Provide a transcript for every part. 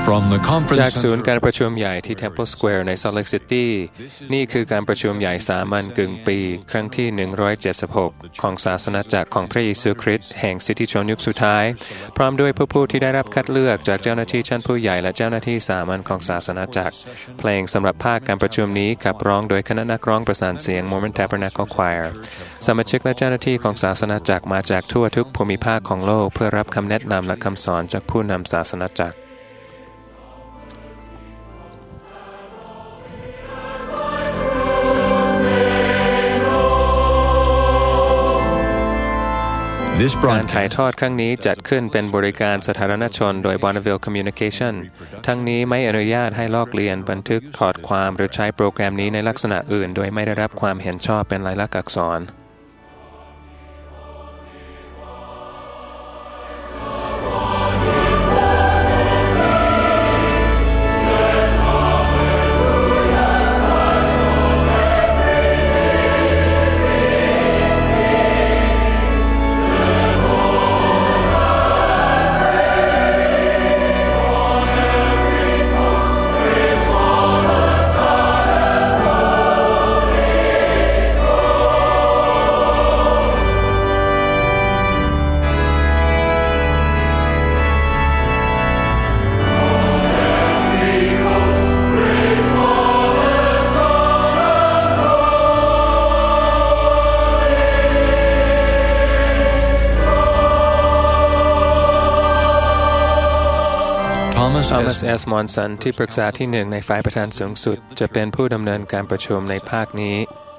จากศูนย์การประชุมใหญ่ที่ Temple Square ใน Salt Lake City นี่คือการประชุมใหญ่สามัญกึ่งปีครั้งที่ 176 ของศาสนาจักรของพระเยซูคริสต์แห่งสิทธิชนยุคสุดท้ายพร้อมด้วยผู้ที่ได้รับคัดเลือกจากเจ้าหน้าที่ชั้นผู้ใหญ่และเจ้าหน้าที่สามัญของศาสนาจักรเพลงสำหรับภาคการประชุมนี้ขับร้องโดยคณะนักร้องประสานเสียง Mormon Tabernacle Choir สมาชิกและเจ้าหน้าที่ของศาสนาจักรมาจากทั่วทุกภูมิภาคของโลกเพื่อรับคำแนะนำและคำสอนจากผู้นำศาสนาจักรการถ่ายทอดครั้งนี้จัดขึ้นเป็นบริการสาธารณชนโดย Bonneville Communication ทั้งนี้ไม่อนุญาตให้ลอกเลียนบันทึกถอดความหรือใช้โปรแกรมนี้ในลักษณะอื่นโดยไม่ได้รับความเห็นชอบเป็นลายลักษณ์อักษรThomas S. Monson ที่ปรึกษาที่1ในฝ่ายประธานสูงสุดจะเป็นผู้ดำเนินการประชุมในภาคนี้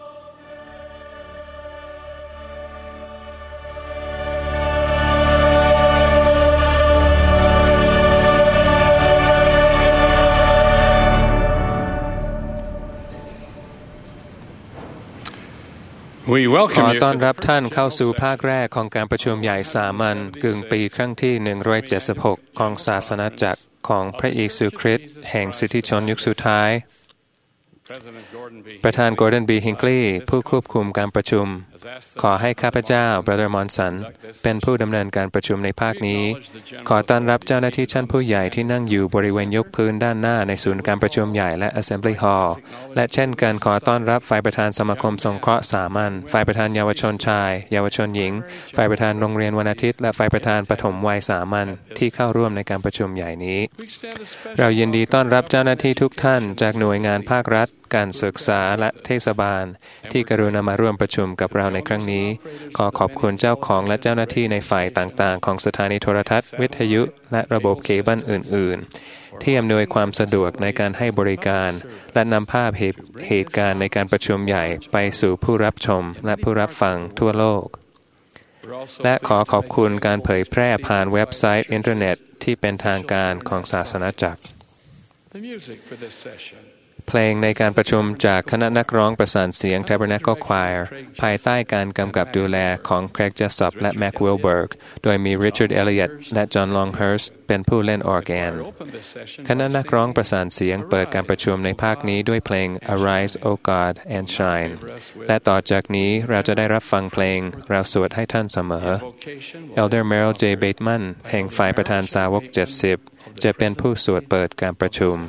ขอต้อนรับท่านเข้าสู่ภาคแรกของการประชุมใหญ่สามัญกึ่งปีครั้งที่ 176 ของศาสนาจักรของพระเยซูคริสต์แห่งสิทธิชนยุคสุดท้ายประธาน Gordon B. Hinckley ผู้ควบคุมการประชุมขอให้ข้าพเจ้า Brother Monson เป็นผู้ดำเนินการประชุมในภาคนี้ขอต้อนรับเจ้าหน้าที่ชั้นผู้ใหญ่ที่นั่งอยู่บริเวณยกพื้นด้านหน้าในศูนย์การประชุมใหญ่และ Assembly Hall และเช่นกันขอต้อนรับฝ่ายประธานสมาคมสงเคราะห์สามัญฝ่ายประธานเยาวชนชายเยาวชนหญิงฝ่ายประธานโรงเรียนวันอาทิตย์และฝ่ายประธานปฐมวัยสามัญที่เข้าร่วมในการประชุมใหญ่นี้เรายินดีต้อนรับเจ้าหน้าที่ทุกท่านจากหน่วยงานภาครัฐการศึกษาและเทศบาลที่กรุณามาร่วมประชุมกับเราในครั้งนี้ขอขอบคุณเจ้าของและเจ้าหน้าที่ในฝ่ายต่างๆของสถานีโทรทัศน์วิทยุและระบบเคเบิลอื่นๆที่อำนวยความสะดวกในการให้บริการและนำภาพเหตุการณ์ในการประชุมใหญ่ไปสู่ผู้รับชมและผู้รับฟังทั่วโลกและขอขอบคุณการเผยแพร่ผ่านเว็บไซต์อินเทอร์เน็ตที่เป็นทางการของศาสนาจักรเพลงในการประชุมจากคณะนักร้องประสานเสียง Tabernacle Choir ภายใต้การกำกับดูแลของ Craig Jessup และ Mac Wilberg โดยมี Richard Elliott และ John Longhurst เป็นผู้เล่นออร์แกนคณะนักร้องประสานเสียงเปิดการประชุมในภาคนี้ด้วยเพลง Arise, O God, and Shine และต่อจากนี้เราจะได้รับฟังเพลงเราสวดให้ท่านเสมอ Elder Merrill J. Bateman แห่งฝ่ายประธานสาวก70จะเป็นผู้สวดเปิดการประชุม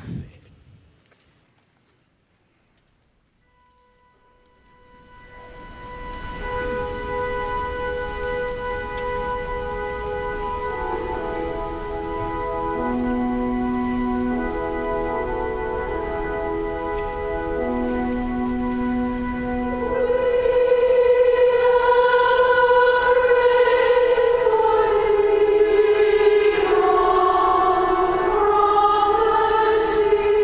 Thank you.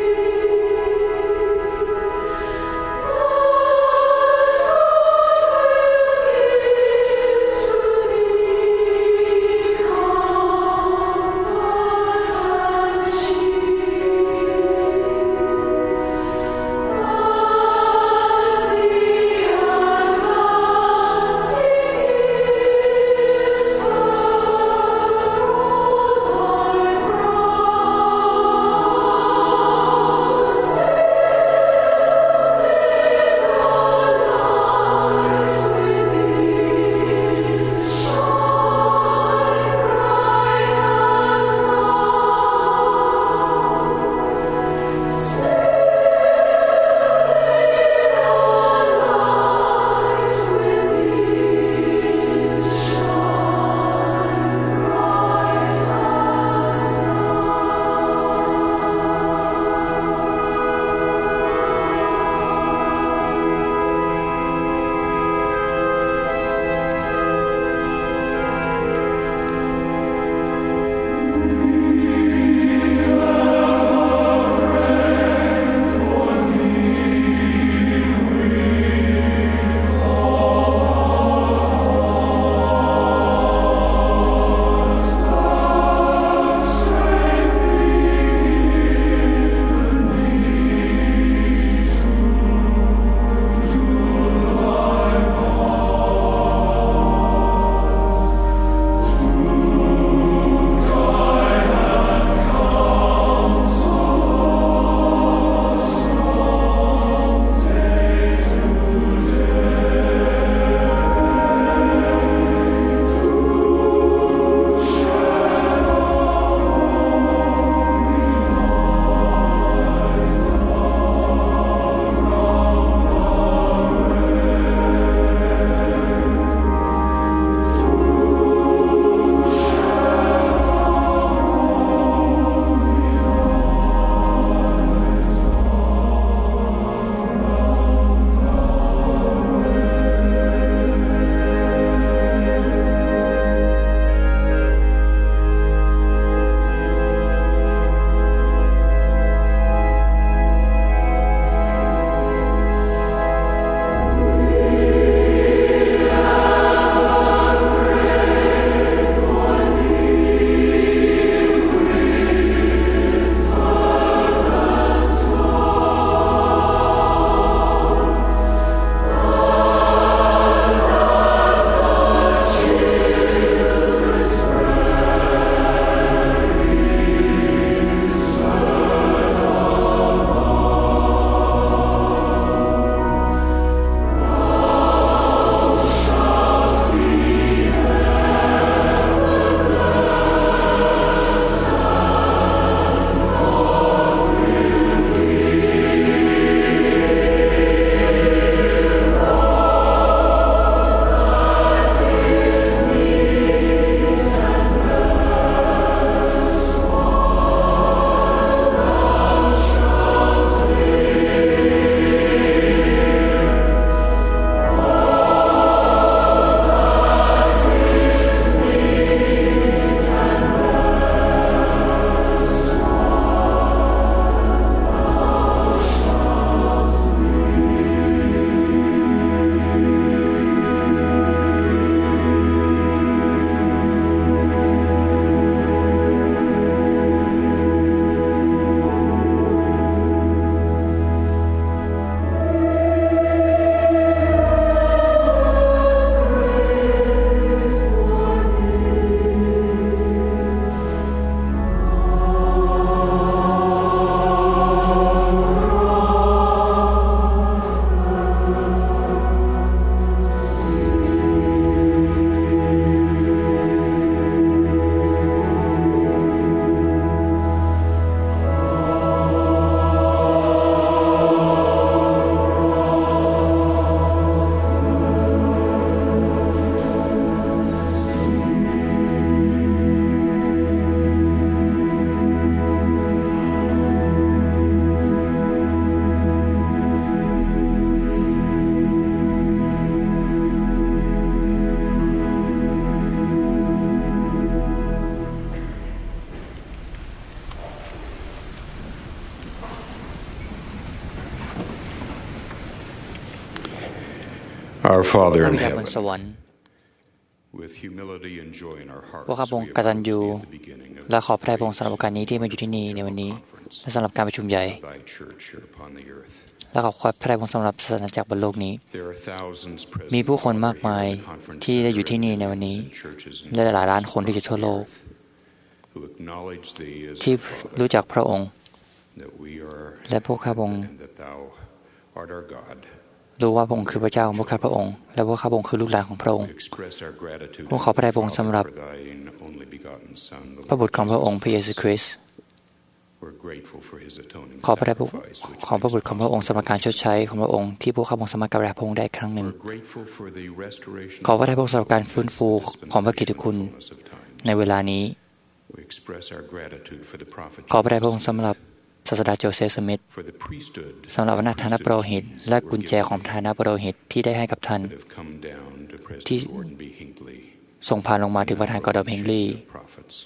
Our พ Father ระ in บิดาบน heaven, สวรรค์ with humility and joy in our พวกข้า hearts, พง we กตัญญู acknowledge thee at the beginning of และ this ขอพระทัยพระองค์สำหรับโอกาสนี้ที่มาอยู่ที่นี่ในวันนี้ conference และสำหรับการประชุมใหญ่ of thy church here upon the earth. และขอพระทัยพระองค์สำหรับศาสนาจักรบนโลกนี้ There are thousands มี present ผู้คน Father, มากมาย here in the conference ที่ได้ center อยู่ที่นี่ and ในวันนี้ in churches and และหลายล้านคนที่อยู่ทั่วโลก who acknowledge thee as ที่ our Father, รู้จักพระองค์ that we are และพวกข้าพง and that thou art our God. รู้ว่าพระองค์คือพระเจ้าของพวกข้าพระองค์และพวกข้าพงคือลูกหลานของพระองค์ We express our gratitude พวกขอพระทัยพระองค์สำหรับ for thine only begotten Son, the พระบุต Lord รของพระองค์ Jesus พระเยซูคริส Christ. ต์ We're grateful for his atoning ขอพระทัย sacrifice, which ของพระบุตร makes ของพระองค์สำหรับการชดใช้ของพระองค์ที่พวกข้าพงสามารถกราบพระองค์ได้ครั้งหนึ่ง We're grateful for the restoration ขอพระทัยพระองค์สำหรับการฟื้นฟูของพระกิตติคุณ fullness of time. ในเวลานี้ We express our gratitude for the prophet ขอพระทัยพระองค์ Joseph สำหรับศาสดาโจเซฟสมิธ for the priesthood สำหรับอำนาจฐานะปโรหิต และกุญแจของฐานะปโรหิตที่ได้ให้กับท่าน that have come down to ที่ President Gordon B. Hinckley ส่งผ่านลงมาถึงประธานกอร์ดอนเฮงลีย์ prophets.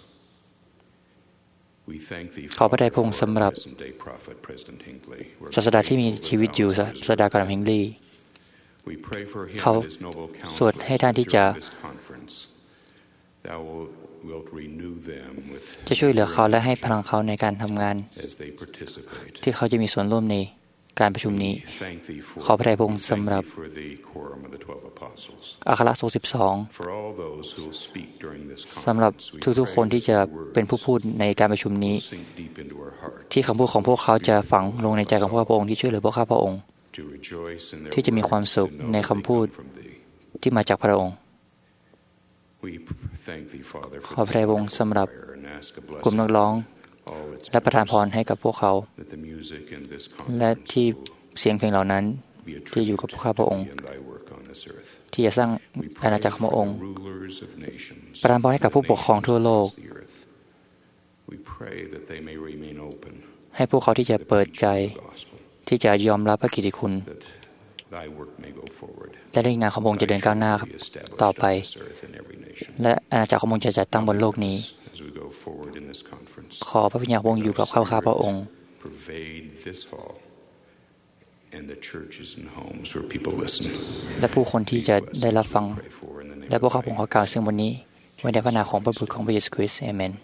We thank thee ขอพระทัยพ for ระองค์สำหรับ present day prophet President Hinckley. We're ศาสดาที่มี grateful ชีวิตอยู่ for thou ศาสดากอร์ดอนเฮงลีย์ We pray for him เขา and his noble สวด counselors ให้ท่านที่จะ during this conference. Thou wilt renew them with จะช่วยเหลือเขาและให้พลังเขาในการทำงาน as they participate. ที่เขาจะมีส่วนร่วมในการประชุมนี้ We thank thee for ขอพระทัยพระองค์ we สำ thank หรับ thee for the quorum of the 12 apostles. อัครสงฆ์12 For all those who will speak during this สำหรับ conference, we ทุกๆคน pray ที่จะ that your เป็นผู้ words พูดในการประชุมนี้ will sink deep into our hearts, ที่คำพูดของพวกเขาจะฝังลงในใจของพวกพระองค์ที่ช่วยเหลือพวกข้าพระองค์ to rejoice in their ที่จะมีความ words สุข and know ใน that they คำพูด come from thee. ที่มาจากพระองค์ We thank thee, Father, ขอ for พระทัยพระองค์ this สำหรับ choir and ask a กลุ่มนัก blessing ร้อง on all its และประทานพร members, ให้กับพวกเขา that the music in this และ conference ที่ will เสียงเพลงเหล่านั้น be a ที่อยู่กับ tribute พวกข้าพระองค์ to thee and thy work on this earth. ที่จะสร้าง We อาณา pray จักรของพ for ระองค์ the rulers of nations, ประทานพรให้กับผู้ปกครองทั่วโลก the earth. We pray that they may remain open ให้พวกเขาที่จะ to the เปิดใจ preaching of the gospel, ที่จะยอมรับพระกิตติคุณ that thy work may go forward. และได้งานของพระองค์จะเดินก้าวหน้า Thy church may be established ต่อไป on this earth in every nation. และอาณาจักรของพระองค์จะจัดตั้งบนโลกนี้ As we go forward in this conference, ขอพระวิญญาณของพระองค์อยู่กับข้าพระองค์ pervade this hall and the churches and homes where people listen. และผู้คนที่จะได้รับฟัง Pray for in the name และพวก of ข้าพระองค์ขอกล่าวซึ่งวันนี้ไว้ในพระนามของพระบุตรของพระเยซูคริสต์อาเมน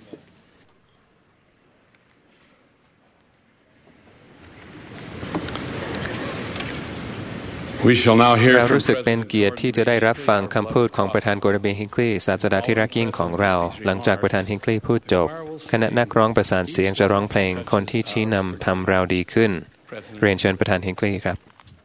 We shall now hear เรา from รู้สึกเป็นเกียรติที่จะได้รับฟังคำพูดของประธานกอร์ดอน B. ฮิงคลีย์ศาสดาที่รักยิ่งของเรา หลังจากประธานฮิงคลีย์พูดจบคณะนักร้องประสานเสียงจะร้องเพลงคนที่ชี้นำทำเราดีขึ้น เรียนเชิญประธานฮิงคลีย์ครับ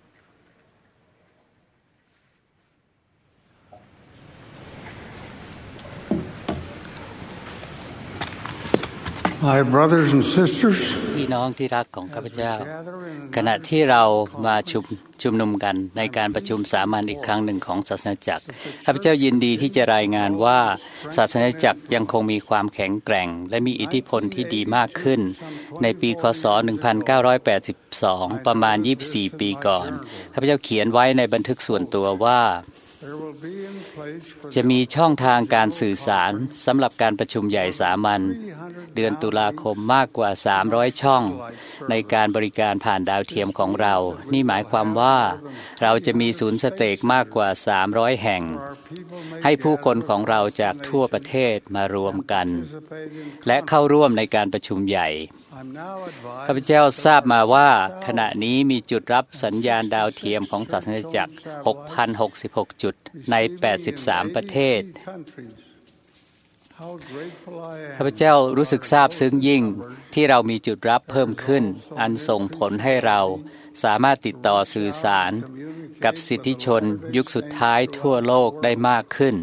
My brothers and sisters, พี่น้องที่รักของข้าพเจ้า ขณะที่เรามาชุมนุมกันในการประชุมสามัญอีกครั้งหนึ่งของศาสนาจักรข้าพเจ้ายินดีที่จะรายงานว่าศาสนาจักรยังคงมีความแข็งแกร่งและมีอิทธิพลที่ดีมากขึ้นในปีคศ 1982 ประมาณ 24 ปีก่อนข้าพเจ้าเขียนไว้ในบันทึกส่วนตัวว่า จะมีช่องทางการสื่อสารสำหรับการประชุมใหญ่สามัญเดือนตุลาคมมากกว่า 300 ช่องในการบริการผ่านดาวเทียมของเรานี่หมายความว่าเราจะมีศูนย์สเต็กมากกว่า 300 แห่งให้ผู้คนของเราจากทั่วประเทศมารวมกันและเข้าร่วมในการประชุมใหญ่ข้าพเจ้าทราบมาว่าขณะนี้มีจุดรับสัญญาณดาวเทียมของศาสนาจักร 6,066 จุดใน 83 ประเทศข้าพเจ้ารู้สึกซาบซึ้งยิ่งที่เรามีจุดรับเพิ่มขึ้นอันส่งผลให้เราสามารถติดต่อสื่อสารกับสิทธิชนยุคสุดท้ายทั่วโลกได้มากขึ้น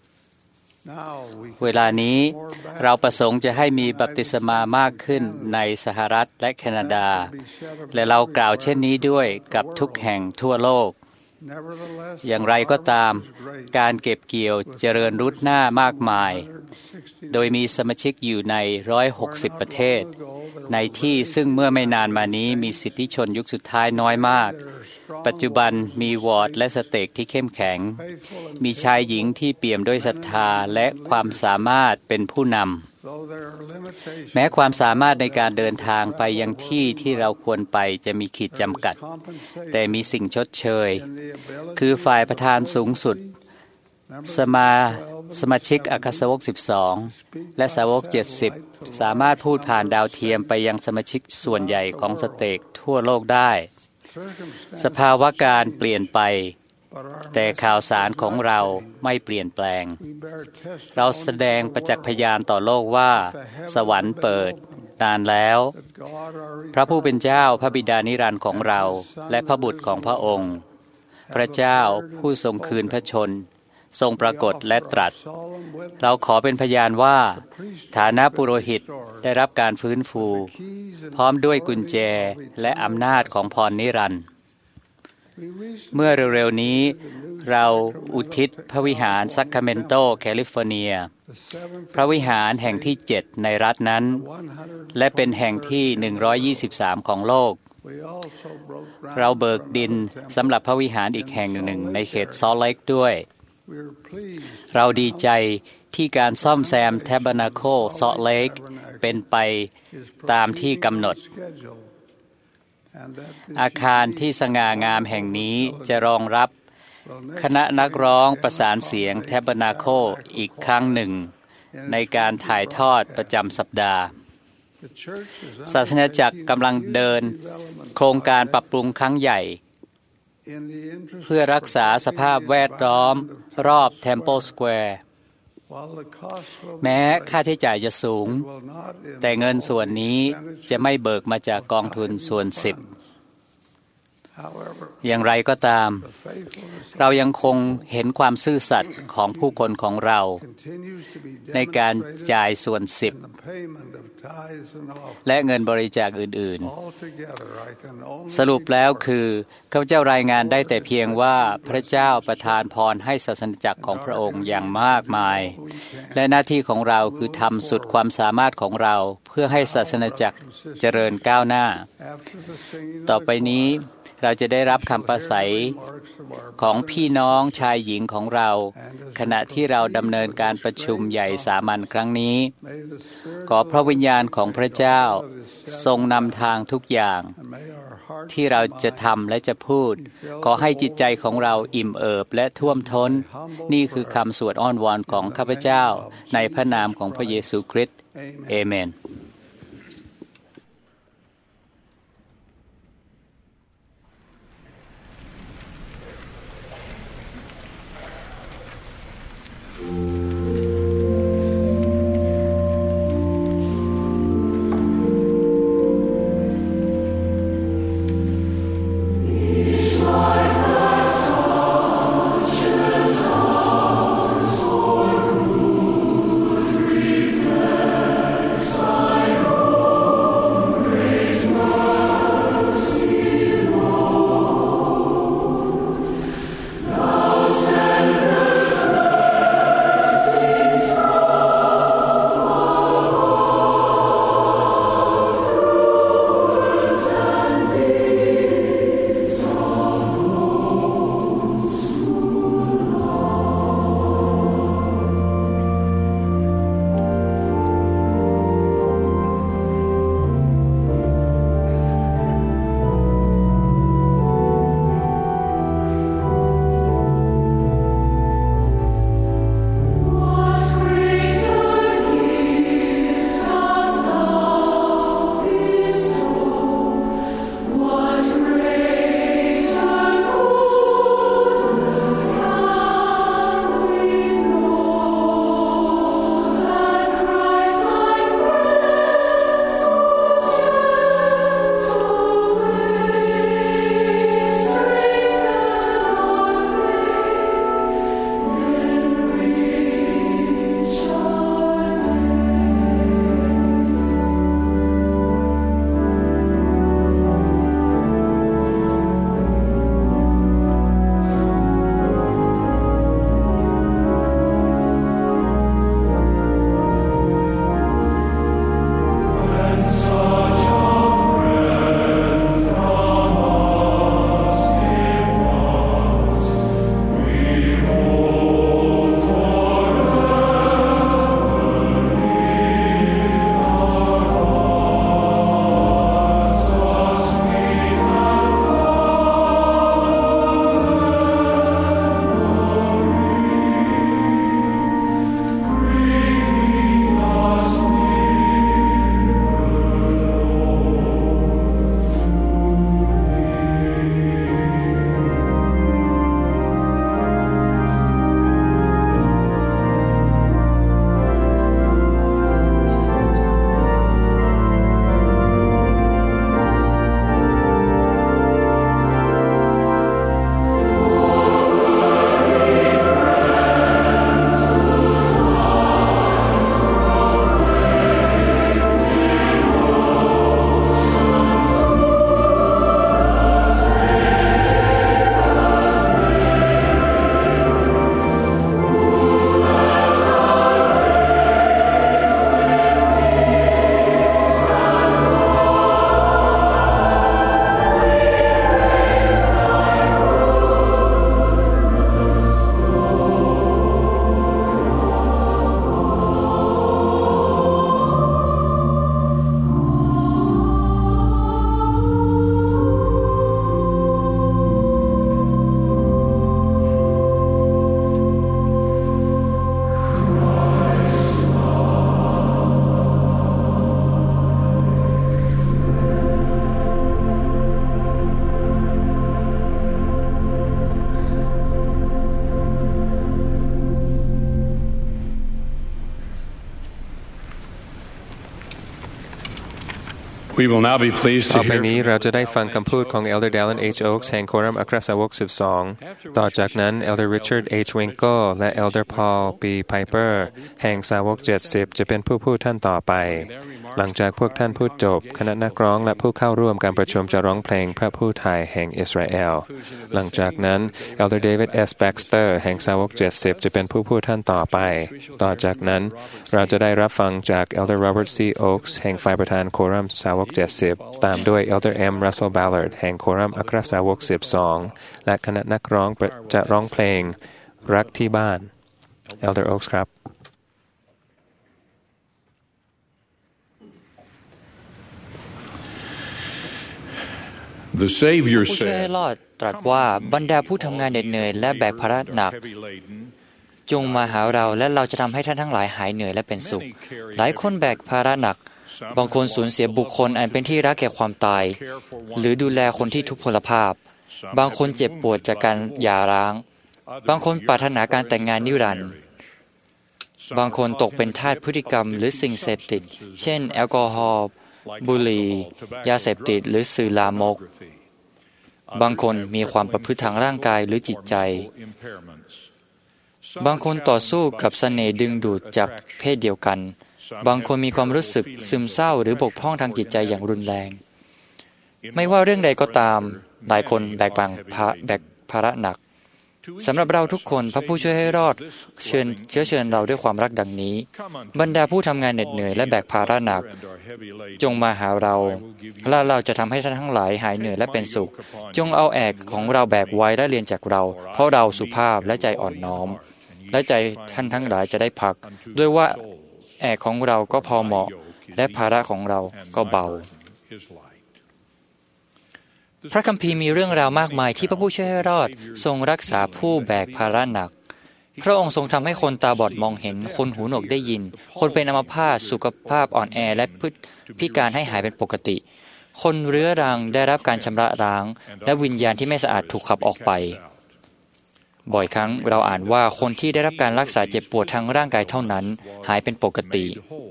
เวลานี้เราประสงค์จะให้มีบัพติศมามากขึ้นในสหรัฐและแคนาดาและเรากล่าวเช่นนี้ด้วยกับทุกแห่งทั่วโลกอย่างไรก็ตามการเก็บเกี่ยวเจริญรุดหน้ามากมายโดยมีสมาชิกอยู่ใน160ประเทศในที่ซึ่งเมื่อไม่นานมานี้มีสิทธิชนยุคสุดท้ายน้อยมากปัจจุบันมีวอร์ดและสเต็กที่เข้มแข็งมีชายหญิงที่เปี่ยมด้วยศรัทธาและความสามารถเป็นผู้นแม้ความสามารถในการเดินทางไปยังที่ที่เราควรไปจะมีขีดจำกัดแต่มีสิ่งชดเชยคือฝ่ายประธานสูงสุดสมาชิกอัครสาวก12และสาวก70สามารถพูดผ่านดาวเทียมไปยังสมาชิกส่วนใหญ่ของสเตกทั่วโลกได้สภาวะการเปลี่ยนไปแต่ข่าวสารของเราไม่เปลี่ยนแปลงเราแสดงประจักษ์พยานต่อโลกว่าสวรรค์เปิดนานแล้วพระผู้เป็นเจ้าพระบิดานิรันดร์ของเราและพระบุตรของพระองค์พระเจ้าผู้ทรงคืนพระชนทรงปรากฏและตรัสเราขอเป็นพยานว่าฐานะปุโรหิตได้รับการฟื้นฟูพร้อมด้วยกุญแจและอำนาจของพรนิรันดร์เมื่อเร็วๆนี้เราอุทิศพระวิหารซัคราเมนโตแคลิฟอร์เนียพระวิหารแห่งที่7ในรัฐนั้นและเป็นแห่งที่123ของโลกเราเบิกดินสำหรับพระวิหารอีกแห่งหนึ่งในเขตซอลต์เลคด้วยเราดีใจที่การซ่อมแซมแทเบอร์นาเคิลซอลต์เลคเป็นไปตามที่กำหนดอาคารที่สง่างามแห่งนี้จะรองรับคณะนักร้องประสานเสียงแทเบอร์นาเคิลอีกครั้งหนึ่งในการถ่ายทอดประจำสัปดาห์ศาสนาจักรกำลังเดินโครงการปรับปรุงครั้งใหญ่เพื่อรักษาสภาพแวดล้อมรอบ Temple Square แม้ค่าใช้จ่ายจะสูงแต่เงินส่วนนี้จะไม่เบิกมาจากกองทุนส่วน10อย่างไรก็ตามเรายังคงเห็นความซื่อสัตย์ของผู้คนของเราในการจ่ายส่วน10และเงินบริจาคอื่นๆสรุปแล้วคือข้าพเจ้ารายงานได้แต่เพียงว่าพระเจ้าประทานพรให้ศาสนาจักรของพระองค์อย่างมากมายและหน้าที่ของเราคือทำสุดความสามารถของเราเพื่อให้ศาสนาจักรเจริญก้าวหน้าต่อไปนี้เราจะได้รับคำปราศัยของพี่น้องชายหญิงของเราขณะที่เราดำเนินการประชุมใหญ่สามัญครั้งนี้ขอพระวิญญาณของพระเจ้าทรงนำทางทุกอย่างที่เราจะทำและจะพูดขอให้จิตใจของเราอิ่มเอิบและท่วมท้นนี่คือคำสวดอ้อนวอนของข้าพเจ้าในพระนามของพระเยซูคริสต์เอเมน Reflex We will now be pleased ต่ to อไป hear นี้เราจะได้ฟังคำพูดของ Elder Dallin H. Oaks แห่งโครัมอัครสาวก12ต่อจากนั้น Elder Richard H. Winkle และ Elder Paul B. Piper แห่งสาวก70จะเป็นผู้พูดท่านต่อไปหลังจากพวกท่านพูดจบคณะนักร้องและผู้เข้าร่วมการประชุมจะร้องเพลงพระผู้ไทยแห่งอิสราเอลหลังจากนั้น Elder David S. Baxter แห่งสาวก70จะเป็นผู้พูดท่านต่อไปต่อจากนั้นเราจะได้รับฟังจาก Elder Robert C. Oaks แห่งฝ่ายประธานโครัมสาวก70ตามด้วย Elder M. Russell Ballard แห่งโครัมอัครสาวก12และคณะนักร้องจะร้องเพลงรักที่บ้าน Elder Oaks ครับ The Savior ผู้ช่วยให้ said, รอดตรัสว่าบรรดาผู้ทำงานเหน็ดเหนื่อยและแบกภาระหนักจงมาหาเราและเราจะทำให้ท่านทั้งหลายหายเหนื่อยและเป็นสุขหลายคนแบกภาระหนักบางคนสูญเสียบุคคลอันเป็นที่รักแก่ความตายหรือดูแลคนที่ทุพพลภาพบางคนเจ็บปวดจากการหย่าร้างบางคนปรารถนาการแต่งงานนิรันดร์บางคนตกเป็นทาสพฤติกรรมหรือสิ่งเสพติดเช่นแอลกอฮอล์บุหรี่ยาเสพติดหรือสื่อลามกบางคนมีความประพฤติทางร่างกายหรือจิตใจบางคนต่อสู้กับเสน่ห์ดึงดูดจากเพศเดียวกันบางคนมีความรู้สึกซึมเศร้าหรือบกพร่องทางจิตใจอย่างรุนแรงไม่ว่าเรื่องใดก็ตามหลายคนแบกภาระหนักสำหรับเราทุกคนพระผู้ช่วยให้รอดเชิญเราด้วยความรักดังนี้บรรดาผู้ทำงานเหน็ดเหนื่อยและแบกภาระหนักจงมาหาเราและเราจะทำให้ท่านทั้งหลายหายเหนื่อยและเป็นสุขจงเอาแอกของเราแบกไว้และเรียนจากเราเพราะเราสุภาพและใจอ่อนน้อมและใจท่านทั้งหลายจะได้พักด้วยว่าแอกของเราก็พอเหมาะและภาระของเราก็เบาพระคัมภีร์มีเรื่องราวมากมายที่พระผู้ช่วยให้รอดทรงรักษาผู้แบกภาระหนักพระองค์ทรงทำให้คนตาบอดมองเห็นคนหูหนวกได้ยินคนเป็นอัมพาตสุขภาพอ่อนแอและพิการให้หายเป็นปกติคนเรื้อรังได้รับการชำระล้างและวิญญาณที่ไม่สะอาดถูกขับออกไปบ่อยครั้งเราอ่านว่าคนที่ได้รับการรักษาเจ็บปวดทางร่างกายเท่านั้นหายเป็นปกติ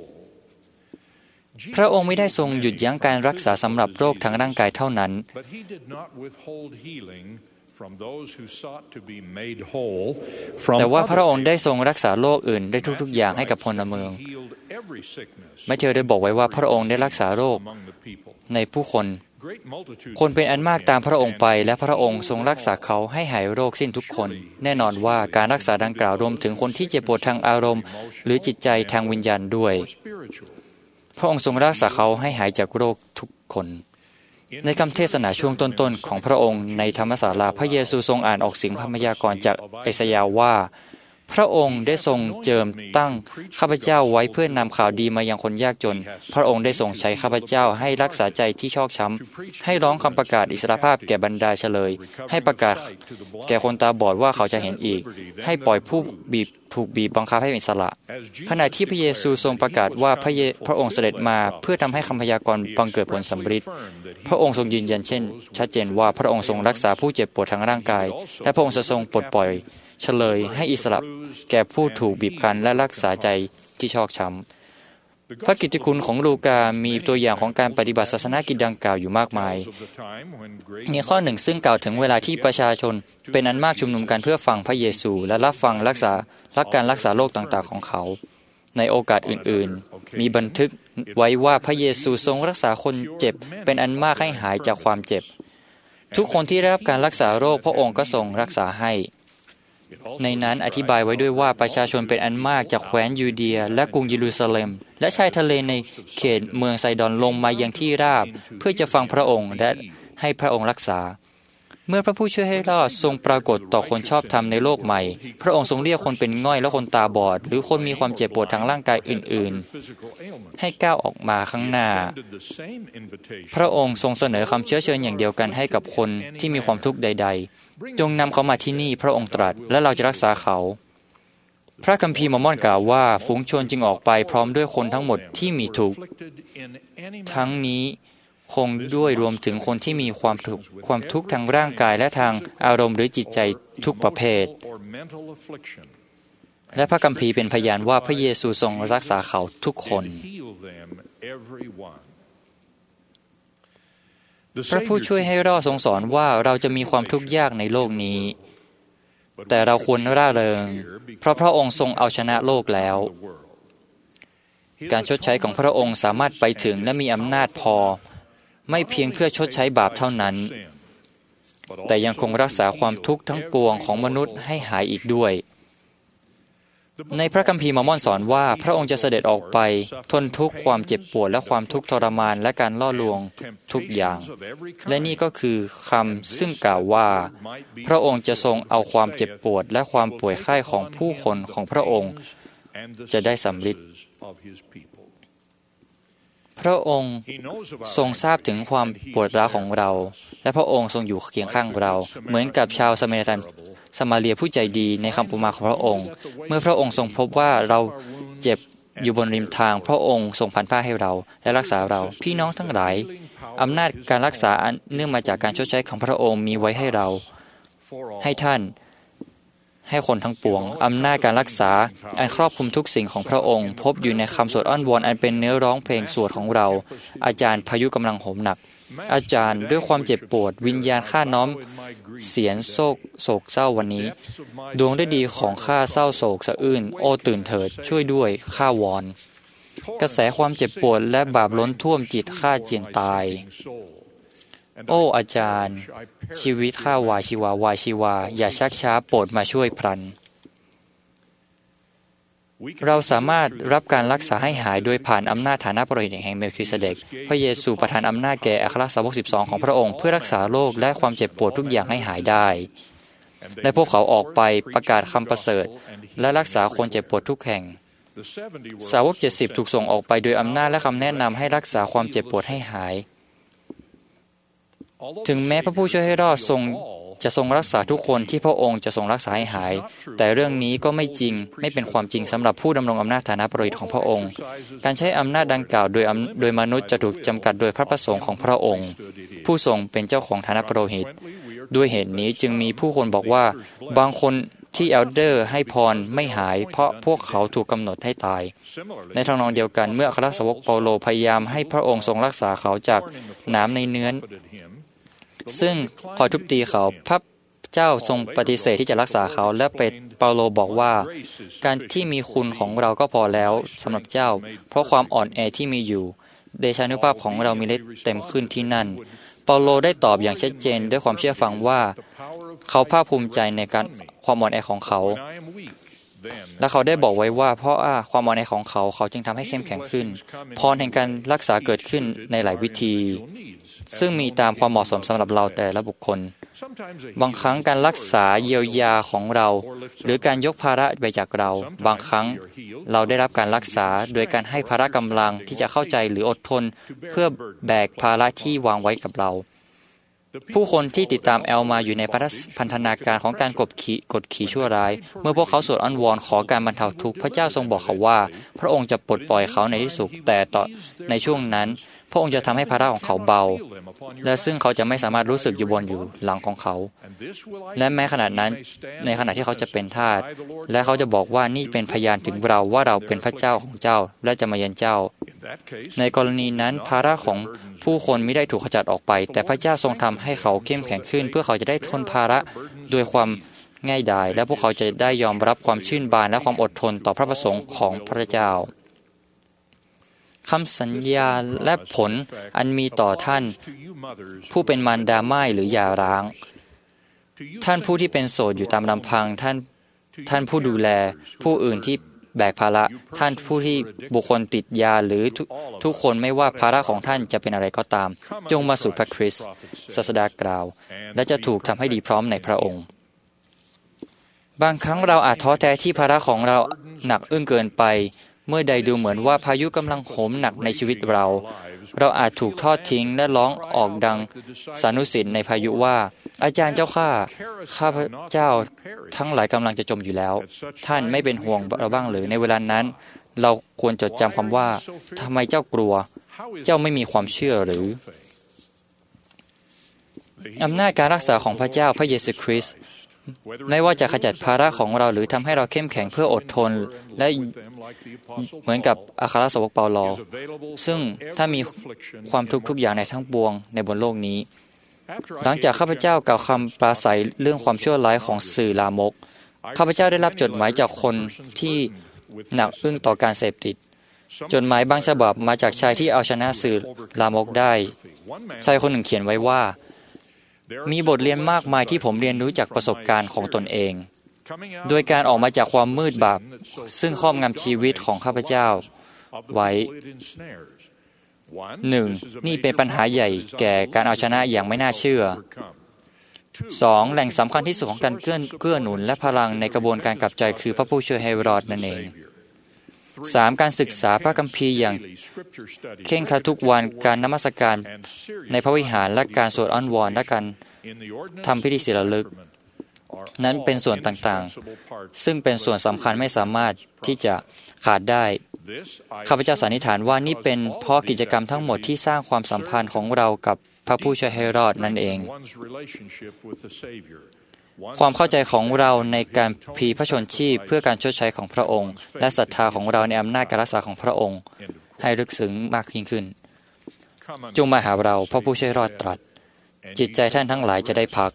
พระองค์ไม่ได้ทรงหยุดยั้งการรักษาสำหรับโรคทางร่างกายเท่านั้นแต่ว่าพระองค์ได้ทรงรักษาโรคอื่นได้ทุกๆอย่างให้กับพลเมืองแมทธิวได้บอกไว้ว่าพระองค์ได้รักษาโรคในผู้คนเป็นอันมากตามพระองค์ไปและพระองค์ทรงรักษาเขาให้หายโรคสิ้นทุกคนแน่นอนว่าการรักษาดังกล่าวรวมถึงคนที่เจ็บปวดทางอารมณ์หรือจิตใจทางวิญญาณด้วยพระองค์ทรงรักษาเขาให้หายจากโรคทุกคนในคำเทศนาช่วงต้นๆของพระองค์ในธรรมศาลาพระเยซูทรงอ่านออกเสียงพยากรณ์จากเอสยาห์ว่าพระองค์ได้ทรงเจิมตั้งข้าพเจ้าไว้เพื่อนำข่าวดีมายังคนยากจนพระองค์ได้ทรงใช้ข้าพเจ้าให้รักษาใจที่ชอกช้ำให้ร้องคำประกาศอิสรภาพแก่บรรดาเฉลยให้ประกาศแก่คนตาบอดว่าเขาจะเห็นอีกให้ปล่อยผู้ถูกบีบบังคับให้เป็นอิสระขณะที่พระเยซูทรงประกาศว่าพระองค์เสด็จมาเพื่อทำให้คำพยากรณ์บังเกิดผลสำฤทธิ์พระองค์ทรงยืนยันชัดเจนว่าพระองค์ทรงรักษาผู้เจ็บปวดทางร่างกายและพระองค์จะทรงปลดปล่อยเฉลยให้อิสระแก่ผู้ถูกบีบคั้นและรักษาใจที่ชอกช้ำพระกิตติคุณของลูกามีตัวอย่างของการปฏิบัติศาสนกิจดังกล่าวอยู่มากมายมีข้อหนึ่งซึ่งกล่าวถึงเวลาที่ประชาชนเป็นอันมากชุมนุมกันเพื่อฟังพระเยซูและรับฟังการรักษาโรคต่างๆของเขาในโอกาสอื่นๆมีบันทึกไว้ว่าพระเยซูทรงรักษาคนเจ็บเป็นอันมากให้หายจากความเจ็บทุกคนที่ได้รับการรักษาโรคพระองค์ก็ทรงรักษาให้ในนั้นอธิบายไว้ด้วยว่าประชาชนเป็นอันมากจากแคว้นยูเดียและกรุงเยรูซาเล็มและชายทะเลในเขตเมืองไซดอนลงมายังที่ราบเพื่อจะฟังพระองค์และให้พระองค์รักษาเมื่อพระผู้ช่วยให้รอดทรงปรากฏต่อคนชอบธรรมในโลกใหม่พระองค์ทรงเรียกคนเป็นง่อยและคนตาบอดหรือคนมีความเจ็บปวดทางร่างกายอื่นๆให้ก้าวออกมาข้างหน้าพระองค์ทรงเสนอคำเชื้อเชิญอย่างเดียวกันให้กับคนที่มีความทุกข์ใดๆจงนำเขามาที่นี่พระองค์ตรัสและเราจะรักษาเขาพระคัมภีร์มอร์มอนกล่าวว่าฝูงชนจึงออกไปพร้อมด้วยคนทั้งหมดที่มีทุกข์ทั้งนี้คงด้วยรวมถึงคนที่มีความทุกข์ทางร่างกายและทางอารมณ์หรือจิตใจทุกประเภทและพระคัมภีร์เป็นพยานว่าพระเยซูทรงรักษาเขาทุกคนพระผู้ช่วยให้รอดทรงสอนว่าเราจะมีความทุกข์ยากในโลกนี้แต่เราควรร่าเริงเพราะพระองค์ทรงเอาชนะโลกแล้วการชดใช้ของพระองค์สามารถไปถึงและมีอำนาจพอไม่เพียงเพื่อชดใช้บาปเท่านั้นแต่ยังคงรักษาความทุกข์ทั้งปวงของมนุษย์ให้หายอีกด้วยในพระคัมภีร์มอร์มอนสอนว่าพระองค์จะเสด็จออกไปทนทุกข์ความเจ็บปวดและความทุกข์ทรมานและการล่อลวงทุกอย่างและนี่ก็คือคำซึ่งกล่าวว่าพระองค์จะทรงเอาความเจ็บปวดและความป่วยไข้ของผู้คนของพระองค์จะได้สำลิดพระองค์ทรงทราบถึงความปวดร้าวของเราและพระองค์ทรงอยู่เคียงข้างเราเหมือนกับชาวสมาเรียผู้ใจดีในคำอุปมาของพระองค์เมื่อพระองค์ทรงพบว่าเราเจ็บอยู่บนริมทางพระองค์ทรงพันผ้าให้เราและรักษาเราพี่น้องทั้งหลายอำนาจการรักษาเนื่องมาจากการชดใช้ของพระองค์มีไว้ให้เราให้ท่านให้คนทั้งปวงอำนาจการรักษาอันครอบคลุมทุกสิ่งของพระองค์พบอยู่ในคำสวดอ้อนวอนอันเป็นเนื้อร้องเพลงสวดของเราอาจารย์พายุกำลังโหมหนักอาจารย์ด้วยความเจ็บปวดวิญญาณข้าน้อมเสียงโศกเศร้าวันนี้ดวงฤดีของข้าเศร้าโศกสะอื้นโอ้ตื่นเถิดช่วยด้วยข้าวอนกระแสความเจ็บปวดและบาปล้นท่วมจิตข้าเจียนตายโอ้อาจารย์ชีวิตข้าวายชีวอย่าชักช้าโปรดมาช่วยพลันเราสามารถรับการรักษาให้หายโดยผ่านอำนาจฐานะปรหิตแห่งเมลคิเสเดกพระเยซูประทานอำนาจแก่อัครสาวก12ของพระองค์เพื่อรักษาโรคและความเจ็บปวดทุกอย่างให้หายได้และพวกเขาออกไปประกาศคำประเสริฐและรักษาคนเจ็บปวดทุกแห่งสาวก70ถูกส่งออกไปโดยอำนาจและคำแนะนำให้รักษาความเจ็บปวดให้หายถึงแม้พระผู้ช่วยให้รอดจะทรงรักษาทุกคนที่พระองค์จะทรงรักษาให้หายแต่เรื่องนี้ก็ไม่เป็นความจริงสำหรับผู้ดำรงอำนาจฐานะปรหิตของพระองค์การใช้อำนาจดังกล่าวโดยมนุษย์จะถูกจำกัดโดยพระประสงค์ของพระองค์ผู้ทรงเป็นเจ้าของฐานะปรหิตด้วยเหตุนี้จึงมีผู้คนบอกว่าบางคนที่เอลเดอร์ให้พรไม่หายเพราะพวกเขาถูกกำหนดให้ตายในทางนองเดียวกันเมื่ออัครสาวกเปาโลพยายามให้พระองค์ทรงรักษาเขาจากน้ำในเนื้อซึ่งคอยทุบตีเขาพระเจ้าทรงปฏิเสธที่จะรักษาเขาและเปาโลบอกว่าการที่มีคุณของเราก็พอแล้วสำหรับเจ้าเพราะความอ่อนแอที่มีอยู่เดชานุภาพของเรามีฤทธิ์เต็มขึ้นที่นั่นเปาโลได้ตอบอย่างชัดเจนด้วยความเชื่อฟังว่าเขาภาคภูมิใจในความอ่อนแอของเขาและเขาได้บอกไว้ว่าเพราะความอ่อนแอของเขาจึงทำให้เข้มแข็งขึ้นพรแห่งการรักษาเกิดขึ้นในหลายวิธีซึ่งมีตามความเหมาะสมสำหรับเราแต่ละบุคคลบางครั้งการรักษาเยียวยาของเราหรือการยกภาระไปจากเราบางครั้งเราได้รับการรักษาโดยการให้ภาระกำลังที่จะเข้าใจหรืออดทนเพื่อแบกภาระที่วางไว้กับเราผู้คนที่ติดตามแอลมาอยู่ในพันธนาการของการกดขี่ชั่วร้ายเมื่อพวกเขาสวดอ้อนวอนขอการบรรเทาทุกข์พระเจ้าทรงบอกเขาว่าพระองค์จะปลดปล่อยเขาในที่สุดแต่ต่อในช่วงนั้นพระองค์จะทำให้ภาระของเขาเบาและซึ่งเขาจะไม่สามารถรู้สึกอยู่บนอยู่หลังของเขาและแม้ขณะนั้นในขณะที่เขาจะเป็นทาสและเขาจะบอกว่านี่เป็นพยานถึงเราว่าเราเป็นพระเจ้าของเจ้าและจะมาเยือนเจ้าในกรณีนั้นภาระของผู้คนไม่ได้ถูกขจัดออกไปแต่พระเจ้าทรงทำให้เขาเข้มแข็งขึ้นเพื่อเขาจะได้ทนภาระโดยความง่ายดายและพวกเขาจะได้ยอมรับความชื่นบานและความอดทนต่อพระประสงค์ของพระเจ้าคำสัญญาและผลอันมีต่อท่านผู้เป็นมารดาม่ายหรือหย่าร้างท่านผู้ที่เป็นโสดอยู่ตามลำพังท่านผู้ดูแลผู้อื่นที่แบกภาระท่านผู้ที่บุคคลติดยาหรือทุกคนไม่ว่าภาระของท่านจะเป็นอะไรก็ตามจงมาสู่พระคริสต์ศาสดากล่าวและจะถูกทำให้ดีพร้อมในพระองค์บางครั้งเราอาจท้อแท้ที่ภาระของเราหนักอึ้งเกินไปเมื่อใดดูเหมือนว่าพายุกำลังโหมหนักในชีวิตเราอาจถูกทอดทิ้งและร้องออกดังสานุสิทธิ์ในพายุว่าอาจารย์เจ้าข้าพเจ้าทั้งหลายกำลังจะจมอยู่แล้วท่านไม่เป็นห่วงเราบ้างหรือในเวลานั้นเราควรจดจำคำว่าทำไมเจ้ากลัวเจ้าไม่มีความเชื่อหรืออำนาจการรักษาของพระเจ้าพระเยซูคริสต์ไม่ว่าจะขจัดภาระของเราหรือทำให้เราเข้มแข็งเพื่ออดทนและเหมือนกับอัครสาวกเปาโลซึ่งถ้ามีความทุกข์ทุกอย่างในทั้งปวงในบนโลกนี้หลังจากข้าพเจ้ากล่าวคำปราศัยเรื่องความชั่วร้ายของสื่อลามกข้าพเจ้าได้รับจดหมายจากคนที่หนักอึ้งต่อการเสพติดจดหมายบางฉบับมาจากชายที่เอาชนะสื่อลามกได้ชายคนหนึ่งเขียนไว้ว่ามีบทเรียนมากมายที่ผมเรียนรู้จากประสบการณ์ของตนเองโดยการออกมาจากความมืดบาปซึ่งครอบงำชีวิตของข้าพเจ้าไว้1. นี่เป็นปัญหาใหญ่แก่การเอาชนะอย่างไม่น่าเชื่อ 2. แหล่งสำคัญที่สุดของการเกื้อหนุนและพลังในกระบวนการกลับใจคือพระผู้ช่วยให้รอดนั่นเอง 3. การศึกษาพระคัมภีร์อย่างเคร่งครัดทุกวันการนมัสการในพระวิหารและการสวดอ้อนวอนและการทำพิธีศิลลึกนั้นเป็นส่วนต่างๆซึ่งเป็นส่วนสำคัญไม่สามารถที่จะขาดได้ข้าพเจ้าสันนิษฐานว่านี่เป็นเพราะกิจกรรมทั้งหมดที่สร้างความสัมพันธ์ของเรากับพระผู้ช่วยให้รอดนั่นเองความเข้าใจของเราในการพลีพระชนชีพเพื่อการชดใช้ของพระองค์และศรัทธาของเราในอำนาจการรักษาของพระองค์ให้ลึกซึ้งมากยิ่งขึ้นจงมาหาเราพระผู้ช่วยรอดตรัสจิตใจท่านทั้งหลายจะได้พัก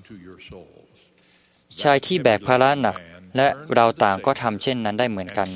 ชายที่แบกภาระหนักและเราต่างก็ทำเช่นนั้นได้เหมือนกัน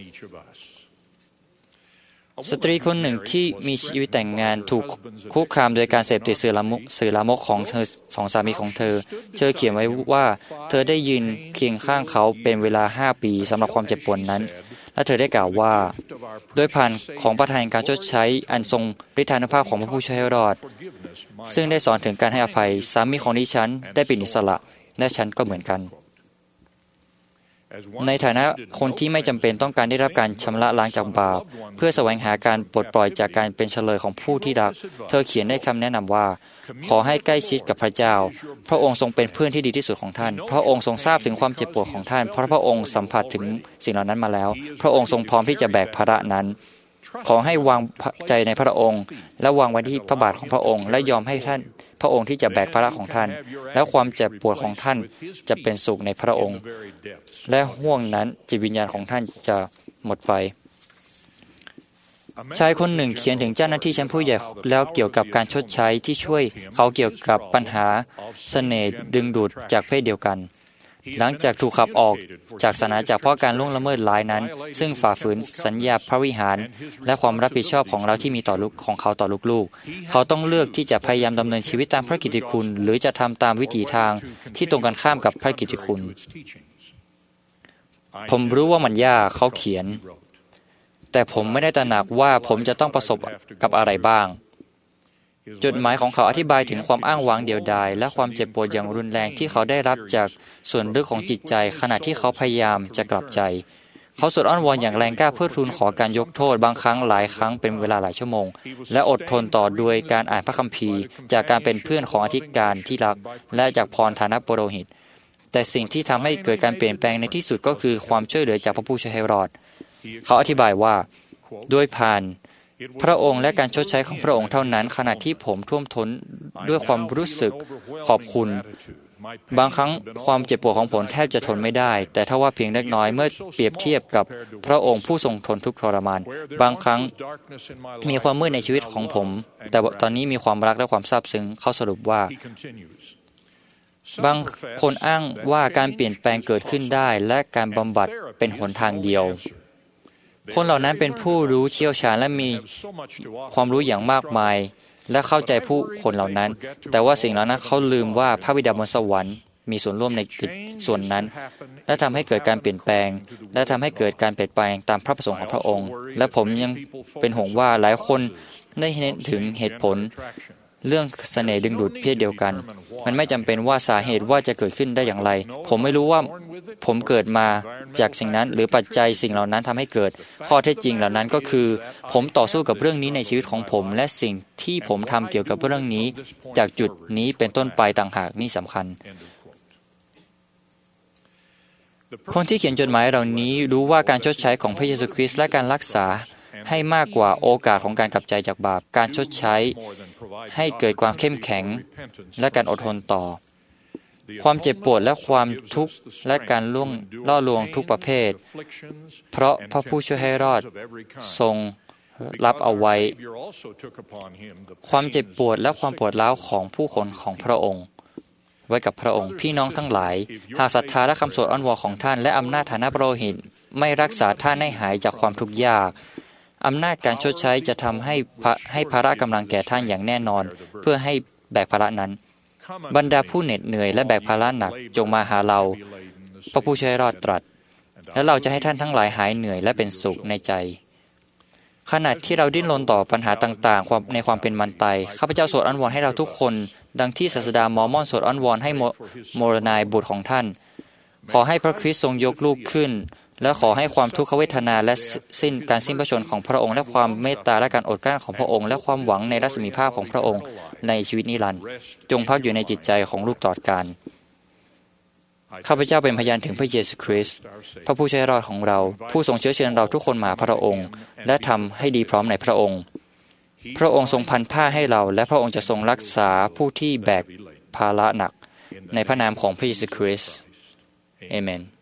สตรีคนหนึ่งที่มีชีวิตแต่งงานถูกคุกคามโดยการเสพติดสื่อลามกของเธอสองสามีของเธอเขียนไว้ว่าเธอได้ยืนเคียงข้างเขาเป็นเวลา5 ปีสำหรับความเจ็บปวดนั้นและเธอได้กล่าวว่าด้วยผ่านของประทานการชดใช้อันทรงฤทธานุภาพของพระผู้ช่วยให้รอดซึ่งได้สอนถึงการให้อภัยสามีของดิฉันได้เป็นอิสระและฉันก็เหมือนกันในฐานะคนที่ไม่จำเป็นต้องการได้รับการชำระล้างจากบาปเพื่อแสวงหาการปลดปล่อยจากการเป็นเฉลยของผู้ที่รักเธอเขียนได้คำแนะนำว่าขอให้ใกล้ชิดกับพระเจ้าพระองค์ทรงเป็นเพื่อนที่ดีที่สุดของท่านพระองค์ทรงทราบถึงความเจ็บปวดของท่านเพราะพระองค์สัมผัสถึงสิ่งเหล่านั้นมาแล้วพระองค์ทรงพร้อมที่จะแบกภาระนั้นขอให้วางใจในพระองค์และวางไว้ที่พระบาทของพระองค์และยอมให้ท่านพระองค์ที่จะแบกภาระของท่านและความเจ็บปวดของท่านจะเป็นสุขในพระองค์และห่วงนั้นจิตวิญญาณของท่านจะหมดไปชายคนหนึ่งเขียนถึงเจ้าหน้าที่ชั้นผู้ใหญ่แล้วเกี่ยวกับการชดใช้ที่ช่วยเขาเกี่ยวกับปัญหาเสน่ห์ดึงดูดจากเพศเดียวกันหลังจากถูกขับออกจากศาสนาจักรเพราะการล่วงละเมิดร้ายนั้นซึ่งฝ่าฝืนสัญญาพระวิหารและความรับผิดชอบของเราที่มีต่อลูกของเขาต่อลูกๆเขาต้องเลือกที่จะพยายามดำเนินชีวิตตามพระกิตติคุณหรือจะทำตามวิถีทางที่ตรงกันข้ามกับพระกิตติคุณผมรู้ว่ามันยากเขาเขียนแต่ผมไม่ได้ตระหนักว่าผมจะต้องประสบกับอะไรบ้างจดหมายของเขาอธิบายถึงความอ้างว้างเดียวดายและความเจ็บปวดอย่างรุนแรงที่เขาได้รับจากส่วนลึกของจิตใจขณะที่เขาพยายามจะกลับใจเขาสวดอ้อนวอนอย่างแรงกล้าเพื่อทูลขอการยกโทษบางครั้งหลายครั้งเป็นเวลาหลายชั่วโมงและอดทนต่อด้วยการอ่านพระคัมภีร์จากการเป็นเพื่อนของอธิการที่รักและจากพรฐานะปุโรหิตแต่สิ่งที่ทำให้เกิดการเปลี่ยนแปลงในที่สุดก็คือความช่วยเหลือจากพระผู้ช่วยให้รอดเขาอธิบายว่าด้วยผ่านพระองค์และการชดใช้ของพระองค์เท่านั้นขณะที่ผมท่วมท้นด้วยความรู้สึกขอบคุณบางครั้งความเจ็บปวดของผมแทบจะทนไม่ได้แต่ถ้าว่าเพียงเล็กน้อยเมื่อเปรียบเทียบกับพระองค์ผู้ทรงทนทุกข์ทรมานบางครั้งมีความมืดในชีวิตของผมแต่ตอนนี้มีความรักและความซาบซึ้งเขาสรุปว่าบางคนอ้างว่าการเปลี่ยนแปลงเกิดขึ้นได้และการบำบัดเป็นหนทางเดียวคนเหล่านั้นเป็นผู้รู้เชี่ยวชาญและมีความรู้อย่างมากมายและเข้าใจผู้คนเหล่านั้นแต่ว่าสิ่งเหล่านั้นเขาลืมว่าพระบิดาบนสวรรค์มีส่วนร่วมในกิจส่วนนั้นและทำให้เกิดการเปลี่ยนแปลงและทำให้เกิดการเปลี่ยนแปลงตามพระประสงค์ของพระองค์และผมยังเป็นห่วงว่าหลายคนได้เห็นถึงเหตุผลเรื่องเสน่ห์ดึงดูดเพศเดียวกันมันไม่จำเป็นว่าสาเหตุว่าจะเกิดขึ้นได้อย่างไรผมไม่รู้ว่าผมเกิดมาจากสิ่งนั้นหรือปัจจัยสิ่งเหล่านั้นทำให้เกิดข้อเท็จจริงเหล่านั้นก็คือผมต่อสู้กับเรื่องนี้ในชีวิตของผมและสิ่งที่ผมทำเกี่ยวกับเรื่องนี้จากจุดนี้เป็นต้นไปต่างหากนี่สำคัญคนที่เขียนจดหมายเหล่านี้รู้ว่าการชดใช้ของพระเยซูคริสต์และการรักษาให้มากกว่าโอกาสของการกลับใจจากบาปการชดใช้ให้เกิดความเข้มแข็งและการอดทนต่อความเจ็บปวดและความทุกข์และการล่อลวงทุกประเภทเพราะพระผู้ช่วยให้รอดทรงรับเอาไว้ความเจ็บปวดและความปวดร้าวของผู้คนของพระองค์ไว้กับพระองค์พี่น้องทั้งหลายหากศรัทธาและคำสวดอ้อนวอนของท่านและอำนาจฐานะพระโลหิตไม่รักษาท่านให้หายจากความทุกข์ยากอำนาจการชดใช้จะทำให้ภาระกำลังแก่ท่านอย่างแน่นอนเพื่อให้แบกภาระนั้นบรรดาผู้เหน็ดเหนื่อยและแบกภาระหนักจงมาหาเราพระผู้ช่วยรอดตรัสและเราจะให้ท่านทั้งหลายหายเหนื่อยและเป็นสุขในใจขณะที่เราดิ้นรนต่อปัญหาต่างๆในความเป็นมันตายข้าพเจ้าสวดอ้อนวอนให้เราทุกคนดังที่ศาสดามอร์มอนสวดอ้อนวอนให้โมรนายบุตรของท่านขอให้พระคริสต์ทรงยกลูกขึ้นและขอให้ความทุกขเวทนาและการสิ้นพระชนม์ของพระองค์และความเมตตาและการอดกลั้นของพระองค์และความหวังในรัศมีภาพของพระองค์ในชีวิตนิรันดร์จงพักอยู่ในจิตใจของลูกตลอดกาลข้าพเจ้าเป็นพยานถึงพระเยซูคริสต์พระผู้ช่วยรอดของเราผู้ทรงเชื้อเชิญเราทุกคนมาพระองค์และทำให้ดีพร้อมในพระองค์พระองค์ทรงพันผ้าให้เราและพระองค์จะทรงรักษาผู้ที่แบกภาระหนักในพระนามของพระเยซูคริสต์เอเมน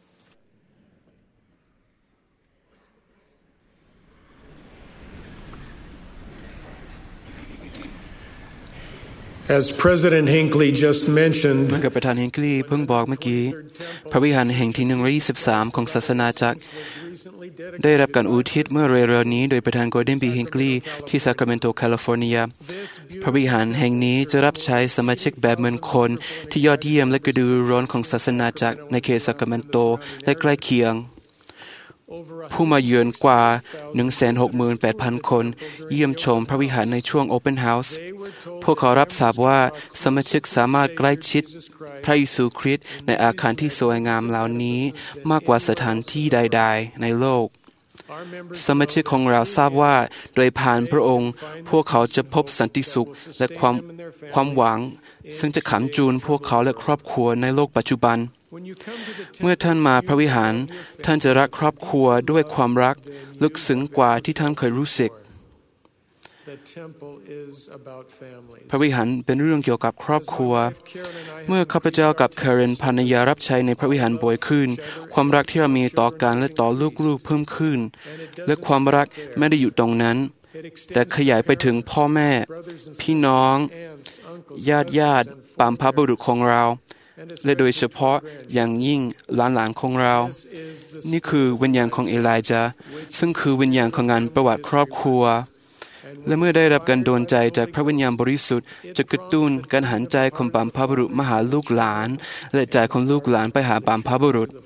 As President Hinckley just mentioned เหมือนกับประธานเฮงคลีย์เพิ่งบอกเมื่อกี้พระวิหารแห่งที่123ของศาสนาจักรได้รับการอุทิศเมื่อเร็วๆนี้โดยประธานโกลเด้นบีเฮงคลีย์ที่ซาคราเมนโตแคลิฟอร์เนียพระวิหารแห่งนี้จะรับใช้สมาชิกแบบเหมือนคนที่ยอดเยี่ยมและกระตือรือร้นของศาสนาจักรในเขตซาคราเมนโตและใกล้เคียงผู้มาเยือนกว่า 168,000 คนเยี่ยมชมพระวิหารในช่วง Open House พวกเขารับทราบว่าสมาชิกสามารถใกล้ชิดพระเยซูคริสต์ในอาคารที่สวยงามเหล่านี้มากกว่าสถานที่ใดๆในโลกสมาชิกของเราทราบว่าโดยผ่านพระองค์พวกเขาจะพบสันติสุขและความหวังซึ่งจะค้ำจูนพวกเขาและครอบครัวในโลกปัจจุบันเมื่อท่านมาพระวิหารท่านจะรักครอบครัวด้วยความรักลึกซึ้งกว่าที่ท่านเคยรู้สึกพระวิหารเป็นเรื่องเกี่ยวกับครอบครัวเมื่อข้าพเจ้ากับแคเรนภรรยารับใช้ในพระวิหารบ่อยขึ้นความรักที่เรามีต่อกันและต่อลูกๆเพิ่มขึ้นและความรักไม่ได้อยู่ตรงนั้นแต่ขยายไปถึงพ่อแม่พี่น้องญาติบรรพบุรุษของเราและโดยเฉพาะอย่างยิ่งหลานๆของเรานี่คือวิญญาณของเอลียาซึ่งคือวิญญาณของงานประวัติครอบครัวและเมื่อได้รับการโดนใจจากพระวิญญาณบริสุทธิ์จะกระตุ้นการหันใจของบรรพบุรุษมาหาลูกหลานและใจของลูกหลานไปหาบรรพบุรุษ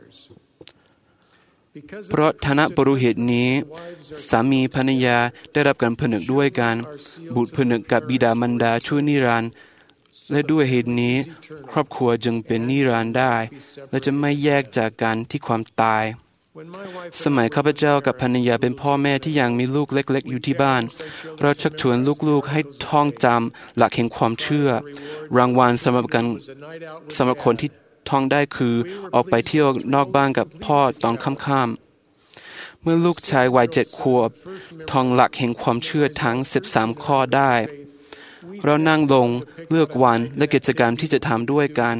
เพราะฐานะปุโรหิตนี้สามีภรรยาได้รับการผนึกด้วยกันบุตรผนึกกับบิดามารดาชั่วนิรันดร์และด้วยเหตุนี้ครอบครัวจึงเป็นนิรันดร์ได้และจะไม่แยกจากกันที่ความตายสมัยข้าพเจ้ากับภรรยาเป็นพ่อแม่ที่ยังมีลูกเล็กๆอยู่ที่บ้านเราชักชวนลูกๆให้ท่องจำหลักแห่งความเชื่อรางวัลสำหรับคนที่ท่องได้คือออกไปเที่ยวนอกบ้านกับพ่อตอนค่ำๆเมื่อลูกชายวัย7 ขวบท่องหลักแห่งความเชื่อทั้ง13 ข้อได้เรานั่งลงเลือกวันและกิจกรรมที่จะทำด้วยกัน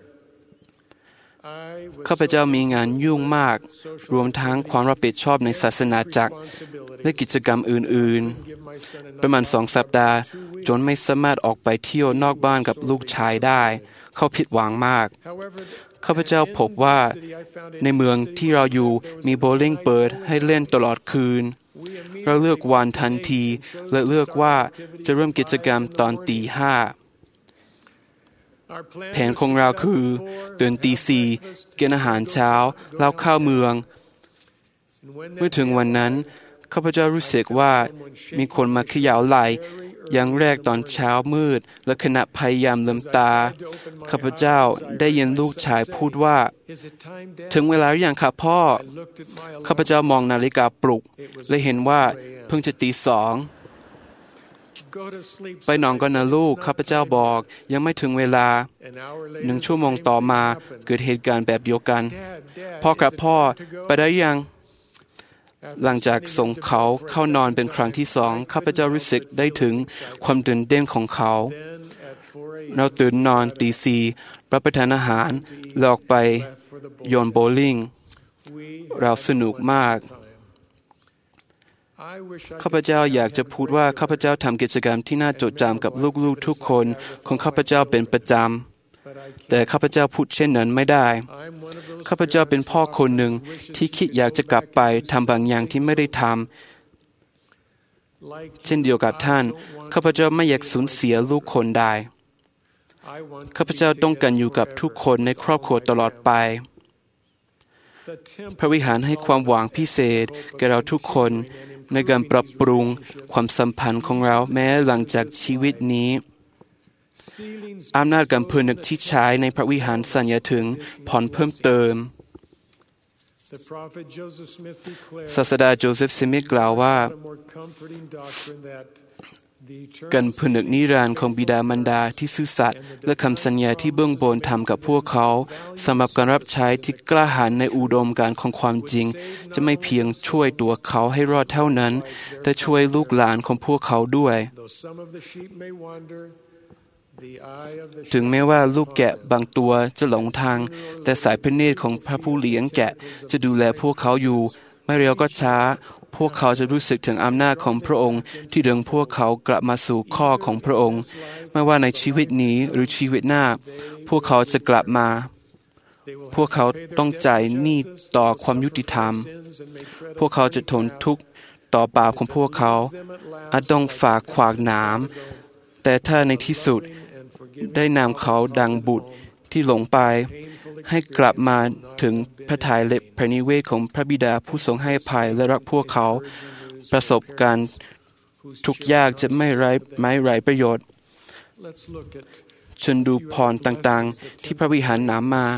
ข้าพเจ้ามีงานยุ่งมากรวมทั้งความรับผิดชอบในศาสนาจักรและกิจกรรมอื่นๆประมาณ2 สัปดาห์จนไม่สามารถออกไปเที่ยวนอกบ้านกับลูกชายได้เขาผิดหวังมากข้าพเจ้าพบว่าในเมืองที่เราอยู่มีโบว์ลิ่งเปิดให้เล่นตลอดคืนเราเลือกวันทันทีและเลือกว่าจะเริ่มกิจกรรมตอน 5:00 แผนของเราคือตื่น 4:00 กินอาหารเช้าแล้วเข้าเมืองเมื่อถึงวันนั้นข้าพเจ้ารู้สึกว่ามีคนมาเขย่าไหล่อย่างแรกตอนเช้ามืดและขณะพยายามลืมตาข้าพเจ้าได้ยินลูกชายพูดว่าถึงเวลาหรือยังครับพ่อข้าพเจ้ามองนาฬิกาปลุกและเห็นว่าเพิ่งจะ 2:00 ไปนอนก่อนนะลูกข้าพเจ้าบอกยังไม่ถึงเวลา1 ชั่วโมงต่อมาเกิดเหตุการณ์แบบเดียวกันพ่อครับพ่อไปได้ยังหลังจากส่งเขาเข้านอนเป็นครั้งที่2ข้าพเจ้ารู้สึกได้ถึงความตื่นเต้นของเขาเราตื่นนอนตีสี่รับประทานอาหารแล้วออกไปโยนโบว์ลิ่งเราสนุกมากข้าพเจ้าอยากจะพูดว่าข้าพเจ้าทำกิจกรรมที่น่าจดจำกับลูกๆทุกคนของข้าพเจ้าเป็นประจำแต่ข้าพเจ้าพูดเช่นนั้นไม่ได้ข้าพเจ้าเป็นพ่อคนหนึ่งที่คิดอยากจะกลับไปทำบางอย่างที่ไม่ได้ทำเช่นเดียวกับท่านข้าพเจ้าไม่อยากสูญเสียลูกคนใดข้าพเจ้าต้องการอยู่กับทุกคนในครอบครัวตลอดไปพระวิหารให้ความหวังพิเศษแก่เราทุกคนในการปรับปรุงความสัมพันธ์ของเราแม้หลังจากชีวิตนี้อำนาจการผนึกที่ใช้ในพระวิหารสัญญาถึงผ่อนเพิ่มเติมศาสดาโจเซฟ สมิธกล่าวว่าการผนึกนิรันดร์ของบิดามารดาที่ซื่อสัตย์และคำสัญญาที่เบื้องบนทำกับพวกเขาสำหรับการรับใช้ที่กล้าหาญในอุดมการณ์ของความจริงจะไม่เพียงช่วยตัวเขาให้รอดเท่านั้นแต่ช่วยลูกหลานของพวกเขาด้วยถึงแม้ว่าลูกแกะบางตัวจะหลงทางแต่สายพระเนตรของพระผู้เลี้ยงแกะจะดูแลพวกเขาอยู่ไม่เร็วก็ช้าพวกเขาจะรู้สึกถึงอำนาจของพระองค์ที่ดึงพวกเขากลับมาสู่ข้อของพระองค์ไม่ว่าในชีวิตนี้หรือชีวิตหน้าพวกเขาจะกลับมาพวกเขาต้องจ่ายหนี้ต่อความยุติธรรมพวกเขาจะทนทุกข์ต่อบาปของพวกเขาอาจต้องฝากขวากหนามแต่ถ้าในที่สุดได้นำเขาดังบุตรที่หลงไปให้กลับมาถึงพระทัยและพระนิเวศของพระบิดาผู้ทรงให้อภัยและรักพวกเขาประสบการณ์ทุกข์ยากจะไม่ไร้ประโยชน์จนดูพรต่างๆที่พระวิหารนำมา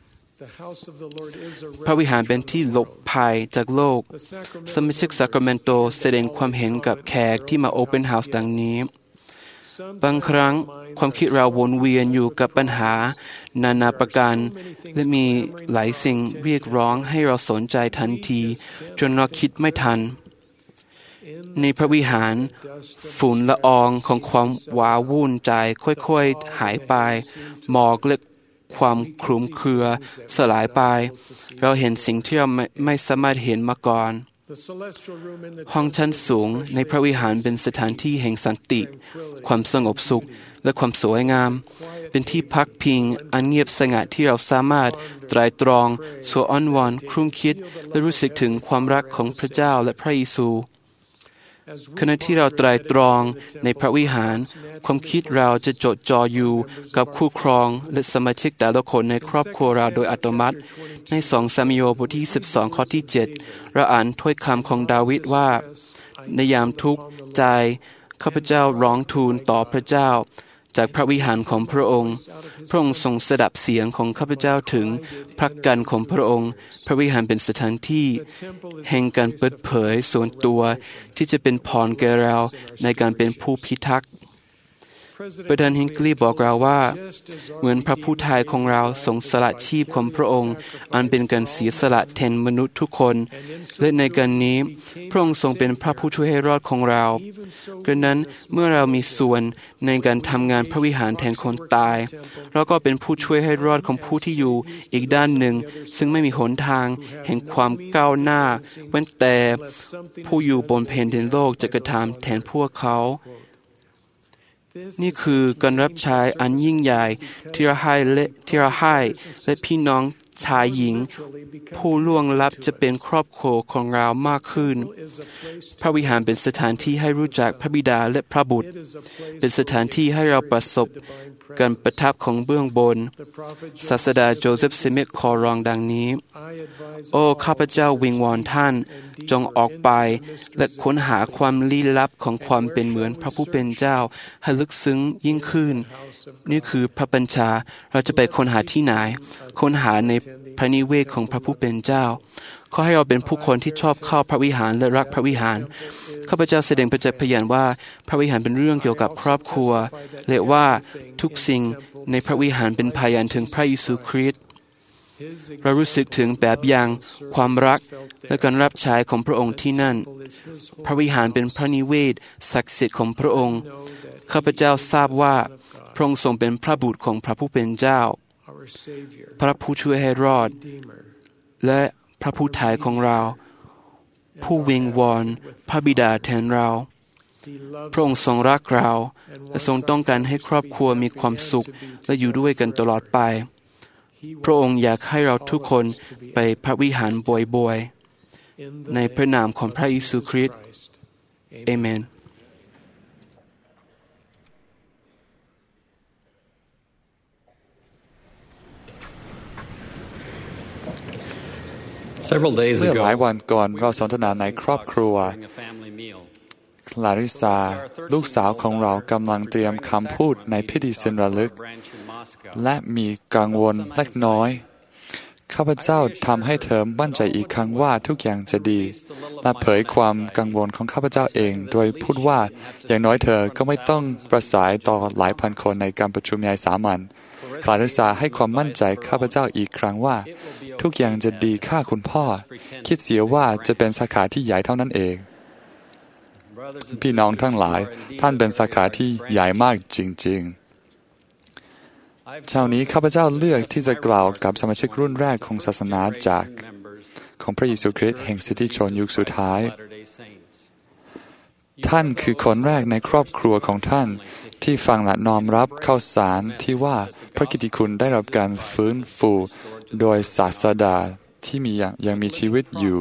พระวิหารเป็นที่หลบภัยจากโลกสมาชิกซัคราเมนโตแสดงความเห็นกับแขกที่มาโอเปนเฮาส์ดังนี้บางครั้งความคิดเราวนเวียนอยู่กับปัญหานานาประการและมีหลายสิ่งเรียกร้องให้เราสนใจทันทีจนเราคิดไม่ทันในพระวิหารฝุ่นละอองของความว้าวุ่นใจค่อยๆหายไปหมอกและความคลุมเครือสลายไปเราเห็นสิ่งที่เราไม่สามารถเห็นมาก่อนห้องชั้นสูงในพระวิหารเป็นสถานที่แห่งสันติความสงบสุขและความสวยงามเป็นที่พักพิงอันเงียบสงัดที่เราสามารถไตร่ตรองส่วนอ้อนวอนครุ่นคิดและรู้สึกถึงความรักของพระเจ้าและพระเยซูขณะที่เราไตร่ตรองในพระวิหารความคิดเราจะจดจ่ออยู่กับคู่ครองและสมาชิกแต่ละคนในครอบครัวเราโดยอัตโนมัติใน2 ซามูเอลบทที่12ข้อที่7เราอ่านถ้อยคำของดาวิดว่าในยามทุกข์ใจข้าพเจ้าร้องทูลต่อพระเจ้าจากพระวิหารของพระองค์พระองค์ทรงสดับเสียงของข้าพเจ้าถึงพระกันของพระองค์พระวิหารเป็นสถานที่แห่งการเปิดเผยส่วนตัวที่จะเป็นพรแก่เราในการเป็นผู้พิทักษ์ประธานฮิงกลีย์บอกเราว่าเหมือนพระผู้ทายของเราทรงสละชีพของพระองค์อันเป็นการเสียสละแทนมนุษย์ทุกคนและในการนี้พระองค์ทรงเป็นพระผู้ช่วยให้รอดของเราดังนั้นเมื่อเรามีส่วนในการทำงานพระวิหารแทนคนตายเราก็เป็นผู้ช่วยให้รอดของผู้ที่อยู่อีกด้านหนึ่งซึ่งไม่มีหนทางแห่งความก้าวหน้าเว้นแต่ผู้อยู่บนแผ่นดินโลกจะกระทำแทนพวกเขานี่คือการรับใช้อันยิ่งใหญ่ที่เราให้และพี่น้องชายหญิงผู้ล่วงลับจะเป็นครอบครัวของเรามากขึ้นพระวิหารเป็นสถานที่ให้รู้จักพระบิดาและพระบุตรเป็นสถานที่ให้เราประสบการประทับของเบื้องบนศาสดาโจเซฟ สมิธขอร้องดังนี้โอ้ข้าพเจ้าวิงวอนท่านจงออกไปและค้นหาความลี้ลับของความเป็นเหมือนพระผู้เป็นเจ้าให้ลึกซึ้งยิ่งขึ้นนี่คือพระบัญชาเราจะไปค้นหาที่ไหนค้นหาในพระนิเวศของพระผู้เป็นเจ้าขอให้เราเป็นผู้คนที่ชอบเข้าพระวิหารและรักพระวิหารข้าพเจ้าแสดงประจักษ์พยานว่าพระวิหารเป็นเรื่องเกี่ยวกับครอบครัวและว่าทุกสิ่งในพระวิหารเป็นพยานถึงพระเยซูคริสต์เรารู้สึกถึงแบบอย่างความรักและการรับใช้ของพระองค์ที่นั่นพระวิหารเป็นพระนิเวศศักดิ์สิทธิ์ของพระองค์ข้าพเจ้าทราบว่าพระองค์ทรงเป็นพระบุตรของพระผู้เป็นเจ้าพระผู้ช่วยให้รอดและพระผู้ไถ่ของเราผู้วิงวอนพระบิดาแทนเราพระองค์ทรงรักเราและทรงต้องการให้ครอบครัวมีความสุขและอยู่ด้วยกันตลอดไปพระองค์อยากให้เราทุกคนไปพระวิหารบ่อยๆในพระนามของพระเยซูคริสต์เอเมนเมื่อหลายวันก่อนเราสนทนาในครอบครัวลาริซาลูกสาวของเรากำลังเตรียมคำพูดในพิธีสินระลึกและมีกังวลเล็กน้อยข้าพเจ้าทำให้เธอมั่นใจอีกครั้งว่าทุกอย่างจะดีและเผยความกังวลของข้าพเจ้าเองโดยพูดว่าอย่างน้อยเธอก็ไม่ต้องประสายต่อหลายพันคนในการประชุมใหญ่สามัญลาริซาให้ความมั่นใจข้าพเจ้าอีกครั้งว่าทุกอย่างจะดีข้าคุณพ่อคิดเสียว่าจะเป็นสาขาที่ใหญ่เท่านั้นเองพี่น้องทั้งหลายท่านเป็นสาขาที่ใหญ่มากจริงๆเช้านี้ข้าพเจ้าเลือกที่จะกล่าวกับสมาชิกรุ่นแรกของศาสนาจักรของพระเยซูคริสต์แห่งสิทธิชนยุคสุดท้ายท่านคือคนแรกในครอบครัวของท่านที่ฟังและน้อมรับข่าวสารที่ว่าพระกิตติคุณได้รับการฟื้นฟูโดยศาสดาที่ยังมีชีวิตอยู่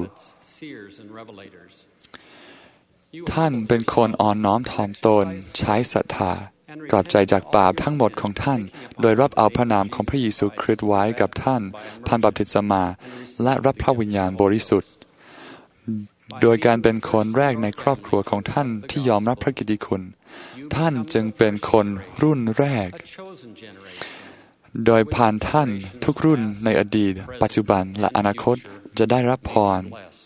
ท่านเป็นคนอ่อนน้อมถ่อมตนใช้ศรัทธากลับใจจากบาปทั้งหมดของท่านโดยรับเอาพระนามของพระเยซูคริสต์ไว้กับท่านผ่านบัพติศมาและรับพระวิญญาณบริสุทธิ์โดยการเป็นคนแรกในครอบครัวของท่านที่ยอมรับพระกิตติคุณท่านจึงเป็นคนรุ่นแรกโดยผ่านท่านทุกรุ่นในอดีตปัจจุบันและอนาคตจะได้รับพร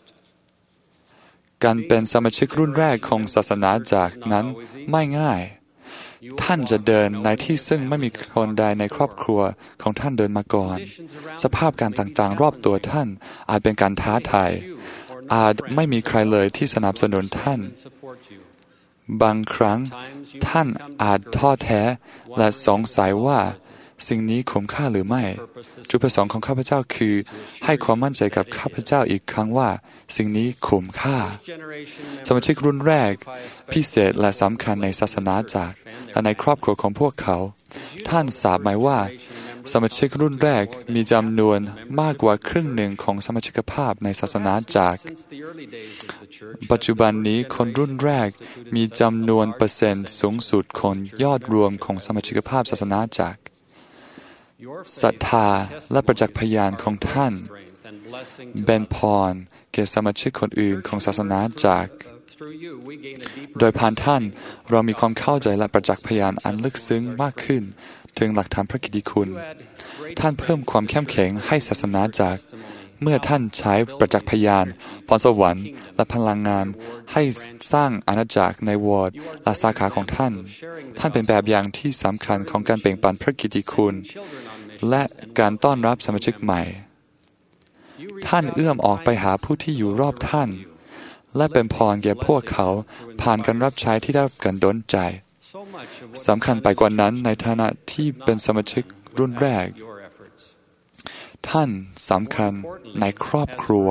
การเป็นสมาชิกรุ่นแรกของศาสนาจักรนั้นไม่ง่ายท่านจะเดินในที่ซึ่งไม่มีคนใดในครอบครัวของท่านเดินมาก่อนสภาพการต่างๆรอบตัวท่านอาจเป็นการท้าทายอาจไม่มีใครเลยที่สนับสนุนท่านบางครั้งท่านอาจท้อแท้และสงสัยว่าสิ่งนี้คุ้มค่าหรือไม่จุดประสงค์ของข้าพเจ้าคือให้ความมั่นใจกับข้าพเจ้าอีกครั้งว่าสิ่งนี้คุ้มค่าสมาชิกรุ่นแรกพิเศษและสำคัญในศาสนาจักรและในครอบครัวของพวกเขาท่านทราบไหมว่าสมาชิกรุ่นแรกมีจำนวนมากกว่าครึ่งหนึ่งของสมาชิกภาพในศาสนาจักรปัจจุบันนี้คนรุ่นแรกมีจำนวนเปอร์เซ็นต์สูงสุดของยอดรวมของสมาชิกภาพศาสนาจักรศรัทธาและประจักษ์พยานของท่านเป็นพรแก่สมาชิกคนอื่นของศาสนาจักรโดยผ่านท่านเรามีความเข้าใจและประจักษ์พยานอันลึกซึ้งมากขึ้นถึงหลักฐานพระกิตติคุณท่านเพิ่มความเข้มแข็งให้ศาสนาจักรเมื่อท่านใช้ประจักษ์พยานพรสวรรค์และพลังงานให้สร้างอาณาจักรในวอร์ดและสาขาของท่านเป็นแบบอย่างที่สำคัญของการแบ่งปันพระกิตติคุณและการต้อนรับสมาชิกใหม่ท่านเอื้อมออกไปหาผู้ที่อยู่รอบท่านและเป็นพรแก่พวกเขาผ่านการรับใช้ที่ได้รับการดลใจสำคัญไปกว่านั้นในฐานะที่เป็นสมาชิกรุ่นแรกท่านสำคัญในครอบครัว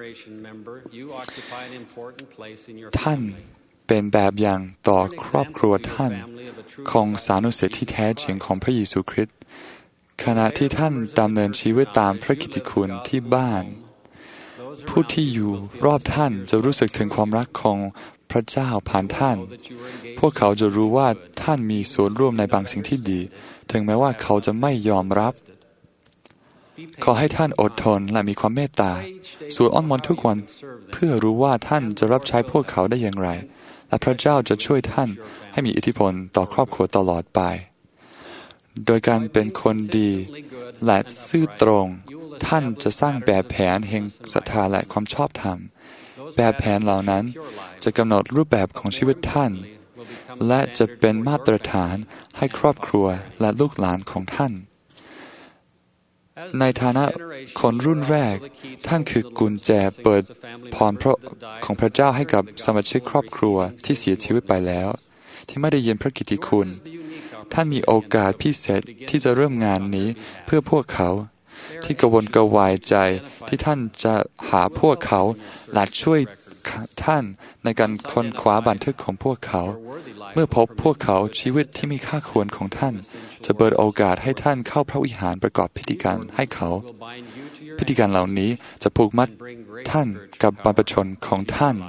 ท่านเป็นแบบอย่างต่อครอบครัวท่านของสานุสิทธิ์ที่แท้จริงของพระเยซูคริสต์ขณะที่ท่านดำเนินชีวิตตามพระกิตติคุณที่บ้านผู้ที่อยู่รอบท่านจะรู้สึกถึงความรักของพระเจ้าผ่านท่านพวกเขาจะรู้ว่าท่านมีส่วนร่วมในบางสิ่งที่ดีถึงแม้ว่าเขาจะไม่ยอมรับขอให้ท่านอดทนและมีความเมตตาสวดอ้อนวอนทุกวันเพื่อรู้ว่าท่านจะรับใช้พวกเขาได้อย่างไรและพระเจ้าจะช่วยท่านให้มีอิทธิพลต่อครอบครัวตลอดไปโดยการเป็นคนดีและซื่อตรงท่านจะสร้างแบบแผนแห่งศรัทธาและความชอบธรรมแบบแผนเหล่านั้นจะกำหนดรูปแบบของชีวิตท่านและจะเป็นมาตรฐานให้ครอบครัวและลูกหลานของท่านในฐานะคนรุ่นแรกท่านคือกุญแจเปิดพรของพระเจ้าให้กับสมาชิกครอบครัวที่เสียชีวิตไปแล้วทที่ไม่ได้ยินพระกิตติคุณท่านมีโอกาสพิเศษที่จะเริ่มงานนี้เพื่อพวกเขาที่กระวนกระวายใจที่ท่านจะหาพวกเขาและช่วยท่านในการค้นคว้าบันทึกของพวกเขาเมื่อพบพวกเขาชีวิตที่มีค่าควรของท่านจะเปิดโอกาสให้ท่านเข้าพระวิหารประกอบพิธีการให้เขาพิธีการเหล่านี้จะผูกมัดท่านกับบรรพชนของท่าน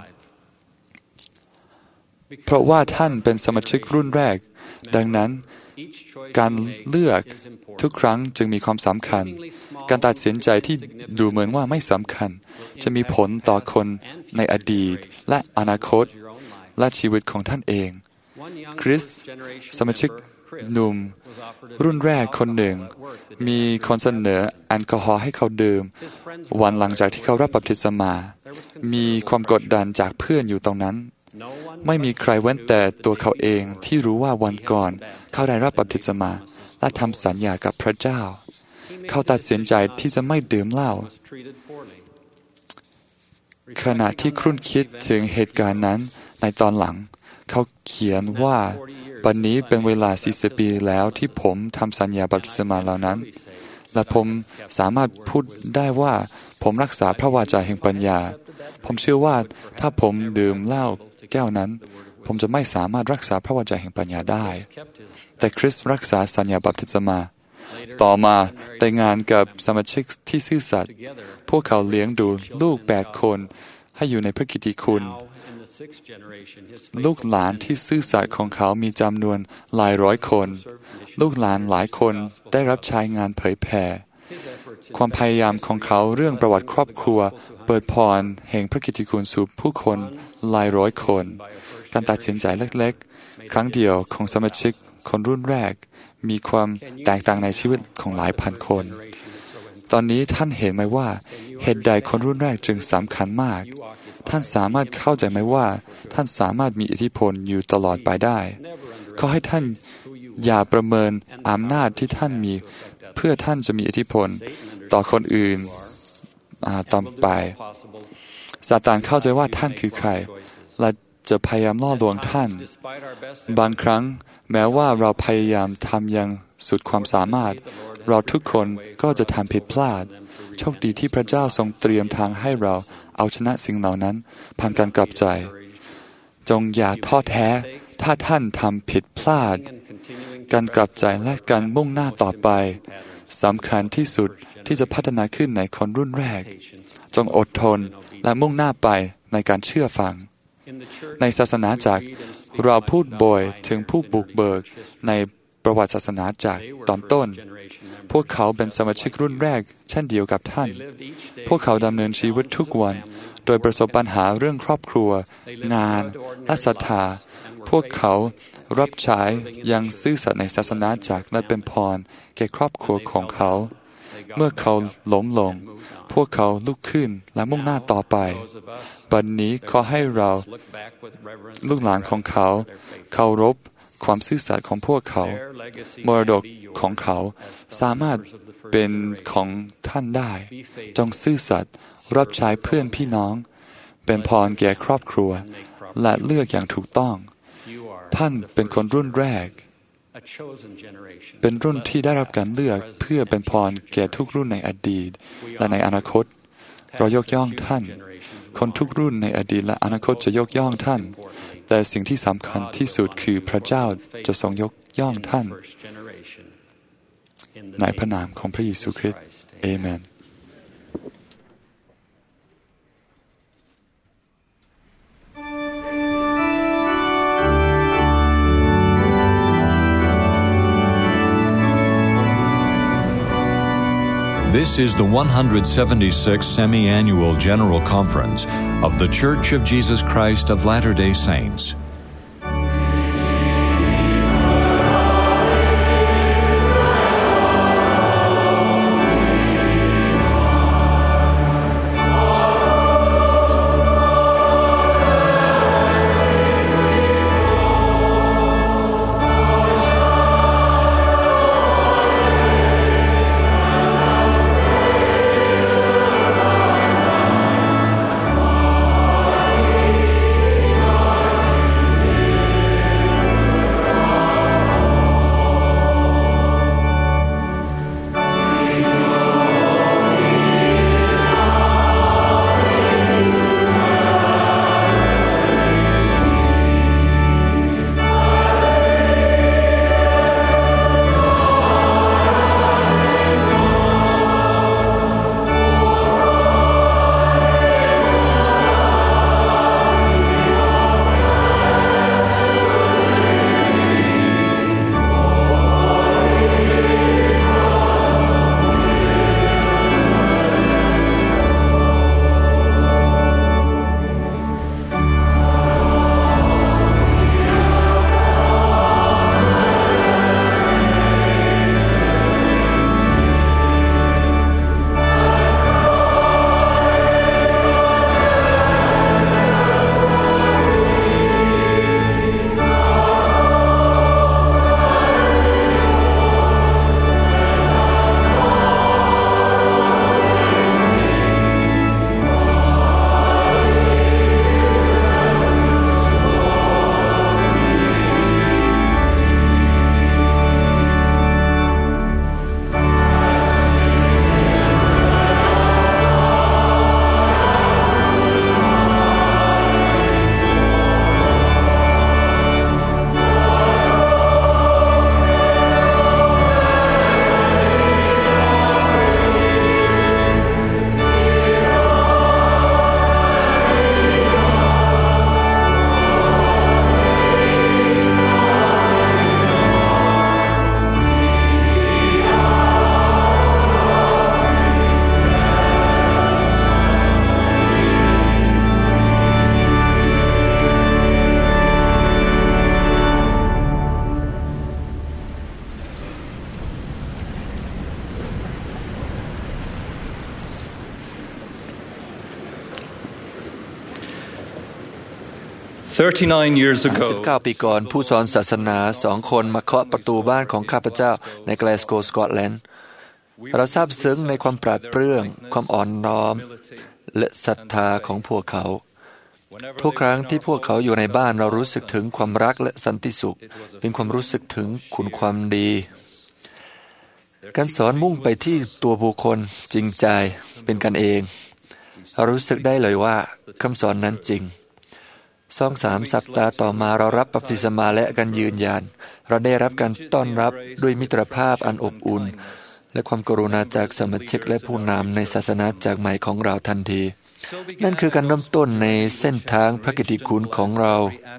เพราะว่าท่านเป็นสมาชิกรุ่นแรกดังนั้นการเลือกทุกครั้งจึงมีความสำคัญการตัดสินใจที่ดูเหมือนว่าไม่สำคัญจะมีผลต่อคนในอดีตและอนาคตและชีวิตของท่านเองคริสสมาชิกหนุ่มรุ่นแรกคนหนึ่งมีคนเสนอแอลกอฮอล์ให้เขาดื่มวันหลังจากที่เขารับบัพติศมามีความกดดันจากเพื่อนอยู่ตรงนั้นไม่มีใครเว้นแต่ตัวเขาเองที่รู้ว่าวันก่อนเขาได้รับบัพติศมาและทำสัญญากับพระเจ้าเขาตัดสินใจที่จะไม่ดื่มเหล้าขณะที่ครุ่นคิดถึงเหตุการณ์นั้นในตอนหลังเขาเขียนว่าวันนี้เป็นเวลา40 ปีแล้วที่ผมทำสัญญาบัพติศมาเหล่านั้นและผมสามารถพูดได้ว่าผมรักษาพระวาจาแห่งปัญญาผมเชื่อว่าถ้าผมดื่มเหล้าแก้วนั้นผมจะไม่สามารถรักษาพระวจาแห่งปัญญาได้แต่คริสต์รักษาสัญญาบัพติศมาต่อมาแต่งงานกับสมาชิกที่ซื่อสัตย์พวกเขาเลี้ยงดูลูก8 คนให้อยู่ในพระกิตติคุณลูกหลานที่ซื่อสัตย์ของเขามีจำนวนหลายร้อยคนลูกหลานหลายคนได้รับใช้งานเผยแผ่ความพยายามของเขาเรื่องประวัติครอบครัวเปิดพรแห่งพระกิตติคุณสู่ผู้คนหลายร้อยคนการตัดสินใจเล็กๆครั้งเดียวของสมาชิกคนรุ่นแรกมีความแตกต่างในชีวิตของหลายพันคนตอนนี้ท่านเห็นไหมว่าเหตุใดคนรุ่นแรกจึงสำคัญมากท่านสามารถเข้าใจไหมว่าท่านสามารถมีอิทธิพลอยู่ตลอดไปได้ขอให้ท่านอย่าประเมินอำนาจที่ท่านมีเพื่อท่านจะมีอิทธิพลต่อคนอื่นต่อไปซาตานเข้าใจว่าท่านคือใครและจะพยายามล่อลวงท่านบางครั้งแม้ว่าเราพยายามทำอย่างสุดความสามารถเราทุกคนก็จะทำผิดพลาดโชคดีที่พระเจ้าทรงเตรียมทางให้เราเอาชนะสิ่งเหล่านั้นผ่านการกลับใจจงอย่าท้อแท้ถ้าท่านทำผิดพลาดการกลับใจและการมุ่งหน้าต่อไปสำคัญที่สุดที่จะพัฒนาขึ้นในคนรุ่นแรกจงอดทนและมุ่งหน้าไปในการเชื่อฟังในศาสนาจักรเราพูดบ่อยถึงผู้บุกเบิกในประวัติศาสนาจักรตอนต้นพวกเขาเป็นสมาชิกรุ่นแรกเช่นเดียวกับท่านพวกเขาดำเนินชีวิตทุกวันโดยประสบปัญหาเรื่องครอบครัวงานและศรัทธาพวกเขารับใช้ยังซื่อสัตย์ในศาสนาจักรและเป็นพรแก่ครอบครัวของเขาเมื่อเขาล้มลงพวกเขาลุกขึ้นและมุ่งหน้าต่อไปบัดนี้ขอให้เราลูกหลานของเขาเคารพความซื่อสัตย์ของพวกเขามรดกของเขาสามารถเป็นของท่านได้จงซื่อสัตย์รับใช้เพื่อนพี่น้องเป็นพรแก่ครอบครัวและเลือกอย่างถูกต้องท่านเป็นคนรุ่นแรกเป็นรุ่นที่ได้รับการเลือกเพื่อเป็นพรแก่ทุกรุ่นในอดีตและในอนาคตเรายกย่องท่านคนทุกรุ่นในอดีตและอนาคตจะยกย่องท่านแต่สิ่งที่สำคัญที่สุดคือพระเจ้าจะทรงยกย่องท่านในพระนามของพระเยซูคริสต์เอเมน This is the 176th Semi-Annual General Conference of The Church of Jesus Christ of Latter-day Saints. 39 years ago 19 ปีก่อนผู้สอนศาสนา2 คนมาเคาะประตูบ้านของข้าพเจ้าในแกลสโกว์สกอตแลนด์เราซาบซึ้งในความปราดเปรื่องความอ่อนน้อมและศรัทธาของพวกเขาทุกครั้งที่พวกเขาอยู่ในบ้านเรารู้สึกถึงความรักและสันติสุขเป็นความรู้สึกถึงคุณความดีการสอนมุ่งไปที่ตัวบุคคลจริงใจเป็นกันเองเรารู้สึกได้เลยว่าคำสอนนั้นจริง2-3 สัปดาห์ต่อมาเรารับบัพติศมาและการยืนยันเราได้รับการต้อนรับด้วยมิตรภาพอันอบอุ่นและความกรุณาจากสมาชิกและผู้นำในศาสนาจักรใหม่ของเราทันทีนั่นคือการเริ่มต้นในเส้นทางพระกิตติคุณของเรา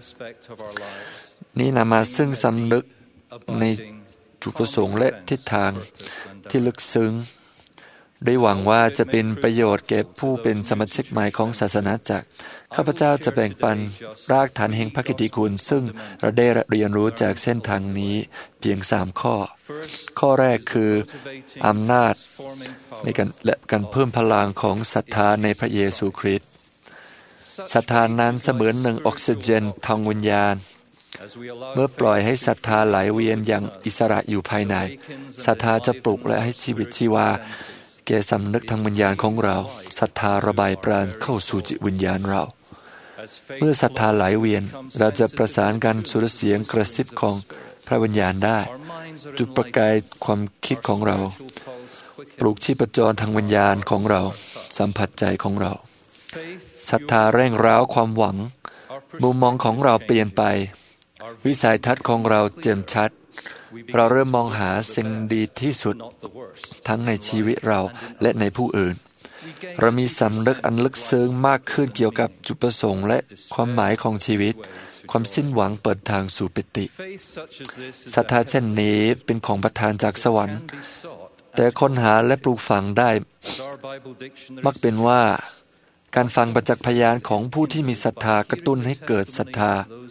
นี่นำมาซึ่งสำนึกในจุดประสงค์และทิศทางที่ลึกซึ้งได้หวังว่าจะเป็นประโยชน์แก่ผู้เป็นสมาชิกใหม่ของศาสนาจักรข้าพเจ้าจะแบ่งปันรากฐานแห่งพระกิตติคุณซึ่งเราได้เรียนรู้จากเส้นทางนี้เพียง3 ข้อข้อแรกคืออำนาจในการเพิ่มพลังของศรัทธาในพระเยซูคริสต์ศรัทธานั้นเสมือนหนึ่งออกซิเจนทางวิญญาณเมื่อปล่อยให้ศรัทธาไหลเวียนอย่างอิสระอยู่ภายในศรัทธาจะปลุกและให้ชีวิตชีวาแก่สำนึกทางวิญญาณของเราศรัทธาระบายปราณเข้าสู่จิตวิญญาณเราเมื่อศรัทธาไหลเวียนเราจะประสานกันสู่เสียงกระซิบของพระวิญญาณได้จุดประกายความคิดของเราปลุกชีพจรทางวิญญาณของเราสัมผัสใจของเราศรัทธาเร่งร้าวความหวังมุมมองของเราเปลี่ยนไปวิสัยทัศน์ของเราแจ่มชัดเราเริ่มมองหาสิ่งดีที่สุดทั้งในชีวิตเราและในผู้อื่นเรามีสำนึกอันลึกซึ้งมากขึ้นเกี่ยวกับจุดประสงค์และความหมายของชีวิตความสิ้นหวังเปิดทางสู่ปิติศรัทธาเช่นนี้เป็นของประทานจากสวรรค์แต่ค้นหาและปลูกฝังได้มักเป็นว่าการฟังประจักษ์พยานของผู้ที่มีศรัทธากระตุ้นให้เกิดศรัทธา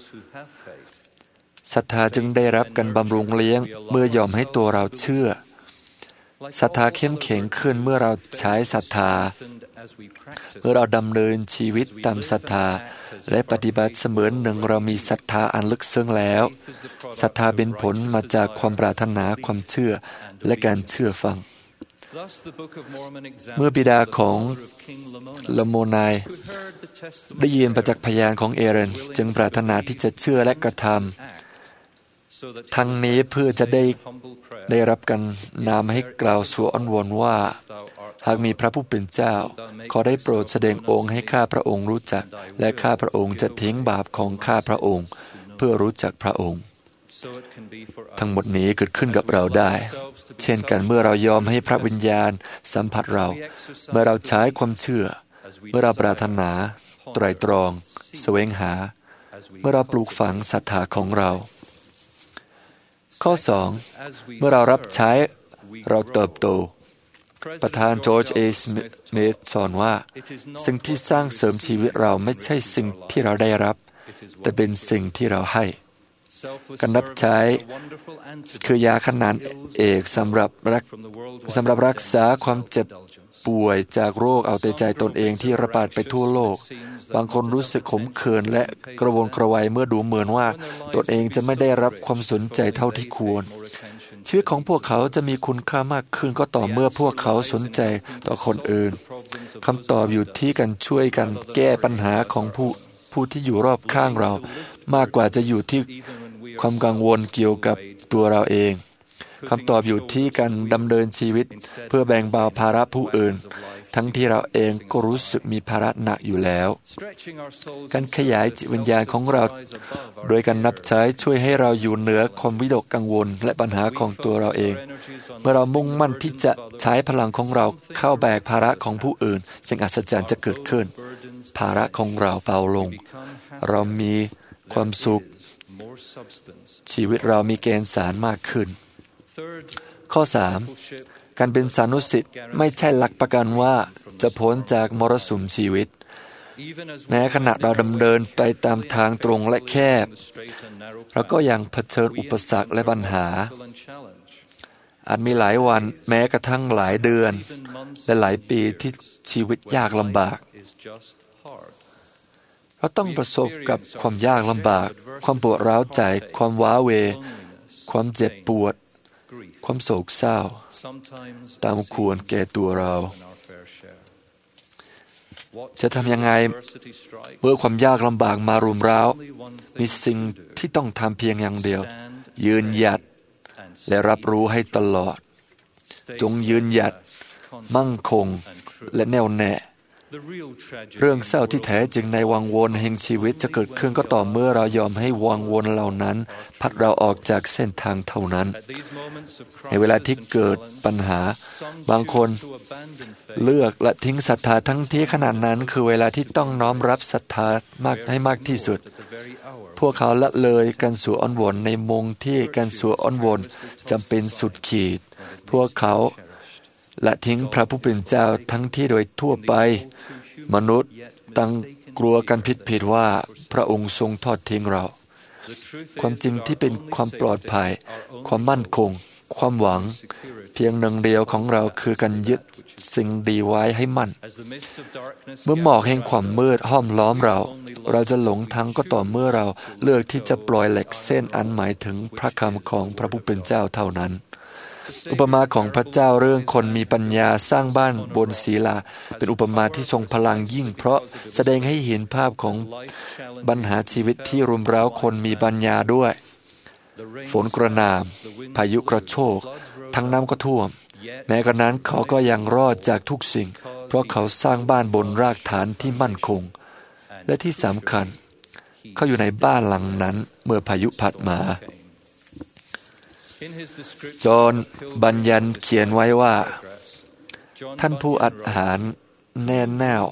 ศรัทธาจึงได้รับการบำรุงเลี้ยงเมื่อยอมให้ตัวเราเชื่อศรัทธาเข้มแข็งขึ้นเมื่อเราใช้ศรัทธาเมื่อเราดำเนินชีวิตตามศรัทธาและปฏิบัติเสมือนหนึ่งเรามีศรัทธาอันลึกซึ้งแล้วศรัทธาเป็นผลมาจากความปรารถนาความเชื่อและการเชื่อฟังเมื่อบิดาของลโมนายได้ยินประจักษ์พยานของเอเรนจึงปรารถนาที่จะเชื่อและกระทำทั้งนี้เพื่อจะได้รับการนำให้กล่าวสู่อ้อนวอนว่าหากมีพระผู้เป็นเจ้าขอได้โปรดแสดงองค์ให้ข้าพระองค์รู้จักและข้าพระองค์จะทิ้งบาปของข้าพระองค์เพื่อรู้จักพระองค์ทั้งหมดนี้เกิดขึ้นกับเราได้เช่นกันเมื่อเรายอมให้พระวิญญาณสัมผัสเราเมื่อเราใช้ความเชื่อเมื่อเราปรารถนาไตร่ตรองแสวงหาเมื่อเราปลูกฝังศรัทธาของเราข้อ 2 เมื่อเรารับใช้เราเติบโตประธานจอร์จ สมิธสอนว่าสิ่งที่สร้างเสริมชีวิตเราไม่ใช่สิ่งที่เราได้รับแต่เป็นสิ่งที่เราให้การรับใช้คือยาขนาดเอกสำหรับรักษาความเจ็บป่วยจากโรคเอาแต่ใจตนเองที่ระบาดไปทั่วโลกบางคนรู้สึกขมขื่นและกระวนกระวายเมื่อดูเหมือนว่าตนเองจะไม่ได้รับความสนใจเท่าที่ควรชีวิตของพวกเขาจะมีคุณค่ามากขึ้นก็ต่อเมื่อพวกเขาสนใจต่อคนอื่นคำตอบอยู่ที่การช่วยกันแก้ปัญหาของผู้ที่อยู่รอบข้างเรามากกว่าจะอยู่ที่ความกังวลเกี่ยวกับตัวเราเองคำตอบอยู่ที่การดำเนินชีวิตเพื่อแบ่งเบาภาระผู้อื่นทั้งที่เราเองก็รู้สึกมีภาระหนักอยู่แล้วการขยายจิตวิญญาณของเราโดยการนับใช้ช่วยให้เราอยู่เหนือความวิตกกังวลและปัญหาของตัวเราเองเมื่อเรามุ่งมั่นที่จะใช้พลังของเราเข้าแบกภาระของผู้อื่นสิ่งอัศจรรย์จะเกิดขึ้นภาระของเราเบาลงเรามีความสุขชีวิตเรามีแกนสารมากขึ้นข้อ 3 การเป็นสานุสิทธิ์ไม่ใช่หลักประกันว่าจะพ้นจากมรสุมชีวิตแม้ขณะเราดำเนินไปตามทางตรงและแคบเราก็ยังเผชิญอุปสรรคและปัญหาอาจมีหลายวันแม้กระทั่งหลายเดือนและหลายปีที่ชีวิตยากลำบากเราต้องประสบกับความยากลำบากความปวดร้าวใจความว้าเหวความเจ็บปวดความโศกเศร้าตามควรแก่ตัวเราจะทำยังไงเมื่อความยากลำบากมารุมเร้ามีสิ่งที่ต้องทำเพียงอย่างเดียวยืนหยัดและรับรู้ให้ตลอดจงยืนหยัดมั่งคงและแน่วแน่เรื่องเศร้าที่แท้จริงในวังวนแห่งชีวิตจะเกิดขึ้นก็ต่อเมื่อเรายอมให้วังวนเหล่านั้นพัดเราออกจากเส้นทางเท่านั้นในเวลาที่เกิดปัญหาบางคนเลือกและทิ้งศรัทธาทั้งที่ขนาดนั้นคือเวลาที่ต้องน้อมรับศรัทธามากให้มากที่สุดพวกเขาละเลยการสู่อ้อนวอนในมงที่การสู่อ้อนวอนจำเป็นสุดขีดพวกเขาละทิ้งพระผู้เป็นเจ้าทั้งที่โดยทั่วไปมนุษย์ตั้งกลัวกันผิดว่าพระองค์ทรงทอดทิ้งเราความจริงที่เป็นความปลอดภัยความมั่นคงความหวังเพียงหนึ่งเดียวของเราคือการยึดสิ่งดีไว้ให้มั่นเมื่อหมอกแห่งความมืดห้อมล้อมเราจะหลงทางก็ต่อเมื่อเราเลือกที่จะปล่อยเหล็กเส้นอันหมายถึงพระคำของพระผู้เป็นเจ้าเท่านั้นอุปมาของพระเจ้าเรื่องคนมีปัญญาสร้างบ้านบนศิลาเป็นอุปมาที่ทรงพลังยิ่งเพราะแสดงให้เห็นภาพของปัญหาชีวิตที่รุมเร้าคนมีปัญญาด้วยฝนกระหน่ำพายุกระโชกทั้งน้ำก็ท่วมแม้กระนั้นเขาก็ยังรอดจากทุกสิ่งเพราะเขาสร้างบ้านบนรากฐานที่มั่นคงและที่สำคัญเขาอยู่ในบ้านหลังนั้นเมื่อพายุพัดมาจอห์นบัญญัติเขียนไว้ว่าท่านผู้อัดหารแน่แน่ว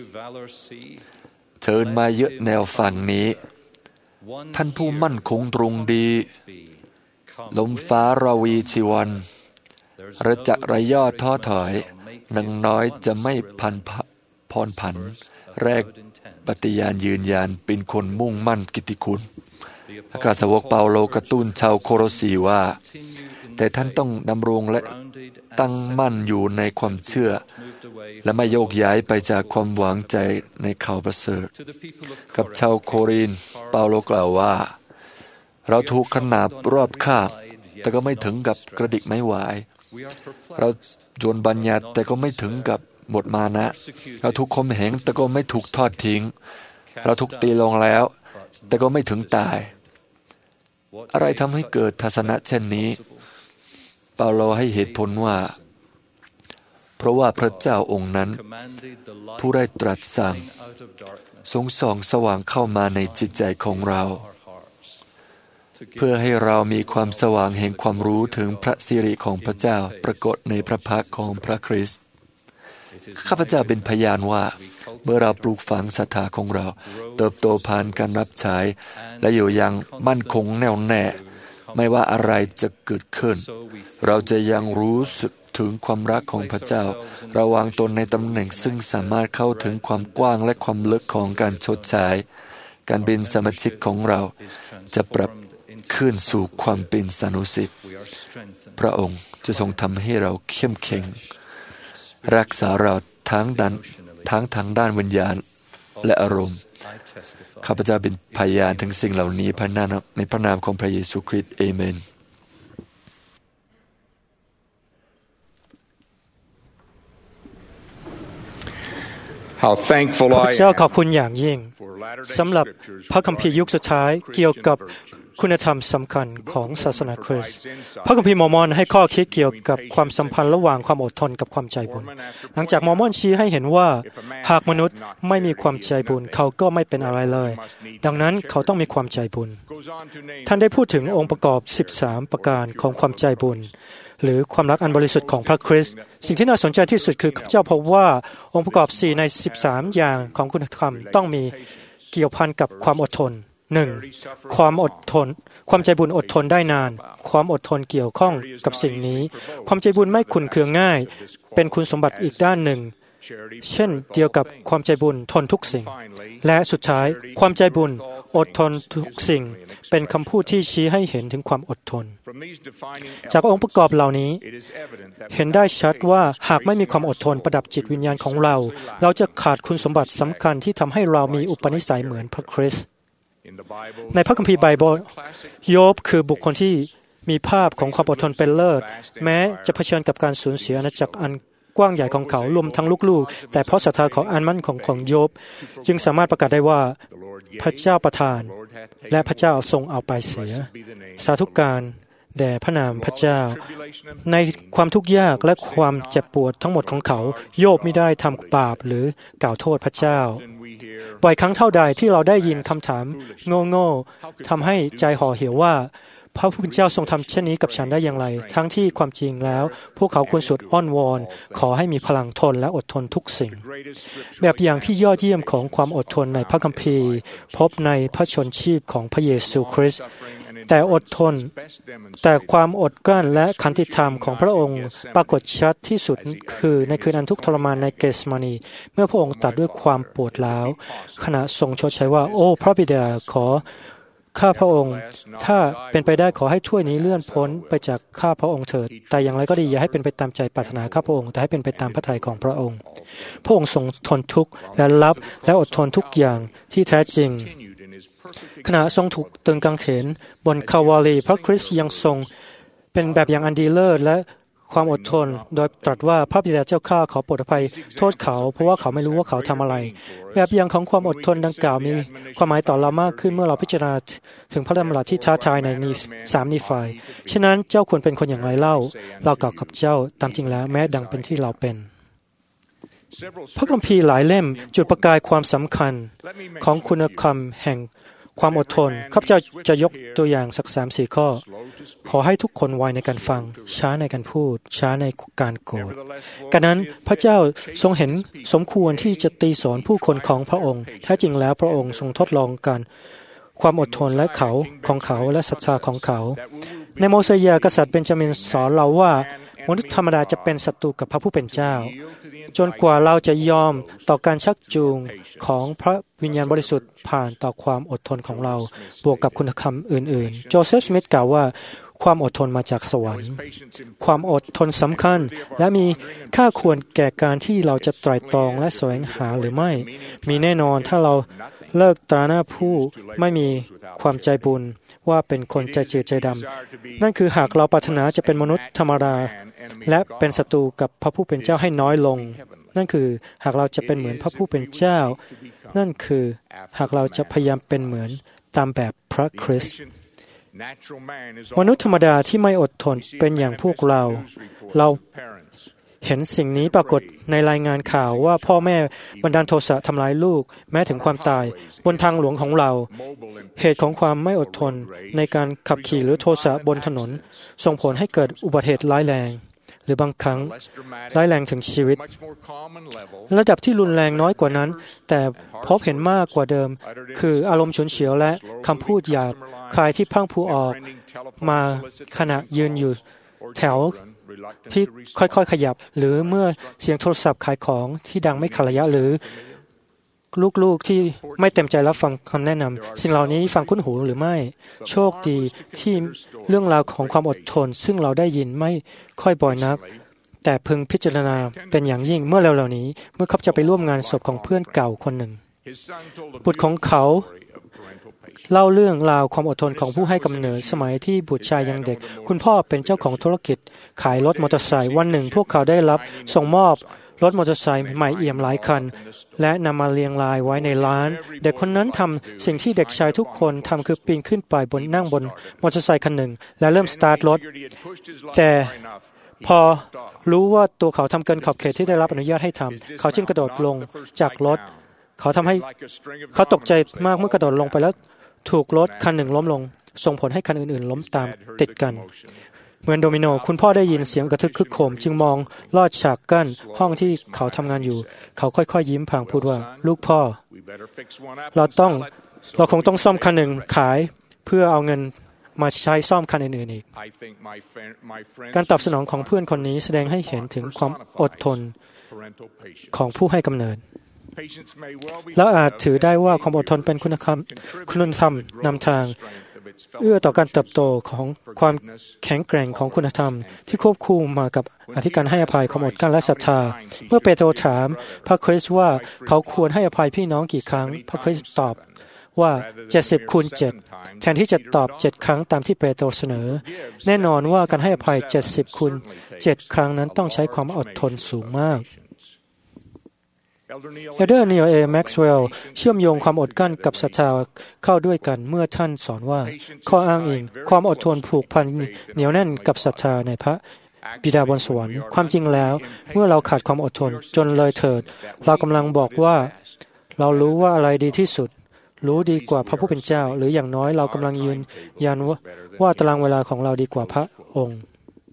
เชิญมาเยอะแนวฝั่งนี้ท่านผู้มั่นคงตรงดีลมฟ้าราวีชีวันระจักระย่อท้อถอยนางน้อยจะไม่พรผันแรกปฏิญาณยืนยันเป็นคนมุ่งมั่นกิตติคุณพระกษัตริย์เปาโลกระตุ้นชาวโคโรสีว่าแต่ท่านต้องดำรงและตั้งมั่นอยู่ในความเชื่อและไม่โยกย้ายไปจากความหวังใจในข่าวประเสริฐกับชาวโครินธ์เปาโลกล่าวว่าเราถูกขนาบรอบข้างแต่ก็ไม่ถึงกับกระดิกไม้ไหวเราโยนบัญญัติแต่ก็ไม่ถึงกับหมดมานะเราถูกข่มเหงแต่ก็ไม่ถูกทอดทิ้งเราถูกตีลงแล้วแต่ก็ไม่ถึงตายอะไรทำให้เกิดทัศนะเช่นนี้เปาโลให้เหตุผลว่าเพราะว่าพระเจ้าองค์นั้นผู้ได้ตรัสสั่งทรงส่องสว่างเข้ามาในจิตใจของเราเพื่อให้เรามีความสว่างแห่งความรู้ถึงพระสิริของพระเจ้าปรากฏในพระพักตร์ของพระคริสต์ข้าพเจ้าเป็นพยานว่าเมื่อเราปลูกฝังศรัทธาของเราเติบโตผ่านการรับใช้และอยู่อย่างมั่นคงแน่วแน่ไม่ว่าอะไรจะเกิดขึ้นเราจะยังรู้สึกถึงความรักของพระเจ้าเราวางตนในตำแหน่งซึ่งสามารถเข้าถึงความกว้างและความลึกของการชดใช้การเป็นสมาชิกของเราจะปรับขึ้นสู่ความเป็นสานุสิทธิ์พระองค์จะทรงทำให้เราเข้มแข็งรักษาเราทั้งทางด้านวิญญาณและอารมณ์ข้าพเจ้าเป็นพยานถึงสิ่งเหล่านี้ในพระนามของพระเยซูคริสต์เอเมน How thankful ข้าพเจ้าขอบคุณอย่างยิ่งสำหรับพระคัมภีร์ยุคสุดท้ายเกี่ยวกับคุณธรรมสำคัญของศาสนาคริสต์พระคัมภีร์มอร์มอนให้ข้อคิดเกี่ยวกับความสัมพันธ์ระหว่างความอดทนกับความใจบุญหลังจากมอร์มอนชี้ให้เห็นว่าหากมนุษย์ไม่มีความใจบุญเขาก็ไม่เป็นอะไรเลยดังนั้นเขาต้องมีความใจบุญท่านได้พูดถึงองค์ประกอบ13ประการของความใจบุญหรือความรักอันบริสุทธิ์ของพระคริสต์สิ่งที่น่าสนใจที่สุดคือข้าพเจ้าพบว่าองค์ประกอบ4ใน13อย่างของคุณธรรมต้องมีเกี่ยวพันกับความอดทน 1. ความอดทนความใจบุญอดทนได้นานความอดทนเกี่ยวข้องกับสิ่งนี้ความใจบุญไม่ขุ่นเคืองง่ายเป็นคุณสมบัติอีกด้านหนึ่งเช่นเดียวกับความใจบุญทนทุกสิ่งและสุดท้ายความใจบุญอดทนทุกสิ่งเป็นคำพูดที่ชี้ให้เห็นถึงความอดทนจากองค์ประกอบเหล่านี้เห็นได้ชัดว่าหากไม่มีความอดทนประดับจิตวิญญาณของเราจะขาดคุณสมบัติสำคัญที่ทำให้เรามีอุปนิสัยเหมือนพระคริสต์ในพระคัมภีร์ไบเบิลโยบคือบุคคลที่มีภาพของความอดทนเป็นเลิศแม้จะเผชิญกับการสูญเสียอาณาจักรอันกว้างใหญ่ของเขารวมทั้งลูกๆแต่เพราะศรัทธาของอันมั่นของโยบจึงสามารถประกาศได้ว่าพระเจ้าประทานและพระเจ้าทรงเอาไปเสียสาธุการแด่พระนามพระเจ้าในความทุกข์ยากและความเจ็บปวดทั้งหมดของเขาโยบไม่ได้ทำบาปหรือกล่าวโทษพระเจ้าบ่อยครั้งเท่าใดที่เราได้ยินคำถามโง่ๆทำให้ใจห่อเหี่ยวว่าพระผู้เป็นเจ้าทรงทำเช่นนี้กับฉันได้อย่างไรทั้งที่ความจริงแล้วพวกเขาควรสวดอ้อนวอนขอให้มีพลังทนและอดทนทุกสิ่งแบบอย่างที่ยอดเยี่ยมของความอดทนในพระคัมภีร์พบในพระชนชีพของพระเยซูคริสต์แต่อดทนแต่ความอดกลั้นและขันติธรรมของพระองค์ปรากฏชัดที่สุดคือในคืนอันทุกข์ทรมานในเกสมานีเมื่อพระองค์ตรัสด้วยความปวดร้าวขณะทรงชดใช้ว่าโอ้พระบิดาขอข้าพระองค์ถ้าเป็นไปได้ขอให้ถ้วยนี้เลื่อนพ้นไปจากข้าพระองค์เถิดแต่อย่างไรก็ดีอย่าให้เป็นไปตามใจปรารถนาข้าพระองค์แต่ให้เป็นไปตามพระทัยของพระองค์พระองค์ทรงทนทุกข์และรับและอดทนทุกอย่างที่แท้จริงขณะทรงถูกตรึงกางเขนบนคาวาลีพระคริสต์ยังทรงเป็นแบบอย่างอันดีเลิศและความอดทนโดยตรัสว่าพระบิดาเจ้าข้าขอโปรดอภัยโทษเขาเพราะว่าเขาไม่รู้ว่าเขาทำอะไรแบบอย่างของความอดทนดังกล่าวมีความหมายต่อเรามากขึ้นเมื่อเราพิจารณาถึงพระดำรัสที่ท้าทายใน3นิฟายฉะนั้นเจ้าควรเป็นคนอย่างไรเล่าเรากล่าวกับเจ้าตามจริงแล้วแม้ดังเป็นที่เราเป็นพระคัมภีร์หลายเล่มจุดประกายความสำคัญของคุณธรรมแห่งความอดทนข้าพเจ้าจะยกตัวอย่างสัก 3-4 ข้อขอให้ทุกคนไวในการฟังช้าในการพูดช้าในการโกรธกันนั้นพระเจ้าทรงเห็นสมควรที่จะตีสอนผู้คนของพระองค์แท้จริงแล้วพระองค์ทรงทดลองกันความอดทนและเขาของเขาและศรัทธาของเขาในโมเสยากษัตริย์เบนจามินสอนเราว่ามนุษย์ธรรมดาจะเป็นศัตรูกับพระผู้เป็นเจ้าจนกว่าเราจะยอมต่อการชักจูงของพระวิญญาณบริสุทธิ์ผ่านต่อความอดทนของเราบวกกับคุณธรรมอื่นๆโจเซฟสมิธกล่าวว่าความอดทนมาจากสวรรค์ความอดทนสำคัญและมีค่าควรแก่การที่เราจะไตร่ตรองและแสวงหาหรือไม่มีแน่นอนถ้าเราเลิกตราหน้าผู้ไม่มีความใจบุญว่าเป็นคนใจจืดใจดำนั่นคือหากเราปรารถนาจะเป็นมนุษย์ธรรมดาและเป็นศัตรูกับพระผู้เป็นเจ้าให้น้อยลงนั่นคือหากเราจะเป็นเหมือนพระผู้เป็นเจ้านั่นคือหากเราจะพยายามเป็นเหมือนตามแบบพระคริสต์มนุษย์ธรรมดาที่ไม่อดทนเป็นอย่างพวกเราเห็นสิ่งนี้ปรากฏในรายงานข่าวว่าพ่อแม่บันดาลโทสะทำร้ายลูกแม้ถึงความตายบนทางหลวงของเราเหตุของความไม่อดทนในการขับขี่หรือโทสะบนถนนส่งผลให้เกิดอุบัติเหตุร้ายแรงหรือบางครั้งร้ายแรงถึงชีวิตระดับที่รุนแรงน้อยกว่านั้นแต่พบเห็นมากกว่าเดิมคืออารมณ์ฉุนเฉียวและคำพูดหยาบคายที่พรั่งพรูออกมาขณะยืนอยู่แถวที่ค่อยๆขยับหรือเมื่อเสียงโทรศัพท์ขายของที่ดังไม่ขาดระยะหรือลูกๆที่ไม่เต็มใจรับฟังคำแนะนำสิ่งเหล่านี้ฟังคุ้นหูหรือไม่โชคดีที่เรื่องราวของความอดทนซึ่งเราได้ยินไม่ค่อยบ่อยนักแต่พึงพิจารณาเป็นอย่างยิ่งเมื่อเร็วๆนี้เมื่อเขาจะไปร่วมงานศพของเพื่อนเก่าคนหนึ่งบุตรของเขาเล่าเรื่องราวความอดทนของผู้ให้กำเนิดสมัยที่บุตรชายยังเด็กคุณพ่อเป็นเจ้าของธุรกิจขายรถมอเตอร์ไซค์วันหนึ่งพวกเขาได้รับส่งมอบรถมอเตอร์ไซค์ใหม่เอี่ยมหลายคันและนำมาเรียงรายไว้ในร้านเด็กคนนั้นทำสิ่งที่เด็กชายทุกคนทำคือปีนขึ้นไปนั่งบนมอเตอร์ไซค์คันหนึ่งและเริ่มสตาร์ทรถแต่พอรู้ว่าตัวเขาทำเกินขอบเขตที่ได้รับอนุญาตให้ทำเขาจึงกระโดดลงจากรถเขาทำให้เขาตกใจมากเมื่อกระโดดลงไปแล้วถูกรถคันหนึ่งล้มลงส่งผลให้คันอื่นๆล้มตามติดกันเหมือนโดมิโนคุณพ่อได้ยินเสียงกระทึกคึกโครมจึงมองลอดฉากกั้นห้องที่เขาทำงานอยู่เขาค่อยๆยิ้มพลางพูดว่าลูกพ่อเราคงต้องซ่อมคันหนึ่งขายเพื่อเอาเงินมาใช้ซ่อมคันอื่นๆอีกการตอบสนองของเพื่อนคนนี้แสดงให้เห็นถึงความอดทนของผู้ให้กำเนิดแล้วอาจถือได้ว่าความอดทนเป็นคุณธรรมนำทางเอื้อต่อการเติบโตของความแข็งแกร่งของคุณธรรมที่ควบคู่มากับอธิการให้อภัยความอดกลั้นและศรัทธาเมื่อเปโตรถามพระคริสต์ว่าเขาควรให้อภัยพี่น้องกี่ครั้งพระคริสต์ตอบว่า70 คูณ 7แทนที่จะตอบ7ครั้งตามที่เปโตรเสนอแน่นอนว่าการให้อภัย70 คูณ 7ครั้งนั้นต้องใช้ความอดทนสูงมากเอเดอร์นีลเอแม็กซ์เวลล์เชื่อมโยงความอดกลั้นกับศรัทธาเข้าด้วยกันเมื่อท่านสอนว่าข้ออ้างอิงความอดทนผูกพันเหนียวแน่นกับศรัทธาในพระบิดาบนสวรรค์ความจริงแล้วเมื่อเราขาดความอดทนจนเลยเถิดเรากำลังบอกว่าเรารู้ว่าอะไรดีที่สุดรู้ดีกว่าพระผู้เป็นเจ้าหรืออย่างน้อยเรากำลังยืนยันว่าตารางเวลาของเราดีกว่าพระองค์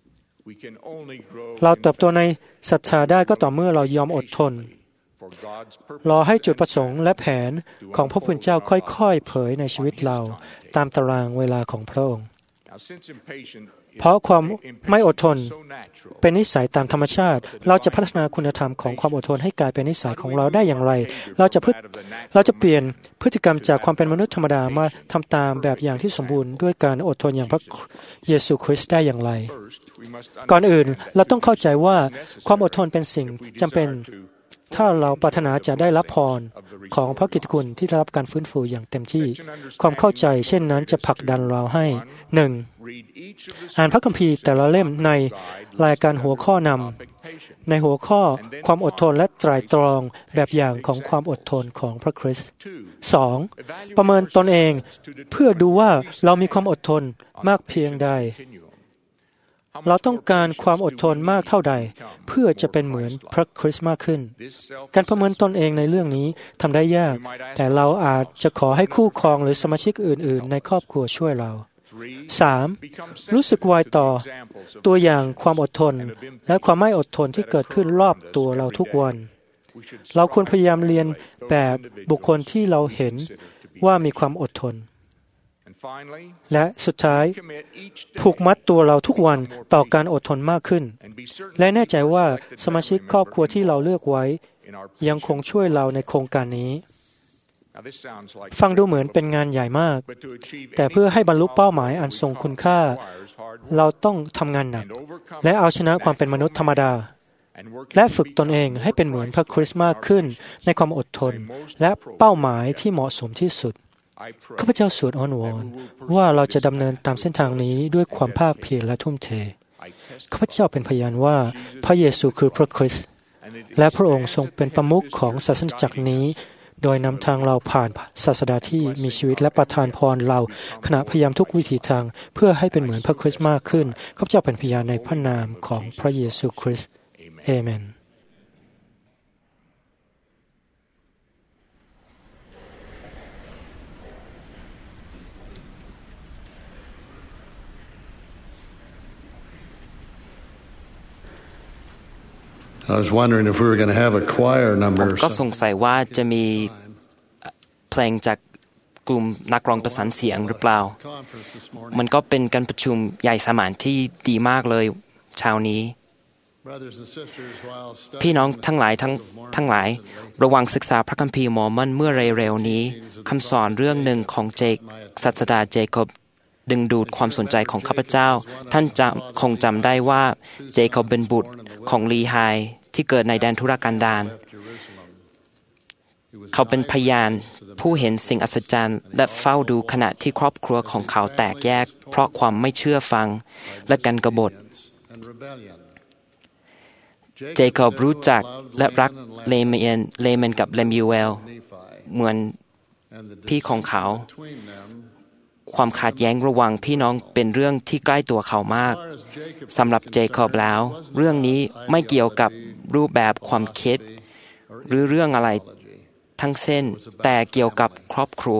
เราเติบโตในศรัทธาได้ก็ต่อเมื่อเรายอมอดทนรอให้จุดประสงค์และแผนของพระผู้เป็นเจ้าค่อยๆเผยในชีวิตเราตามตารางเวลาของพระองค์เพราะความไม่อดทนเป็นนิสัยตามธรรมชาติเราจะพัฒนาคุณธรรมของความอดทนให้กลายเป็นนิสัยของเราได้อย่างไรเราจะเปลี่ยนพฤติกรรมจากความเป็นมนุษย์ธรรมดามาทำตามแบบอย่างที่สมบูรณ์ด้วยการอดทนอย่างพระเยซูคริสต์ได้อย่างไรก่อนอื่นเราต้องเข้าใจว่าความอดทนเป็นสิ่งจำเป็นถ้าเราปรารถนาจะได้รับพรของพระกิตติคุณที่ได้รับการฟื้นฟูอย่างเต็มที่ความเข้าใจเช่นนั้นจะผลักดันเราให้ 1. อ่านพระคัมภีร์แต่ละเล่มในรายการหัวข้อนำในหัวข้อความอดทนและไตร่ตรองแบบอย่างของความอดทนของพระคริสต์ 2. ประเมินตนเองเพื่อดูว่าเรามีความอดทนมากเพียงใดเราต้องการความอดทนมากเท่าใดเพื่อจะเป็นเหมือนพระคริสต์มากขึ้นการประเมินตนเองในเรื่องนี้ทำได้ยากแต่เราอาจจะขอให้คู่ครองหรือสมาชิกอื่นๆในครอบครัวช่วยเรา 3. รู้สึกไวต่อตัวอย่างความอดทนและความไม่อดทนที่เกิดขึ้นรอบตัวเราทุกวันเราควรพยายามเรียนแบบบุคคลที่เราเห็นว่ามีความอดทนและสุดท้ายผูกมัดตัวเราทุกวันต่อการอดทนมากขึ้นและแน่ใจว่าสมาชิกครอบครัวที่เราเลือกไว้ยังคงช่วยเราในโครงการนี้ฟังดูเหมือนเป็นงานใหญ่มากแต่เพื่อให้บรรลุเป้าหมายอันทรงคุณค่าเราต้องทำงานหนักและเอาชนะความเป็นมนุษย์ธรรมดาและฝึกตนเองให้เป็นเหมือนพระคริสต์มากขึ้นในความอดทนและเป้าหมายที่เหมาะสมที่สุดข้าพเจ้าสวดอ้อนวอนว่าเราจะดำเนินตามเส้นทางนี้ด้วยความภาคเพียรและทุ่มเทข้าพเจ้าเป็นพยานว่าพระเยซูคือพระคริสต์และพระองค์ทรงเป็นประมุขของศาสนาจักรนี้โดยนำทางเราผ่านศาสดาที่มีชีวิตและประทานพรเราขณะพยายามทุกวิถีทางเพื่อให้เป็นเหมือนพระคริสต์มากขึ้นข้าพเจ้าเป็นพยานในพระนามของพระเยซูคริสต์เอเมน I was wondering if we were going to have a choir number. ผมก็สงสัยว่าจะมีเพลงจากกลุ่มนักร้องประสานเสียงหรือเปล่ามันก็เป็นการประชุมใหญ่สมานที่ดีมากเลยเช้านี้พี่น้องทั้งหลายระวังศึกษาพระคัมภีร์มอร์มอนเมื่อเร็วๆนี้คำสอนเรื่องหนึ่งของศาสดาเจคอบดึงดูดความสนใจของข้าพเจ้าท่านคงจำได้ว่าเจคอบเป็นบุตรของลีไฮที่เกิดในแดนทุรกันดารเขาเป็นพยานผู้เห็นสิ่งอัศจรรย์และเฝ้าดูขณะที่ครอบครัวของเขาแตกแยกเพราะความไม่เชื่อฟังและการกบฏเจคอบรู้จักและรักเลเมนกับเลมิวเอลเหมือนพี่ของเขาความขัดแย้งระหว่างพี่น้องเป็นเรื่องที่ใกล้ตัวเขามากสำหรับเจคอบแล้วเรื่องนี้ไม่เกี่ยวกับรูปแบบความคิดหรือเรื่องอะไรทั้งสิ้นแต่เกี่ยวกับครอบครัว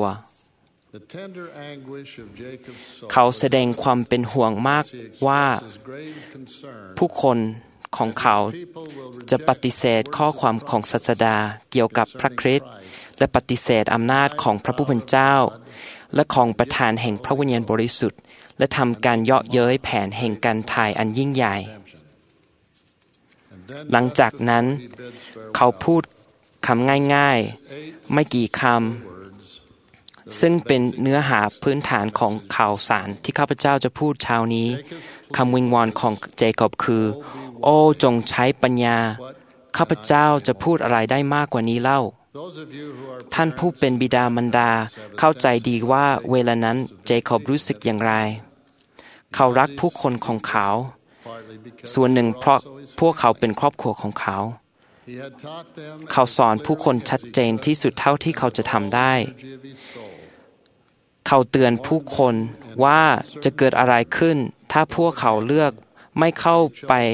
เขาแสดงความเป็นห่วงมากว่าผู้คนของเขาจะปฏิเสธข้อความของศาสดาเกี่ยวกับพระคริสต์และปฏิเสธอำนาจของพระผู้เป็นเจ้าและของประธานแห่งพระวิญญาณบริสุทธิ์และทำการเยาะเย้ยแผนแห่งการทายอันยิ่งใหญ่หลังจากนั้นเขาพูดคำง่ายๆไม่กี่คำซึ่งเป็นเนื้อหาพื้นฐานของข่าวสารที่ข้าพเจ้าจะพูดเช้านี้คำวิงวอนของเจคอบคือโอ้จงใช้ปัญญาข้าพเจ้าจะพูดอะไรได้มากกว่านี้เล่าท่านผู้เป็นบิดามารดาเข้าใจดีว่าเวลานั้นเจคอบรู้สึกอย่างไรเขารักผู้คนของเขาส่วนหนึ่งเพราะพวกเขาเป็นครอบครัวของเขาเขาสอนผู้คนชัดเจนที่สุดเท่าที่เขาจะทำได้เขาเตือนผู้คนว่าจะเกิดอะไรขึ้นถ้าพวกเขาเลือกไม่เข้า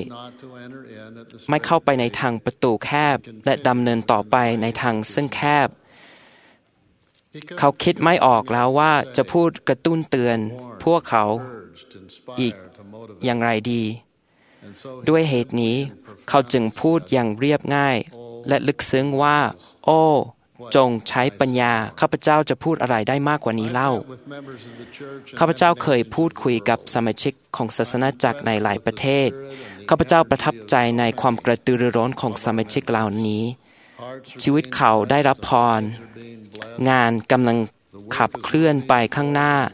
ไปในทางประตูแคบและดำเนินต่อไปในทางซึ่งแคบเขาคิดไม่ออกแล้วว่าจะพูดกระตุ้นเตือนพวกเขาอีกอย่างไรดีด้วยเหตุนี้เขาจึงพูดอย่างเรียบง่ายและลึกซึ้งว่าโอ้จงใช้ปัญญาข้าพเจ้าจะพูดอะไรได้มากกว่านี้เล่าข้าพเจ้าเคยพูดคุยกับสมาชิกของศาสนาจักรในหลายประเทศข้าพเจ้าประทับใจในความกระตือรือร้นของสมาชิกเหล่านี้ชีวิตเขาได้รับพรงานกำลังขับเคลื่อนไปข้างหน้า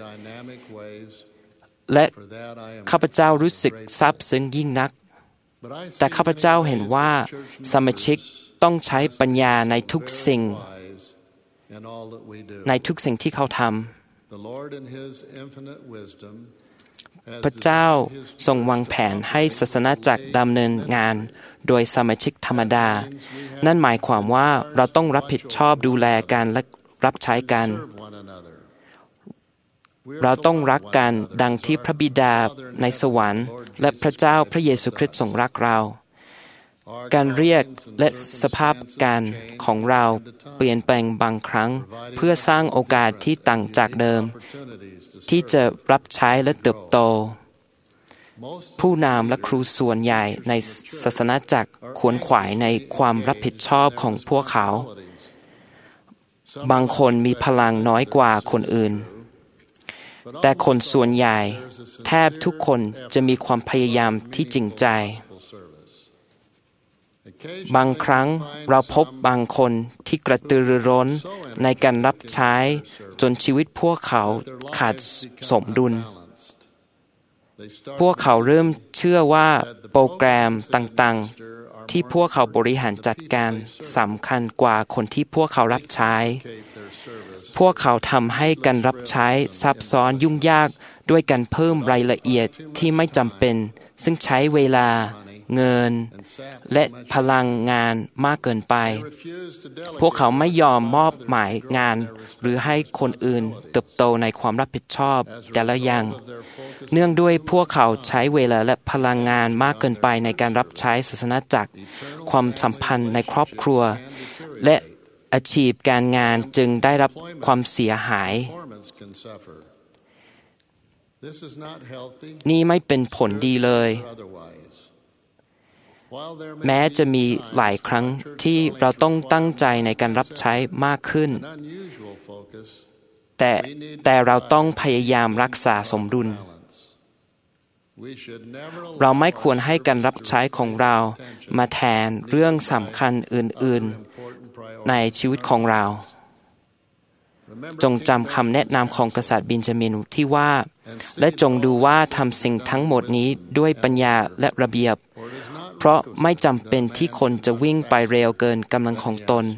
และข้าพเจ้ารู้สึกซาบซึ้งยิ่งนักแต่ข้าพเจ้าเห็นว่าสมาชิกต้องใช้ปัญญาในทุกสิ่งที่เขาทำพระเจ้าทรงวางแผนให้ศาสนาจักรดำเนินงานโดยสมาชิกธรรมดานั่นหมายความว่าเราต้องรับผิดชอบดูแลกันและรับใช้กันเราต้องรักกันดังที่พระบิดาในสวรรค์และพระเจ้าพระเยซูคริสต์ทรงรักเราการเรียกและสภาพการของเราเปลี่ยนแปลงบางครั้งเพื่อสร้างโอกาสที่ต่างจากเดิมที่จะรับใช้และเติบโตผู้นำและครูส่วนใหญ่ในศาสนาจักรขวนขวายในความรับผิดชอบของพวกเขาบางคนมีพลังน้อยกว่าคนอื่นแต่คนส่วนใหญ่แทบทุกคนจะมีความพยายามที่จริงใจบางครั้งเราพบบางคนที่กระตือรือร้นในการรับใช้จนชีวิตพวกเขาขาดสมดุลพวกเขาเริ่มเชื่อว่าโปรแกรมต่างๆที่พวกเขาบริหารจัดการสำคัญกว่าคนที่พวกเขารับใช้พวกเขาทำให้การรับใช้ซับซ้อนยุ่งยากด้วยการเพิ่มรายละเอียดที่ไม่จำเป็นซึ่งใช้เวลาเงินและพลังงานมากเกินไปพวกเขาไม่ยอมมอบหมายงานหรือให้คนอื่นเติบโตในความรับผิดชอบแต่ละอย่างเนื่องด้วยพวกเขาใช้เวลาและพลังงานมากเกินไปในการรับใช้ศาสนาจักรความสัมพันธ์ในครอบครัวและอาชีพการงานจึงได้รับความเสียหายนี่ไม่เป็นผลดีเลยแม้จะมีหลายครั้งที่เราต้องตั้งใจในการรับใช้มากขึ้นแต่เราต้องพยายามรักษาสมดุลเราไม่ควรให้การรับใช้ของเรามาแทนเรื่องสำคัญอื่นๆในชีวิตของเราจงจำคำแนะนำของกษัตริย์เบนจามินที่ว่าและจงดูว่าทำสิ่งทั้งหมดนี้ด้วยปัญญาและระเบียบเพราะไม่จำเป็นที่คนจะวิ่งไปเร็วเกินกำลังของตน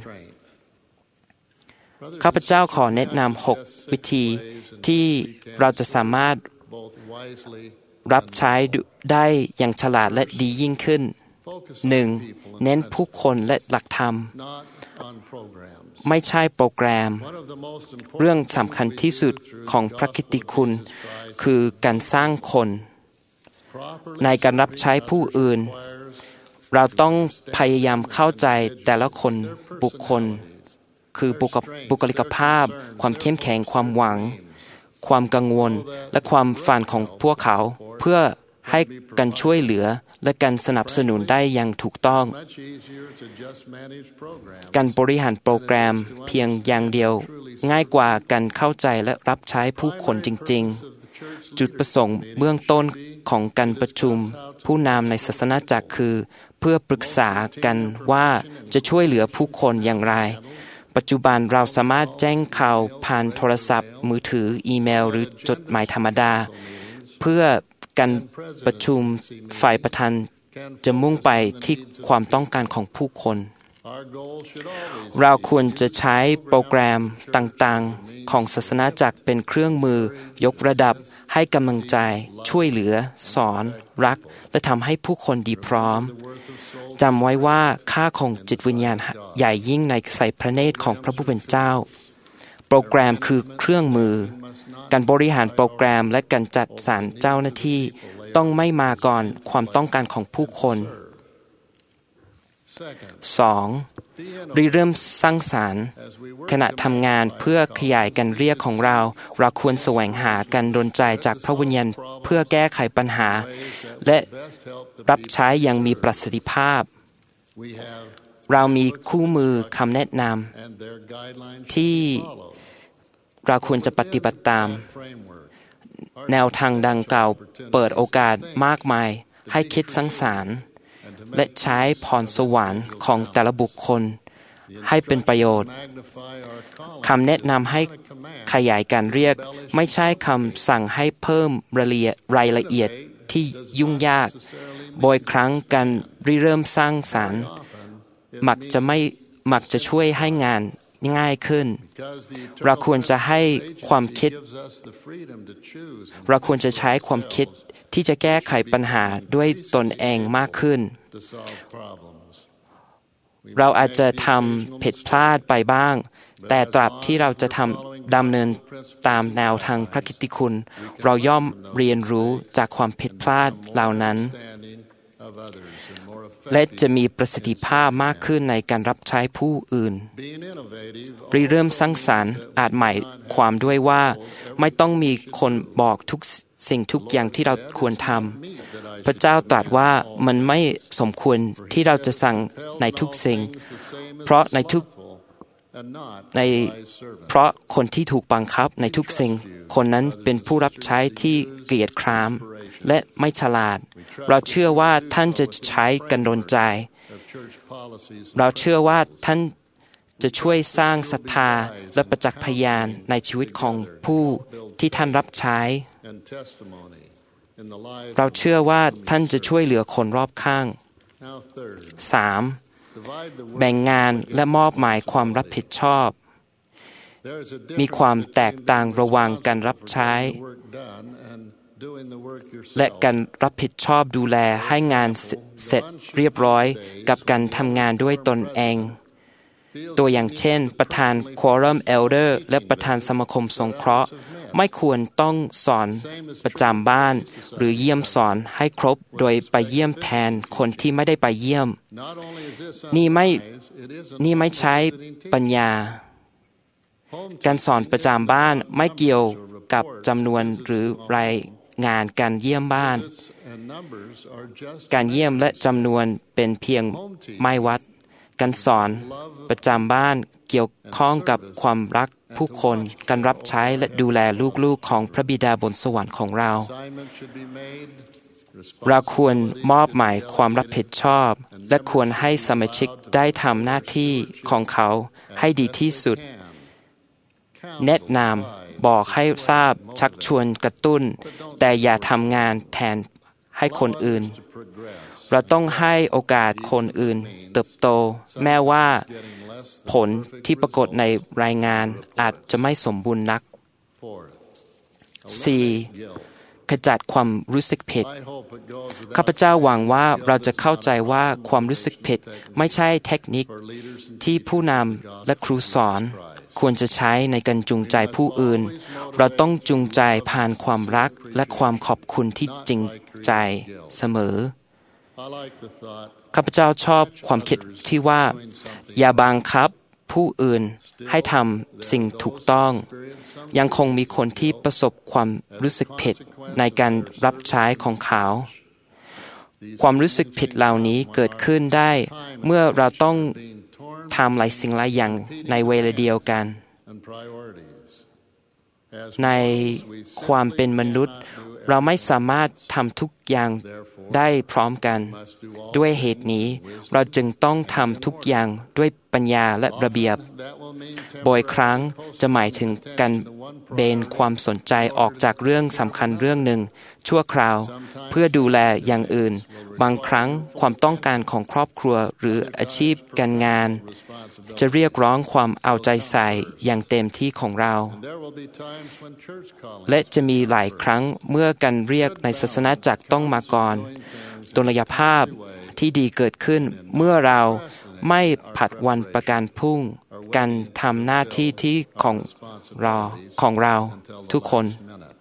ข้าพเจ้าขอแนะนำ6 วิธีที่เราจะสามารถรับใช้ได้อย่างฉลาดและดียิ่งขึ้น 1. เน้นผู้คนและหลักธรรมไม่ใช่โปรแกรมเรื่องสำคัญที่สุดของพระคริสตคุณคือการสร้างคนในการรับใช้ผู้อื่นเราต้องพยายามเข้าใจแต่ละคนบุคคลคือบุคลิกภาพความเข้มแข็งความหวังความกังวลและความฝันของพวกเขาเพื่อให้การช่วยเหลือและการสนับสนุนได้อย่างถูกต้องการบริหารโปรแกรมเพียงอย่างเดียวง่ายกว่าการเข้าใจและรับใช้ผู้คนจริงๆจุดประสงค์เบื้องต้นของการประชุมผู้นำในศาสนาจักรคือเพื่อปรึกษากันว่าจะช่วยเหลือผู้คนอย่างไรปัจจุบันเราสามารถแจ้งข่าวผ่านโทรศัพท์มือถืออีเมลหรือจดหมายธรรมดาเพื่อการประชุมฝ่ายประธานจะมุ่งไปที่ความต้องการของผู้คนเราควรจะใช้โปรแกรมต่างๆของศาสนาจักรเป็นเครื่องมือยกระดับให้กำลังใจช่วยเหลือสอนรักและทำให้ผู้คนดีพร้อมจำไว้ว่าค่าของจิตวิญญาณใหญ่ยิ่งในสายพระเนตรของพระผู้เป็นเจ้าโปรแกรมคือเครื่องมือการบริหารโปรแกรมและการจัดสรรเจ้าหน้าที่ต้องไม่มาก่อนความต้องการของผู้คน 2. เริ่มสร้างสรรค์ขณะทำงานเพื่อขยายการเรียกของเราควรแสวงหาการดลใจจากพระวิญญาณเพื่อแก้ไขปัญหาและรับใช้อย่างมีประสิทธิภาพเรามีคู่มือคำแนะนำที่เราควรจะปฏิบัติตามแนวทางดังกล่าวเปิดโอกาสมากมายให้คิดสร้างสรรค์และใช้พรสวรรค์ของแต่ละบุคคลให้เป็นประโยชน์คำแนะนำให้ขยายการเรียกไม่ใช่คำสั่งให้เพิ่มรายละเอียดที่ยุ่งยากบ่อยครั้งการเริ่มสร้างสรรค์มักจะช่วยให้งานง่ายขึ้นเราควรจะให้ความคิดเราควรจะใช้ความคิดที่จะแก้ไขปัญหาด้วยตนเองมากขึ้นเราอาจจะทำผิดพลาดไปบ้างแต่ตราบที่เราจะดำเนินตามแนวทางพระกิตติคุณเราย่อมเรียนรู้จากความผิดพลาดเหล่านั้นและจะมีประสิทธิภาพมากขึ้นในการรับใช้ผู้อื่นเริ่มสร้างสรรค์อาจหมายความด้วยว่าไม่ต้องมีคนบอกทุกสิ่งทุกอย่างที่เราควรทำพระเจ้าตรัสว่ามันไม่สมควรที่เราจะสั่งในทุกสิ่งเพราะคนที่ถูกบังคับในทุกสิ่งคนนั้นเป็นผู้รับใช้ที่เกลียดคร้านและไม่ฉลาดเราเชื่อว่าท่านจะใช้กันดลใจเราเชื่อว่าท่านจะช่วยสร้างศรัทธาและประจักษ์พยานในชีวิตของผู้ที่ท่านรับใช้เราเชื่อว่าท่านจะช่วยเหลือคนรอบข้าง 3. แบ่งงานและมอบหมายความรับผิดชอบมีความแตกต่างระหว่างการรับใช้และการรับผิดชอบดูแลให้งานเสร็จเรียบร้อยกับการทำงานด้วยตนเองตัวอย่างเช่นประธานควอรัมเอลเดอร์และประธานสมาคมสงเคราะห์ไม่ควรต้องสอนประจำบ้านหรือเยี่ยมสอนให้ครบโดยไปเยี่ยมแทนคนที่ไม่ได้ไปเยี่ยมนี่ไม่ใช้ปัญญาการสอนประจำบ้านไม่เกี่ยวกับจำนวนหรือรายงานการเยี่ยมบ้านการเยี่ยมและจำนวนเป็นเพียงไม้วัดการสอนประจำบ้านเกี่ยวข้องกับความรักผู้คนการรับใช้และดูแลลูกๆของพระบิดาบนสวรรค์ของเราควรมอบหมายความรับผิดชอบและควรให้สมาชิกได้ทำหน้าที่ของเขาให้ดีที่สุดแนะนำบอกให้ทราบชักชวนกระตุ้นแต่อย่าทำงานแทนให้คนอื่นเราต้องให้โอกาสคนอื่นเติบโตแม้ว่าผลที่ปรากฏในรายงานอาจจะไม่สมบูรณ์นัก 4. ขจัดความรู้สึกผิดข้าพเจ้าหวังว่าเราจะเข้าใจว่าความรู้สึกผิดไม่ใช่เทคนิคที่ผู้นำและครูสอนควรจะใช้ในการจูงใจผู้อื่นเราต้องจูงใจผ่านความรักและความขอบคุณที่จริงใจเสมอข้าพเจ้าชอบความคิดที่ว่าอย่าบังคับผู้อื่นให้ทำสิ่งถูกต้องยังคงมีคนที่ประสบความรู้สึกผิดในการรับใช้ของเขาความรู้สึกผิดเหล่านี้เกิดขึ้นได้เมื่อเราต้องทำหลายสิ่งหลายอย่างในเวลาเดียวกันในความเป็นมนุษย์เราไม่สามารถทำทุกอย่างได้พร้อมกันด้วยเหตุนี้เราจึงต้องทำทุกอย่างด้วยปัญญาและระเบียบบ่อยครั้งจะหมายถึงการเบนความสนใจออกจากเรื่องสำคัญเรื่องหนึ่งชั่วคราวเพื่อดูแลอย่างอื่นบางครั้งความต้องการของครอบครัวหรืออาชีพการงานจะเรียกร้องความเอาใจใส่อย่างเต็มที่ของเราและจะมีหลายครั้งเมื่อการเรียกในศาสนาจักรต้องมาก่อนตุลยภาพที่ดีเกิดขึ้นเมื่อเราไม่ผัดวันประกันพรุ่งการทำหน้าที่ที่ของเราทุกคน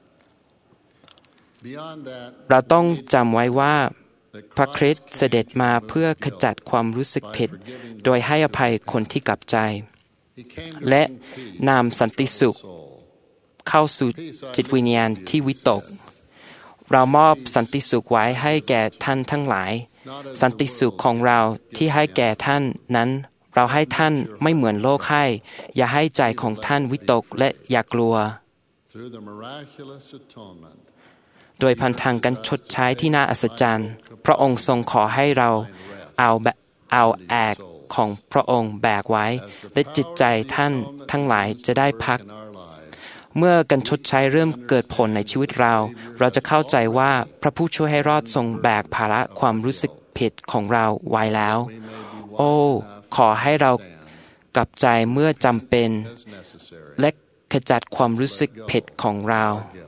เราต้องจำไว้ว่าพระคริสต์เสด็จมาเพื่อขจัดความรู้สึกผิดโดยให้อภัยคนที่กลับใจและนำสันติสุขเข้าสู่จิตวิญญาณที่วิตกเรามอบสันติสุขไว้ให้แก่ท่านทั้งหลายสันติสุขของเราที่ให้แก่ท่านนั้นเราให้ท่านไม่เหมือนโลกให้อย่าให้ใจของท่านวิตกและอย่ากลัวโดยพันทางการชดใช้ที่น่าอัศจรรย์พระองค์ทรงขอให้เราเอาแอกของพระองค์แบกไว้และจิตใจท่านทั้งหลายจะได้พักเมื่อการชดใช้เริ่มเกิดผลในชีวิตเราจะเข้าใจว่าพระผู้ช่วยให้รอดทรงแบกภาระความรู้สึกผิดของเราไว้แล้วโอ้ขอให้เรากลับใจเมื่อจำเป็นและขจัดความรู้สึกผิดของเรา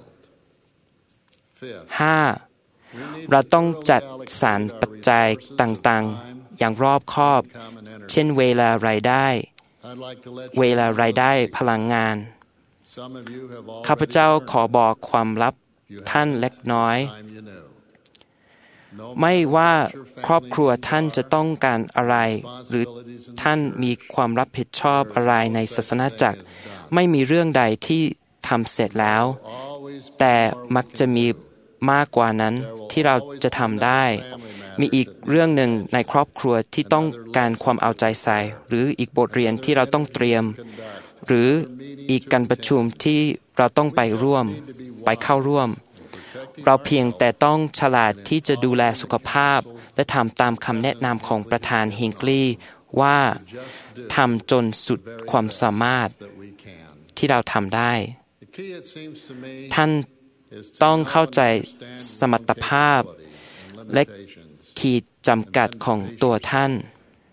5. เราต้องจัดสรรปัจจัยต่างๆอย่างรอบคอบเช่นเวลารายได้พลังงานข้าพเจ้าขอบอกความลับท่านเล็กน้อยไม่ว่าครอบครัวท่านจะต้องการอะไรหรือท่านมีความรับผิดชอบอะไรในศาสนาจักรไม่มีเรื่องใดที่ทำเสร็จแล้วแต่มักจะมีมากกว่านั้นที่เราจะทำได้มีอีกเรื่องหนึ่งในครอบครัวที่ต้องการความเอาใจใส่หรืออีกบทเรียนที่เราต้องเตรียมหรืออีกการประชุมที่เราต้องไปเข้าร่วมเราเพียงแต่ต้องฉลาดที่จะดูแลสุขภาพและทำตามคำแนะนำของประธานฮิงกลีย์ว่าทำจนสุดความสามารถที่เราทำได้ท่านต้องเข้าใจสมรรถภาพและขีดจำกัดของตัวท่าน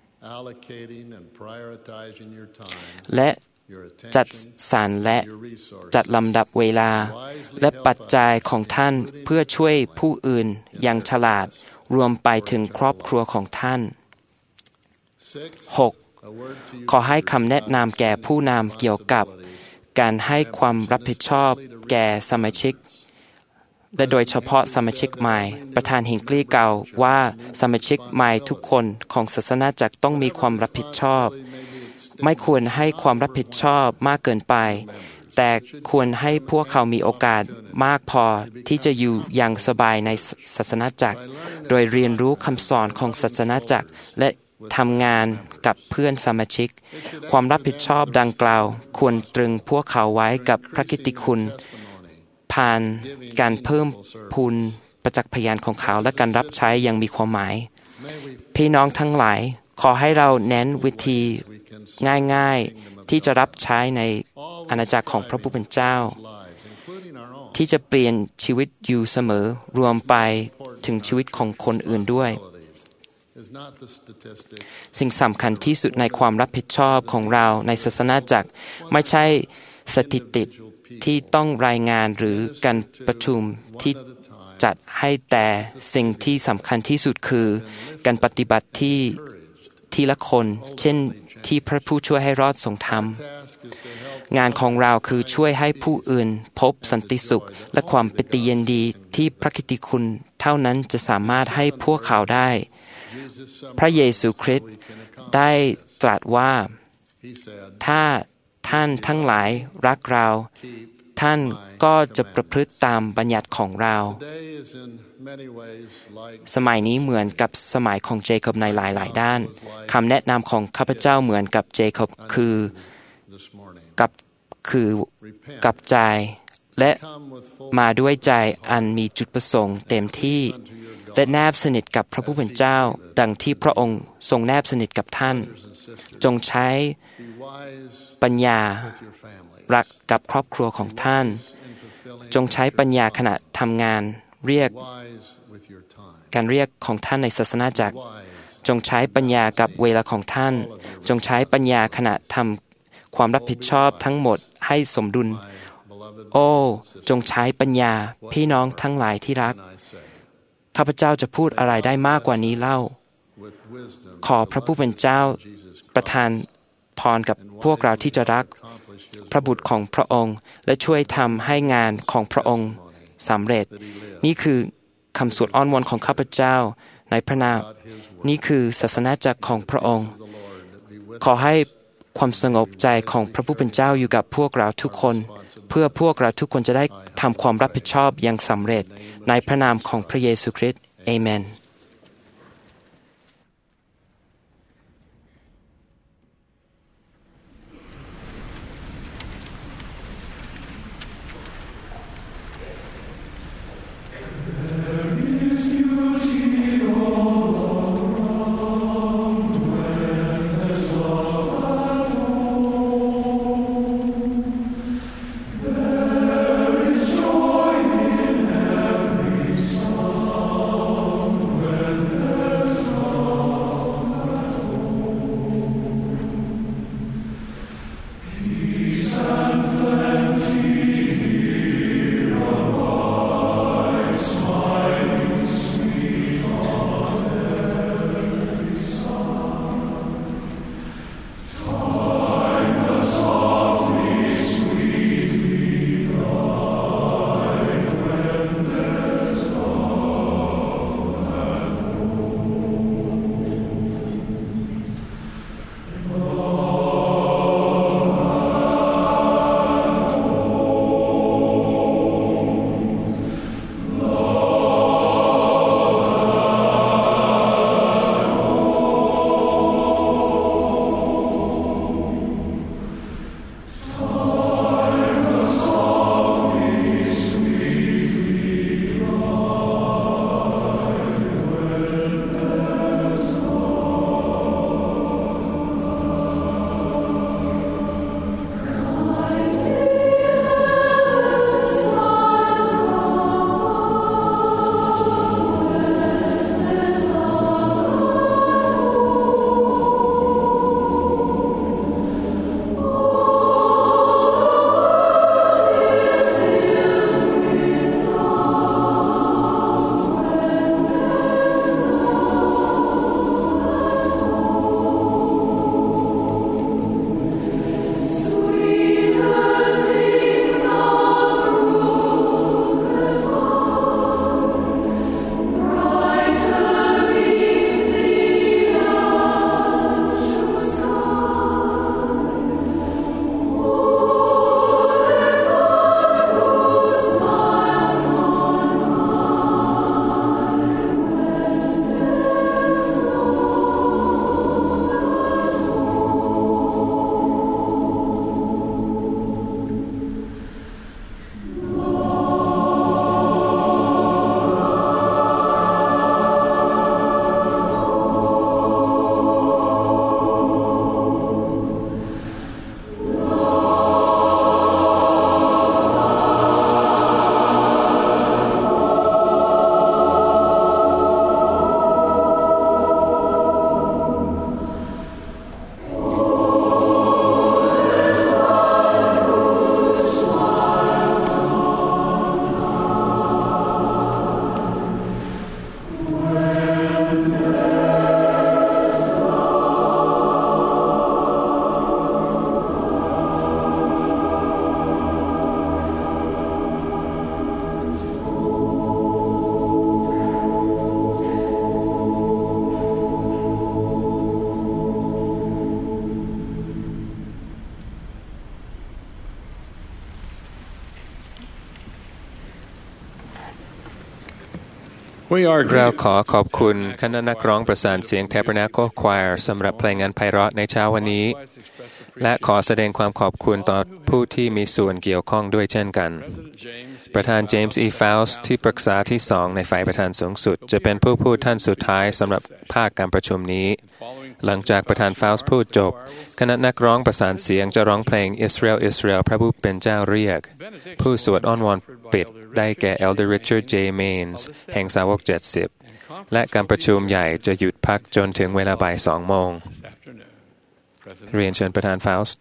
และจัดสรรและจัดลำดับเวลาและปัจจัยของท่านเพื่อช่วยผู้อื่นอย่างฉลาดรวมไปถึงครอบครัวของท่าน 6. ขอให้คำแนะนำแก่ผู้นำเกี่ยวกับการให้ความรับผิดชอบแก่สมาชิกและโดยเฉพาะสมาชิกใหม่ประธานฮิงกลีย์กล่าวว่าสมาชิกใหม่ทุกคนของศาสนาจักรต้องมีความรับผิดชอบไม่ควรให้ความรับผิดชอบมากเกินไปแต่ควรให้พวกเขามีโอกาสมากพอที่จะอยู่อย่างสบายในศาสนาจักรโดยเรียนรู้คำสอนของศาสนาจักรและทำงานกับเพื่อนสมาชิกความรับผิดชอบดังกล่าวควรตรึงพวกเขาไว้กับพระกิตติคุณผ่านการเพิ่มพูนประจักษ์พยานของเขาและการรับใช้อย่างมีความหมายพี่น้องทั้งหลายขอให้เราเน้นวิธีง่ายๆที่จะรับใช้ในอาณาจักรของพระผู้เป็นเจ้าที่จะเปลี่ยนชีวิตอยู่เสมอรวมไปถึงชีวิตของคนอื่นด้วยสิ่งสำคัญที่สุดในความรับผิดชอบของเราในศาสนาจักรไม่ใช่สถิติที่ต้องรายงานหรือการประชุมที่จัดให้แต่สิ่งที่สำคัญที่สุดคือการปฏิบัติที่ทีละคนเช่นที่พระผู้ช่วยให้รอดทรงทำงานของเราคือช่วยให้ผู้อื่นพบสันติสุขและความปิติยินดีที่พระกิตติคุณเท่านั้นจะสามารถให้พวกเขาได้พระเยซูคริสต์ได้ตรัสว่าถ้าท่านทั้งหลายรักเราท่านก็จะประพฤติตามบัญญัติของเราสมัยนี้เหมือนกับสมัยของเจคอบในหลายๆด้านคำแนะนำของข้าพเจ้าเหมือนกับเจคอบคือกลับใจและมาด้วยใจอันมีจุดประสงค์เต็มที่และแนบสนิทกับพระผู้เป็นเจ้าดังที่พระองค์ทรงแนบสนิทกับท่านจงใช้ปัญญารักกับครอบครัวของท่านจงใช้ปัญญาขณะทำงานเรียกของท่านในศาสนาจักรจงใช้ปัญญากับเวลาของท่านจงใช้ปัญญาขณะทำความรับผิดชอบทั้งหมดให้สมดุลโอ้จงใช้ปัญญาพี่น้องทั้งหลายที่รักข้าพเจ้าจะพูดอะไรได้มากกว่านี้เล่าขอพระผู้เป็นเจ้าประทานพรกับพวกเราที่จะรักพระบุตรของพระองค์และช่วยทำให้งานของพระองค์สำเร็จนี่คือคำสวดอ้อนวอนของข้าพเจ้าในพระนามนี่คือศาสนาจักรของพระองค์ขอให้ความสงบใจของพระผู้เป็นเจ้าอยู่กับพวกเราทุกคนเพื่อพวกเราทุกคนจะได้ทำความรับผิดชอบอย่างสำเร็จในพระนามของพระเยซูคริสต์อาเมนเราขอขอบคุณคณะนักร้องประสานเสียง Tabernacle Choir สำหรับเพลงอันไพเราะในเช้าวันนี้และขอแสดงความขอบคุณต่อผู้ที่มีส่วนเกี่ยวข้องด้วยเช่นกันประธานเจมส์ ฟาวส์ที่ปรึกษาที่2ในฝ่ายประธานสูงสุดจะเป็นผู้พูดท่านสุดท้ายสำหรับภาคการประชุมนี้หลังจากประธานฟาวส์พูดจบคณะนักร้องประสานเสียงจะร้องเพลง Israel Israel พระผู้เป็นเจ้าเรียกผู้สวดอ้อนวอนปิดได้แก่ Elder Richard J. Maines แห่งสาวก70และการประชุมใหญ่จะหยุดพักจนถึงเวลาบ่าย2 โมงเรียนเชิญประธานฟาวส์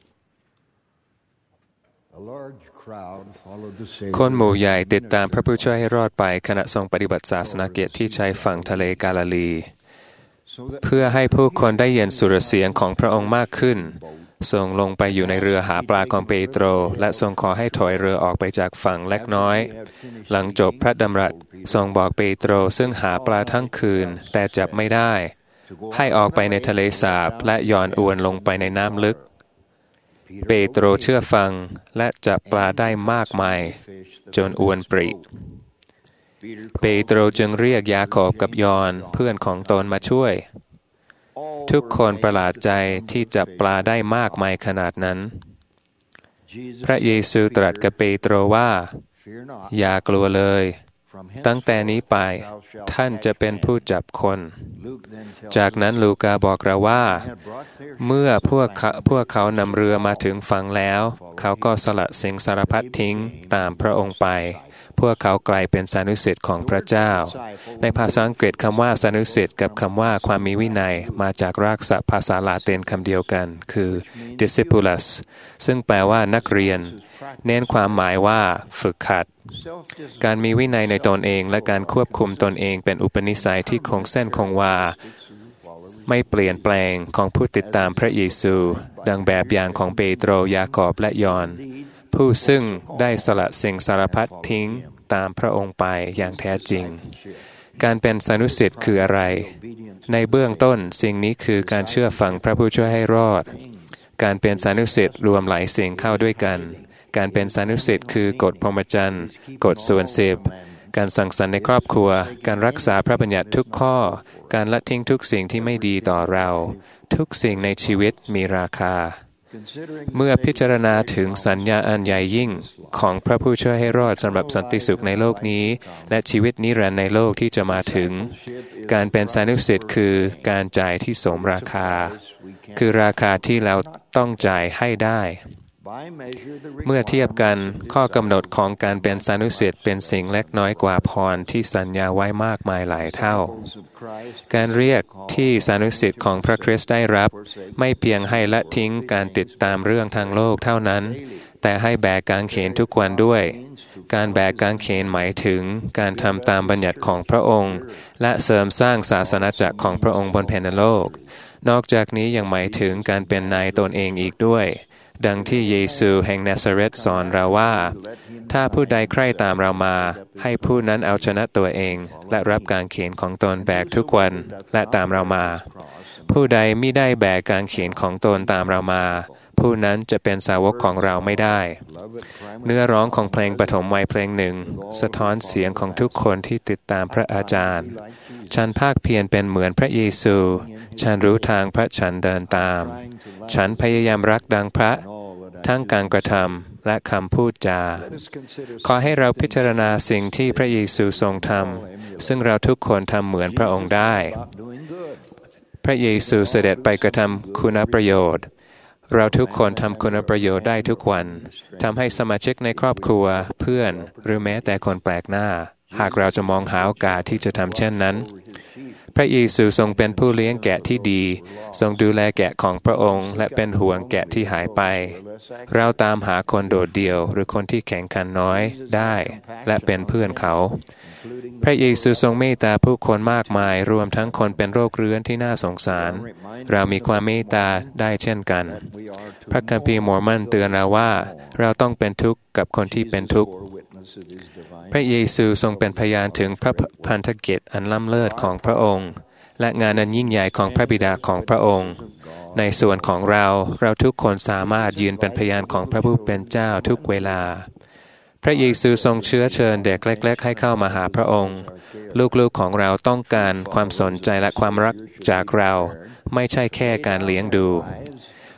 คนหมู่ใหญ่ติดตามพระผู้ช่วยให้รอดไปขณะทรงปฏิบัติศาสนกิจที่ชายฝั่งทะเลกาลิลีเพื่อให้ผู้คนได้ยินสุรเสียงของพระองค์มากขึ้นทรงลงไปอยู่ในเรือหาปลาของเปโตรและทรงขอให้ถอยเรือออกไปจากฝั่งเล็กน้อยหลังจบพระดำรัสทรงบอกเปโตรซึ่งหาปลาทั้งคืนแต่จับไม่ได้ให้ออกไปในทะเลสาบและหย่อนอวนลงไปในน้ำลึกเปโตรเชื่อฟังและจับปลาได้มากมายจนอวนปริเปโตรจึงเรียกยาโคบกับยอห์นเพื่อนของตนมาช่วยทุกคนประหลาดใจที่จับปลาได้มากมายขนาดนั้นพระเยซูตรัสกับเปโตรว่าอย่ากลัวเลยตั้งแต่นี้ไปท่านจะเป็นผู้จับคนจากนั้นลูกาบอกเราว่าเมื่อพวกเขานำเรือมาถึงฝั่งแล้วเขาก็สละสิ่งสารพัดทิ้งตามพระองค์ไปพวกเขากลายเป็นสานุสิทธิ์ของพระเจ้าในภาษาอังกฤษคำว่าสานุสิทธิ์กับคำว่าความมีวินัยมาจากรากศัพท์ภาษาลาตินคำเดียวกันคือ discipulus ซึ่งแปลว่านักเรียนเน้นความหมายว่าฝึกหัดการมีวินัยในตนเองและการควบคุมตนเองเป็นอุปนิสัยที่คงเส้นคงวาไม่เปลี่ยนแปลงของผู้ติดตามพระเยซูดังแบบอย่างของเปโตรยาโคบและยอห์นผู้ซึ่งได้สละสิ่งสารพัดทิ้งตามพระองค์ไปอย่างแท้จริงการเป็นสานุสิทธิ์คืออะไรในเบื้องต้นสิ่งนี้คือการเชื่อฟังพระผู้ช่วยให้รอดการเป็นสานุสิทธิ์รวมหลายสิ่งเข้าด้วยกันการเป็นสานุสิทธิ์คือกฎพรหมจรรย์กฎส่วน10การสั่งสรรค์ในครอบครัวการรักษาพระบัญญัติทุกข้อการละทิ้งทุกสิ่งที่ไม่ดีต่อเราทุกสิ่งในชีวิตมีราคาเมื่อพิจารณาถึงสัญญาอันใหญ่ยิ่งของพระผู้ช่วยให้รอดสำหรับสันติสุขในโลกนี้และชีวิตนิรันดร์ในโลกที่จะมาถึงการเป็นสานุสิทธิ์คือการจ่ายที่สมราคาคือราคาที่เราต้องจ่ายให้ได้เมื่อเทียบกันข้อกำหนดของการเป็นสานุสิทธิ์เป็นสิ่งเล็กน้อยกว่าพรที่สัญญาไว้มากมายหลายเท่าการเรียกที่สานุสิทธิ์ของพระคริสต์ได้รับไม่เพียงให้ละทิ้งการติดตามเรื่องทางโลกเท่านั้นแต่ให้แบกกางเขนทุกวันด้วยการแบกกางเขนหมายถึงการทำตามบัญญัติของพระองค์และเสริมสร้างศาสนาจักรของพระองค์บนแผ่นโลกนอกจากนี้ยังหมายถึงการเป็นนายตนเองอีกด้วยดังที่เยซูแห่งนาซาเรตสอนเราว่าถ้าผู้ใดใคร่ตามเรามาให้ผู้นั้นเอาชนะตัวเองและรับกางเขนของตนแบกทุกวันและตามเรามาผู้ใดมิได้แบกกางเขนของตนตามเรามาผู้นั้นจะเป็นสาวกของเราไม่ได้เนื้อร้องของเพลงปฐมวัยเพลงหนึ่งสะท้อนเสียงของทุกคนที่ติดตามพระอาจารย์ฉันภาคเพียรเป็นเหมือนพระเยซูฉันรู้ทางพระฉันเดินตามฉันพยายามรักดังพระทั้งการกระทำและคำพูดจาขอให้เราพิจารณาสิ่งที่พระเยซูทรงทำซึ่งเราทุกคนทำเหมือนพระองค์ได้พระเยซูเสด็จไปกระทำคุณประโยชน์เราทุกคนทำคุณประโยชน์ได้ทุกวันทำให้สมาชิกในครอบครัวเพื่อนหรือแม้แต่คนแปลกหน้าหากเราจะมองหาโอกาสที่จะทำเช่นนั้นพระเยซูทรงเป็นผู้เลี้ยงแกะที่ดีทรงดูแลแกะของพระองค์และเป็นห่วงแกะที่หายไปเราตามหาคนโดดเดี่ยวหรือคนที่แข็งขันน้อยได้และเป็นเพื่อนเขาพระเยซูทรงเมตตาผู้คนมากมายรวมทั้งคนเป็นโรคเรื้อนที่น่าสงสารเรามีความเมตตาได้เช่นกันพระคัมภีร์มอร์มอนเตือนเราว่าเราต้องเป็นทุกข์กับคนที่เป็นทุกข์พระเยซูทรงเป็นพยานถึงพระพันธกิจอันล้ำเลิศของพระองค์และงานอันยิ่งใหญ่ของพระบิดาของพระองค์ในส่วนของเราทุกคนสามารถยืนเป็นพยานของพระผู้เป็นเจ้าทุกเวลาพระเยซูทรงเชื้อเชิญเด็กเล็กๆให้เข้ามาหาพระองค์ลูกๆของเราต้องการความสนใจและความรักจากเราไม่ใช่แค่การเลี้ยงดู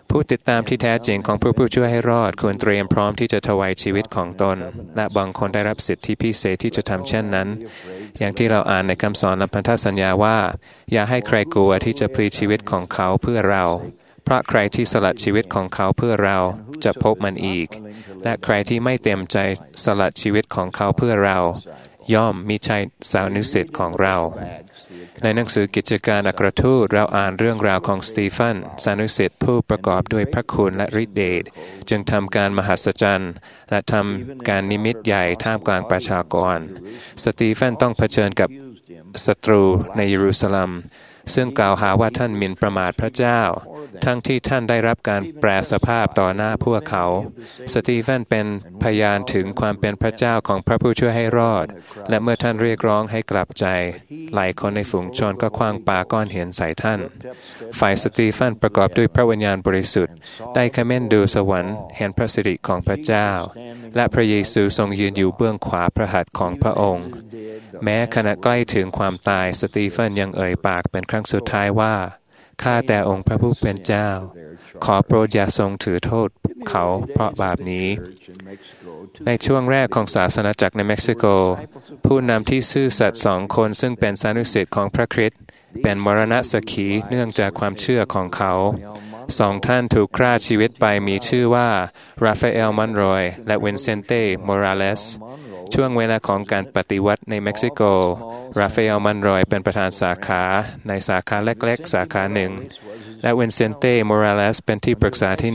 ผู้ติดตามที่แท้จริงของผู้ช่วยให้รอดควรเตรียมพร้อมที่จะถวายชีวิตของตนและบางคนได้รับสิทธิพิเศษที่จะทำเช่นนั้นอย่างที่เราอ่านในคำสอนและพันธสัญญาว่าอย่าให้ใครกลัวที่จะพลีชีวิตของเขาเพื่อเราเพราะใครที่สละชีวิตของเขาเพื่อเราจะพบมันอีกและใครที่ไม่เต็มใจสละชีวิตของเขาเพื่อเราย่อมมิใช่สานุสิทธิ์ของเราในหนังสือกิจการอัครทูตเราอ่านเรื่องราวของสตีเฟนสานุสิทธิ์ผู้ประกอบด้วยพระคุณและฤทธิเดชจึงทำการมหัศจรรย์และทำการนิมิตใหญ่ท่ามกลางประชากรสตีเฟนต้องเผชิญกับศัตรูในเยรูซาเล็มซึ่งกล่าวหาว่าท่านหมิ่นประมาทพระเจ้าทั้งที่ท่านได้รับการแปลสภาพต่อหน้าพวกเขาสตีเฟนเป็นพยานถึงความเป็นพระเจ้าของพระผู้ช่วยให้รอดและเมื่อท่านเรียกร้องให้กลับใจหลายคนในฝูงชนก็ขว้างปาก้อนหินใส่ท่านฝ่ายสตีเฟนประกอบด้วยพระวิญญาณบริสุทธิ์ได้คเม่นดูสวรรค์เห็นพระสิริของพระเจ้าและพระเยซูทรงยืนอยู่เบื้องขวาพระหัตถ์ของพระองค์แม้ขณะใกล้ถึงความตายสตีเฟนยังเอ่ยปากเป็นครั้งสุดท้ายว่าข้าแต่องค์พระผู้เป็นเจ้าขอโปรดอย่าทรงถือโทษเขาเพราะบาปนี้ในช่วงแรกของศาสนาจักรในเม็กซิโกผู้นำที่ซื่อสัตย์2 คนซึ่งเป็นสานุสิทธิ์ของพระคริสต์เป็นมรณะสักขีเนื่องจากความเชื่อของเขา2 ท่านถูกฆ่าชีวิตไปมีชื่อว่าราฟาเอลมอนโรยและวินเซนเต้โมราเลสช่วงเวลาของการปฏิวัติในเม็กซิโกราฟาเอลมันรอยเป็นประธานสาขาในสาขาเล็กๆสาขาหนึ่งและวินเซนเต้โมราเลสเป็นที่ปรึกษาที่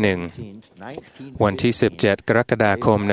1วันที่17 กรกฎาคม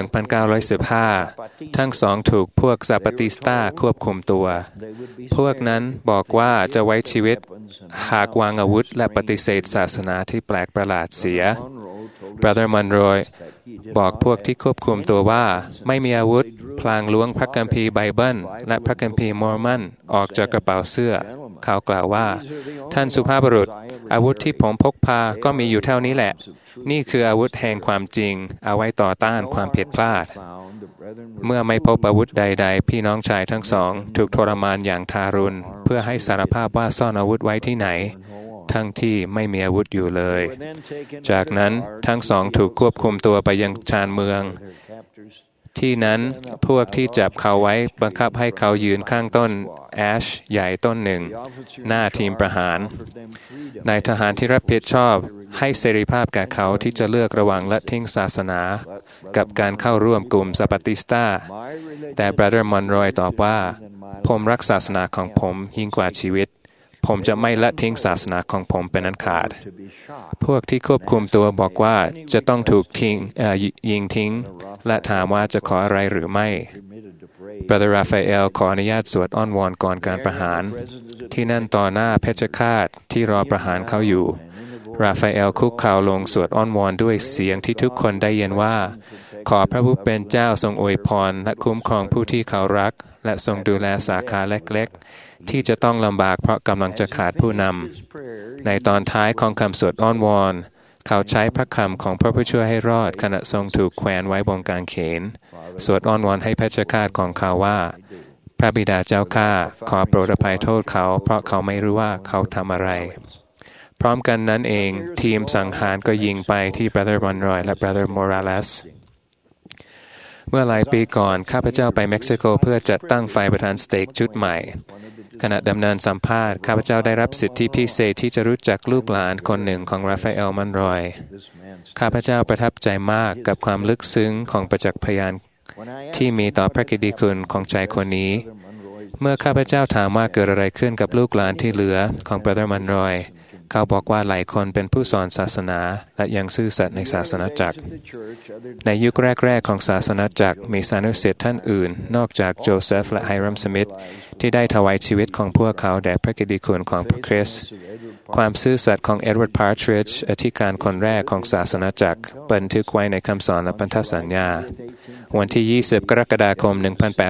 1915ทั้งสองถูกพวกซาปาติสตาควบคุมตัวพวกนั้นบอกว่าจะไว้ชีวิตหากวางอาวุธและปฏิเสธศาสนาที่แปลกประหลาดเสียบราเธอร์มันรอยบอกพวกที่ควบคุมตัวว่าไม่มีอาวุธพลางล้วงพระคัมภีร์ไบเบิลและพระคัมภีร์มอร์มอนออกจากกระเป๋าเสื้อเขากล่าวว่าท่านสุภาพบุรุษอาวุธที่ผมพกพาก็มีอยู่เท่านี้แหละนี่คืออาวุธแห่งความจริงเอาไว้ต่อต้านความผิดพลาดเมื่อไม่พบอาวุธใดๆพี่น้องชายทั้งสองถูกทรมานอย่างทารุณเพื่อให้สารภาพว่าซ่อนอาวุธไว้ที่ไหนทั้งที่ไม่มีอาวุธอยู่เลยจากนั้นทั้งสองถูกควบคุมตัวไปยังชานเมืองที่นั้นพวกที่จับเขาไว้บังคับให้เขายืนข้างต้นแอชใหญ่ต้นหนึ่งหน้าทีมประหารนายทหารที่รับผิดชอบให้เสรีภาพแก่เขาที่จะเลือกระหว่างละทิ้งศาสนากับการเข้าร่วมกลุ่มซาปาติสตาแต่บราเธอร์มอนรอยตอบว่าผมรักศาสนาของผมยิ่งกว่าชีวิตผมจะไม่ละทิ้งศาสนาของผมเป็นอันขาดพวกที่ควบคุมตัวบอกว่าจะต้องถูกยิงทิ้งและถามว่าจะขออะไรหรือไม่บราเธอร์ราฟาเอลขออนุญาตสวดอ้อนวอนก่อนการประหารที่นั่นต่อหน้าเพชฌฆาตที่รอประหารเขาอยู่ราฟาเอลคุกเข่าลงสวดอ้อนวอนด้วยเสียงที่ทุกคนได้ยินว่าขอพระผู้เป็นเจ้าทรงอวยพรและคุ้มครองผู้ที่เขารักและทรงดูแลสาขาเล็กๆที่จะต้องลำบากเพราะกำลังจะขาดผู้นำในตอนท้ายของคำสวดอ้อนวอนเขาใช้พระคำของพระผู้ช่วยให้รอดขณะทรงถูกแขวนไว้บนกางเขนสวดอ้อนวอนให้เพชฌฆาตของเขาว่าพระบิดาเจ้าข้าขอโปรดอภัยโทษเขาเพราะเขาไม่รู้ว่าเขาทำอะไรพร้อมกันนั้นเองทีมสังหารก็ยิงไปที่บราเธอร์มอนรอยและบราเธอร์โมราเลสเมื่อหลายปีก่อนข้าพเจ้าไปเม็กซิโกเพื่อจัดตั้งฝ่ายประธานสเต็กชุดใหม่ขณะดำเนินสัมภาษณ์ข้าพเจ้าได้รับสิทธิพิเศษที่จะรู้จักลูกหลานคนหนึ่งของราฟาเอลมันรอยข้าพเจ้าประทับใจมากกับความลึกซึ้งของประจักษ์พยานที่มีต่อพระกิตติคุณของชายคนนี้เมื่อข้าพเจ้าถามว่าเกิดอะไรขึ้นกับลูกหลานที่เหลือของบราเธอร์มันรอยเขาบอกว่าหลายคนเป็นผู้สอนศาสนาและยังซื่อสัตย์ในศาสนาจักรในยุคแรกๆของศาสนาจักรมีสานุสิทธิ์ท่านอื่นนอกจากโจเซฟและไฮรัมสมิธที่ได้ถวายชีวิตของพวกเขาแด่พระกิตติคุณของพระคริสต์ความซื่อสัตย์ของเอ็ดเวิร์ด พาร์ทริดจ์อธิการคนแรกของศาสนาจักรบันทึกไว้ในคำสอนและพันธสัญญาวันที่20 กรกฎาคม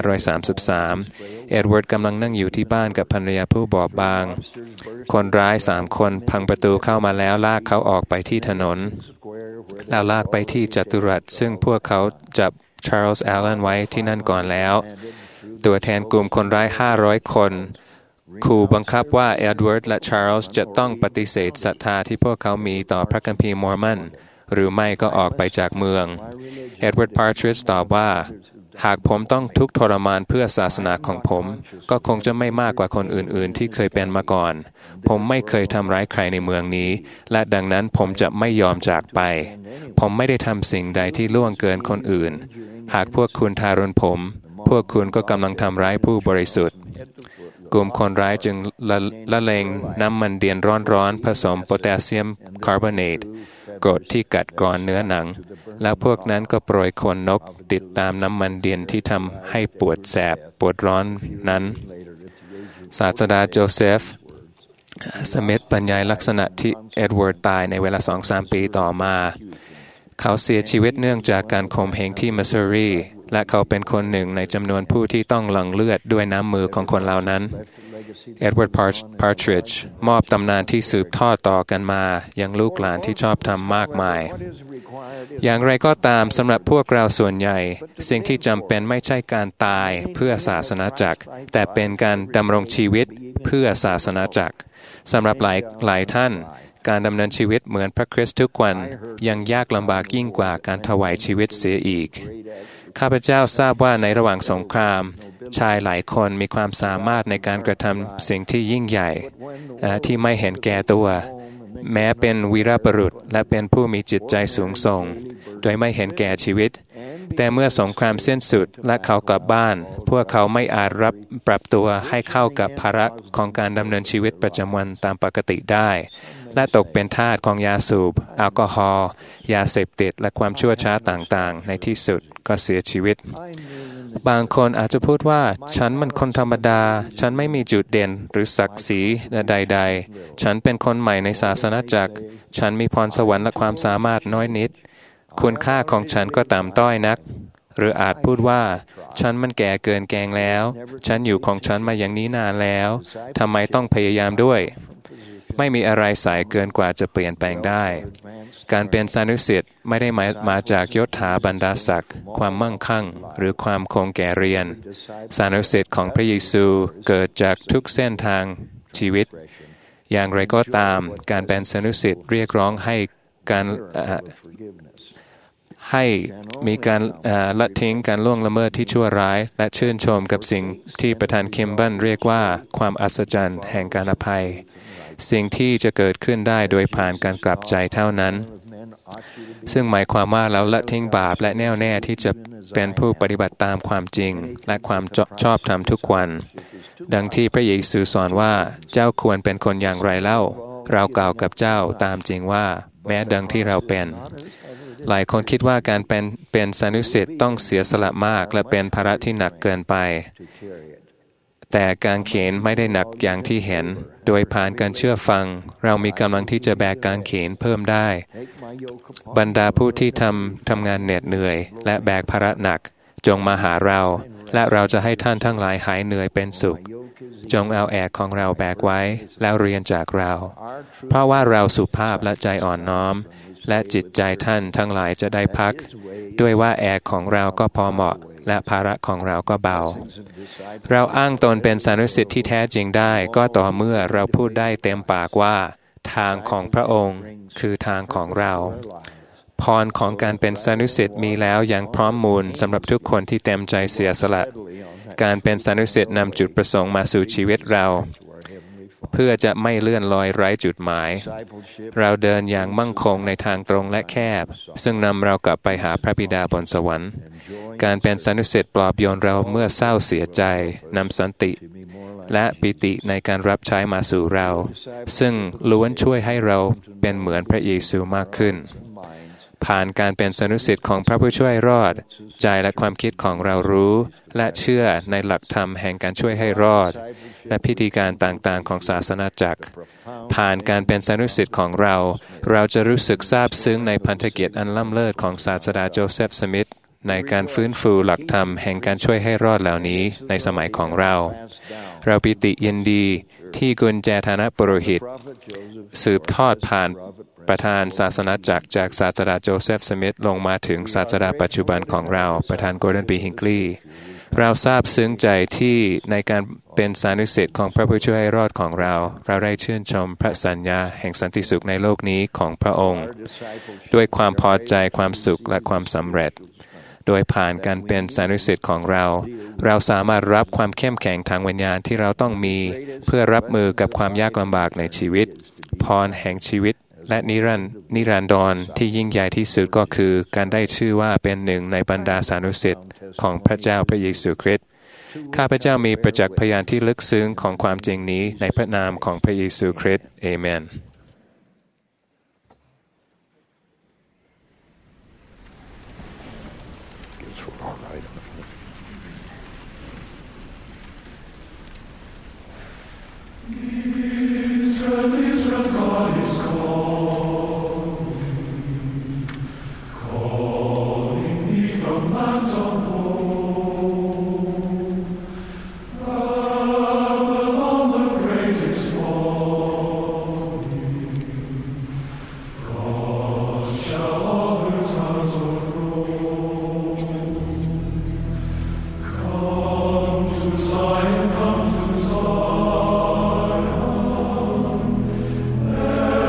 1833เอ็ดเวิร์ดกำลังนั่งอยู่ที่บ้านกับภรรยาผู้บอบบางคนร้าย3 คนพังประตูเข้ามาแล้วลากเขาออกไปที่ถนนแล้วลากไปที่จัตุรัสซึ่งพวกเขาจับชาร์ลส์ แอลเลนไว้ที่นั่นก่อนแล้วตัวแทนกลุ่มคนร้าย500 คนขู่บังคับว่าเอ็ดเวิร์ดและชาร์ลส์จะต้องปฏิเสธศรัทธาที่พวกเขามีต่อพระคัมภีร์มอร์มอนหรือไม่ก็ออกไปจากเมืองเอ็ดเวิร์ด พาร์ทริดจ์ตอบว่าหากผมต้องทุกข์ทรมานเพื่อศาสนาของผมก็คงจะไม่มากกว่าคนอื่นๆที่เคยเป็นมาก่อนผมไม่เคยทำร้ายใครในเมืองนี้และดังนั้นผมจะไม่ยอมจากไปผมไม่ได้ทำสิ่งใดที่ล่วงเกินคนอื่นหากพวกคุณทารุณผมพวกคุณก็กำลังทำร้ายผู้บริสุทธิ์กลุ่มคนร้ายจึงละเลงน้ำมันเดือดร้อนๆผสมโพแทสเซียมคาร์บอเนตกรดที่กัดกร่อนเนื้อหนังแล้วพวกนั้นก็โปรยขนนกติดตามน้ำมันเดือดที่ทำให้ปวดแสบปวดร้อนนั้นศาสตราจารย์โจเซฟสมิธบรรยายลักษณะที่เอ็ดเวิร์ดตายในเวลา 2-3 ปีต่อมาเขาเสียชีวิตเนื่องจากการข่มเหงที่มิสซูรีและเขาเป็นคนหนึ่งในจำนวนผู้ที่ต้องหลั่งเลือดด้วยน้ำมือของคนเหล่านั้นเอ็ดเวิร์ด พาร์ทริดจ์มอบตำนานที่สืบทอดต่อกันมายังลูกหลานที่ชอบทำมากมายอย่างไรก็ตามสำหรับพวกเราส่วนใหญ่สิ่งที่จำเป็นไม่ใช่การตายเพื่อศาสนาจักรแต่เป็นการดำรงชีวิตเพื่อศาสนาจักรสำหรับหลายท่านการดำเนินชีวิตเหมือนพระคริสต์ทุกวันยังยากลำบากยิ่งกว่าการถวายชีวิตเสียอีกข้าพเจ้าทราบว่าในระหว่างสงครามชายหลายคนมีความสามารถในการกระทำสิ่งที่ยิ่งใหญ่ที่ไม่เห็นแก่ตัวแม้เป็นวีรบุรุษและเป็นผู้มีจิตใจสูงส่งโดยไม่เห็นแก่ชีวิตแต่เมื่อสงครามสิ้นสุดและเขากลับบ้านพวกเขาไม่อาจปรับตัวให้เข้ากับภาระของการดำเนินชีวิตประจำวันตามปกติได้และตกเป็นทาสของยาสูบแอลกอฮอล์ยาเสพติดและความชั่วช้าต่างๆในที่สุดก็เสียชีวิตบางคนอาจจะพูดว่าฉันมันคนธรรมดาฉันไม่มีจุดเด่นหรือศักดิ์ศรีใดๆฉันเป็นคนใหม่ในศาสนาจักรฉันมีพรสวรรค์และความสามารถน้อยนิดคุณค่าของฉันก็ต่ำต้อยนักหรืออาจพูดว่าฉันมันแก่เกินแกงแล้วฉันอยู่ของฉันมาอย่างนี้นานแล้วทำไมต้องพยายามด้วยไม่มีอะไรสายเกินกว่าจะเปลี่ยนแปลงได้การเป็นสานุศิษย์ไม่ได้มาจากยศถาบรรดาศักดิ์ความมั่งคั่งหรือความคงแก่เรียนสานุศิษย์ของพระเยซูเกิดจากทุกเส้นทางชีวิตอย่างไรก็ตามการเป็นสานุศิษย์เรียกร้องให้มีการละทิ้งการล่วงละเมิดที่ชั่วร้ายและชื่นชมกับสิ่งที่ประธานคิมบันเรียกว่าความอัศจรรย์แห่งการอภัยสิ่งที่จะเกิดขึ้นได้โดยผ่านการกลับใจเท่านั้นซึ่งหมายความว่าเราละทิ้งบาปและแน่วแน่ที่จะเป็นผู้ปฏิบัติตามความจริงและความชอบธรรมทุกวันดังที่พระเยซูสอนว่าเจ้าควรเป็นคนอย่างไรเล่าเรากล่าวกับเจ้าตามจริงว่าแม้ดังที่เราเป็นหลายคนคิดว่าการเป็นสานุศิษย์ต้องเสียสละมากและเป็นภาระที่หนักเกินไปแต่การเขนไม่ได้หนักอย่างที่เห็นโดยผ่านการเชื่อฟังเรามีกำลังที่จะแบกการเขนเพิ่มได้บรรดาผู้ที่ทำงานเหน็ดเหนื่อยและแบกภาระหนักจงมาหาเราและเราจะให้ท่านทั้งหลายหายเหนื่อยเป็นสุขจงเอาแอกของเราแบกไว้แล้วเรียนจากเราเพราะว่าเราสุภาพและใจอ่อนน้อมและจิตใจท่านทั้งหลายจะได้พักด้วยว่าแอกของเราก็พอเหมาะและภาระของเราก็เบาเราอ้างตนเป็นสานุศิษย์ที่แท้จริงได้ก็ต่อเมื่อเราพูดได้เต็มปากว่าทางของพระองค์คือทางของเราพรของการเป็นสานุศิษย์มีแล้วอย่างพร้อมมูลสำหรับทุกคนที่เต็มใจเสียสละการเป็นสานุศิษย์นำจุดประสงค์มาสู่ชีวิตเราเพื่อจะไม่เลื่อนลอยไร้จุดหมายเราเดินอย่างมั่นคงในทางตรงและแคบซึ่งนำเรากลับไปหาพระบิดาบนสวรรค์การเป็นสานุศิษย์ปลอบโยนเราเมื่อเศร้าเสียใจนำสันติและปิติในการรับใช้มาสู่เราซึ่งล้วนช่วยให้เราเป็นเหมือนพระเยซูมากขึ้นผ่านการเป็นสานุศิษย์ของพระผู้ช่วยรอดใจและความคิดของเรารู้และเชื่อในหลักธรรมแห่งการช่วยให้รอดและพิธีการต่างๆของศาสนาจักรผ่านการเป็นสานุศิษย์ของเราจะรู้สึกซาบซึ้งในพันธกิจอันล้ำเลิศของศาสดาโจเซฟสมิธในการฟื้นฟูหลักธรรมแห่งการช่วยให้รอดเหล่านี้ในสมัยของเราปิติยินดีที่กุญแจฐานะปุโรหิตสืบทอดผ่านประธานศาสนาจักรจากศาสดาโจเซฟสมิธลงมาถึงศาสดาปัจจุบันของเราประธานโกลเด้นบีฮิงคลีย์เราซาบซึ้งใจที่ในการเป็นสานุสิทธิ์ของพระผู้ช่วยให้รอดของเราได้ชื่นชมพระสัญญาแห่งสันติสุขในโลกนี้ของพระองค์ด้วยความพอใจความสุขและความสำเร็จโดยผ่านการเป็นสานุสิทธิ์ของเราสามารถรับความเข้มแข็งทางวิญญาณที่เราต้องมีเพื่อรับมือกับความยากลำบากในชีวิตพรแห่งชีวิตและนิรันดรที่ยิ่งใหญ่ที่สุดก็คือการได้ชื่อว่าเป็นหนึ่งในบรรดาสานุสิทธิ์ของพระเจ้าพระเยซูคริสต์ข้าพเจ้ามีประจักษ์พยานที่ลึกซึ้งของความจริงนี้ในพระนามของพระเยซูคริสต์เอเมน Come to Zion.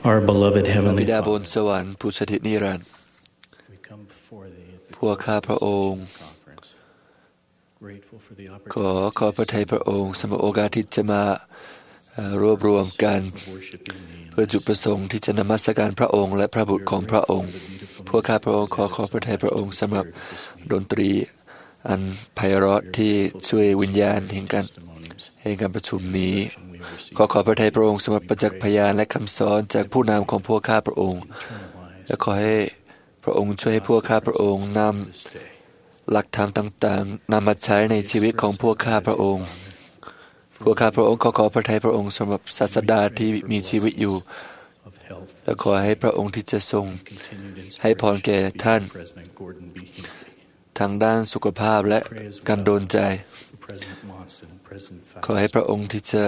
Our beloved บิ Heavenly ดาบ Father, นสวรรค์ผู้สถิตนิรันดร์พวกข้าพระองค์ขอพระทัยพระองค์สำหรับโอกาสที่จะมารวบรวมกันเพื่อจุดประสงค์ที่จะนมัสการพระองค์และพระบุตรของพระองค์พวกข้าพระองค์ขอพระทัยพระองค์สำหรับดนตรีอันไพเราะที่ช่วยวิญญาณแห่งการประชุมนี้ขอพระทัยพระองค์สำหรับประจักษ์พยานและคำสอนจากผู้นำของพวกข้าพระองค์และขอให้พระองค์ช่วยให้พวกข้าพระองค์นำหลักธรรมต่างๆนำมาใช้ในชีวิตของพวกข้าพระองค์พวกข้าพระองค์ขอพระทัยพระองค์สำหรับศาสดาที่มีชีวิตอยู่และขอให้พระองค์ที่จะทรงให้พรแก่ท่านทางด้านสุขภาพและการโดนใจขอให้พระองค์ที่จะ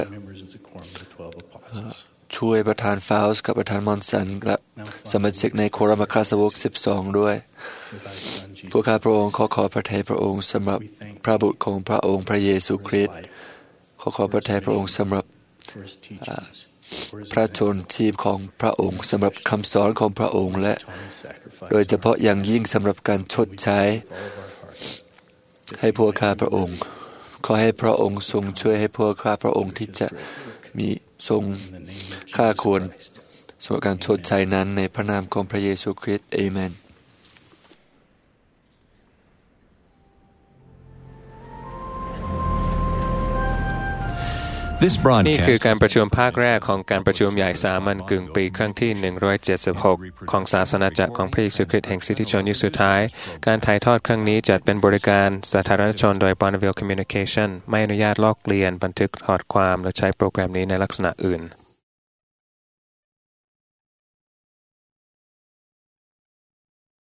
ช่วยประธานฟาวส์กับประธานมอนสันและสมาชิกในโครัมคาสาวก12ด้วยพวกข้าพระองค์ขอพระทัยพระองค์สำหรับพระบุตรของพระองค์พระเยซูคริสต์ขอพระทัยพระองค์สำหรับพระชนชีพของพระองค์สำหรับคำสอนของพระองค์และโดยเฉพาะอย่างยิ่งสำหรับการชดใช้ให้พวกข้าพระองค์ขอให้พระองค์ทรงช่วยให้พวกข้าพระองค์ที่จะมีทรงค่าควรสำหรับการชดใช้นั้นในพระนามของพระเยซูคริสต์อาเมนนี่คือการประชุมภาคแรกของการประชุมใหญ่สามัญกึ่งปีครั้งที่176ของศาสนาจักรของพระเยซูคริสต์แห่งสิทธิชนยุคสุดท้ายการถ่ายทอดครั้งนี้จัดเป็นบริการสาธารณชนโดย Bonneville Communication ไม่อนุญาตลอกเลียนบันทึกถอดความและใช้โปรแกรมนี้ในลักษณะอื่น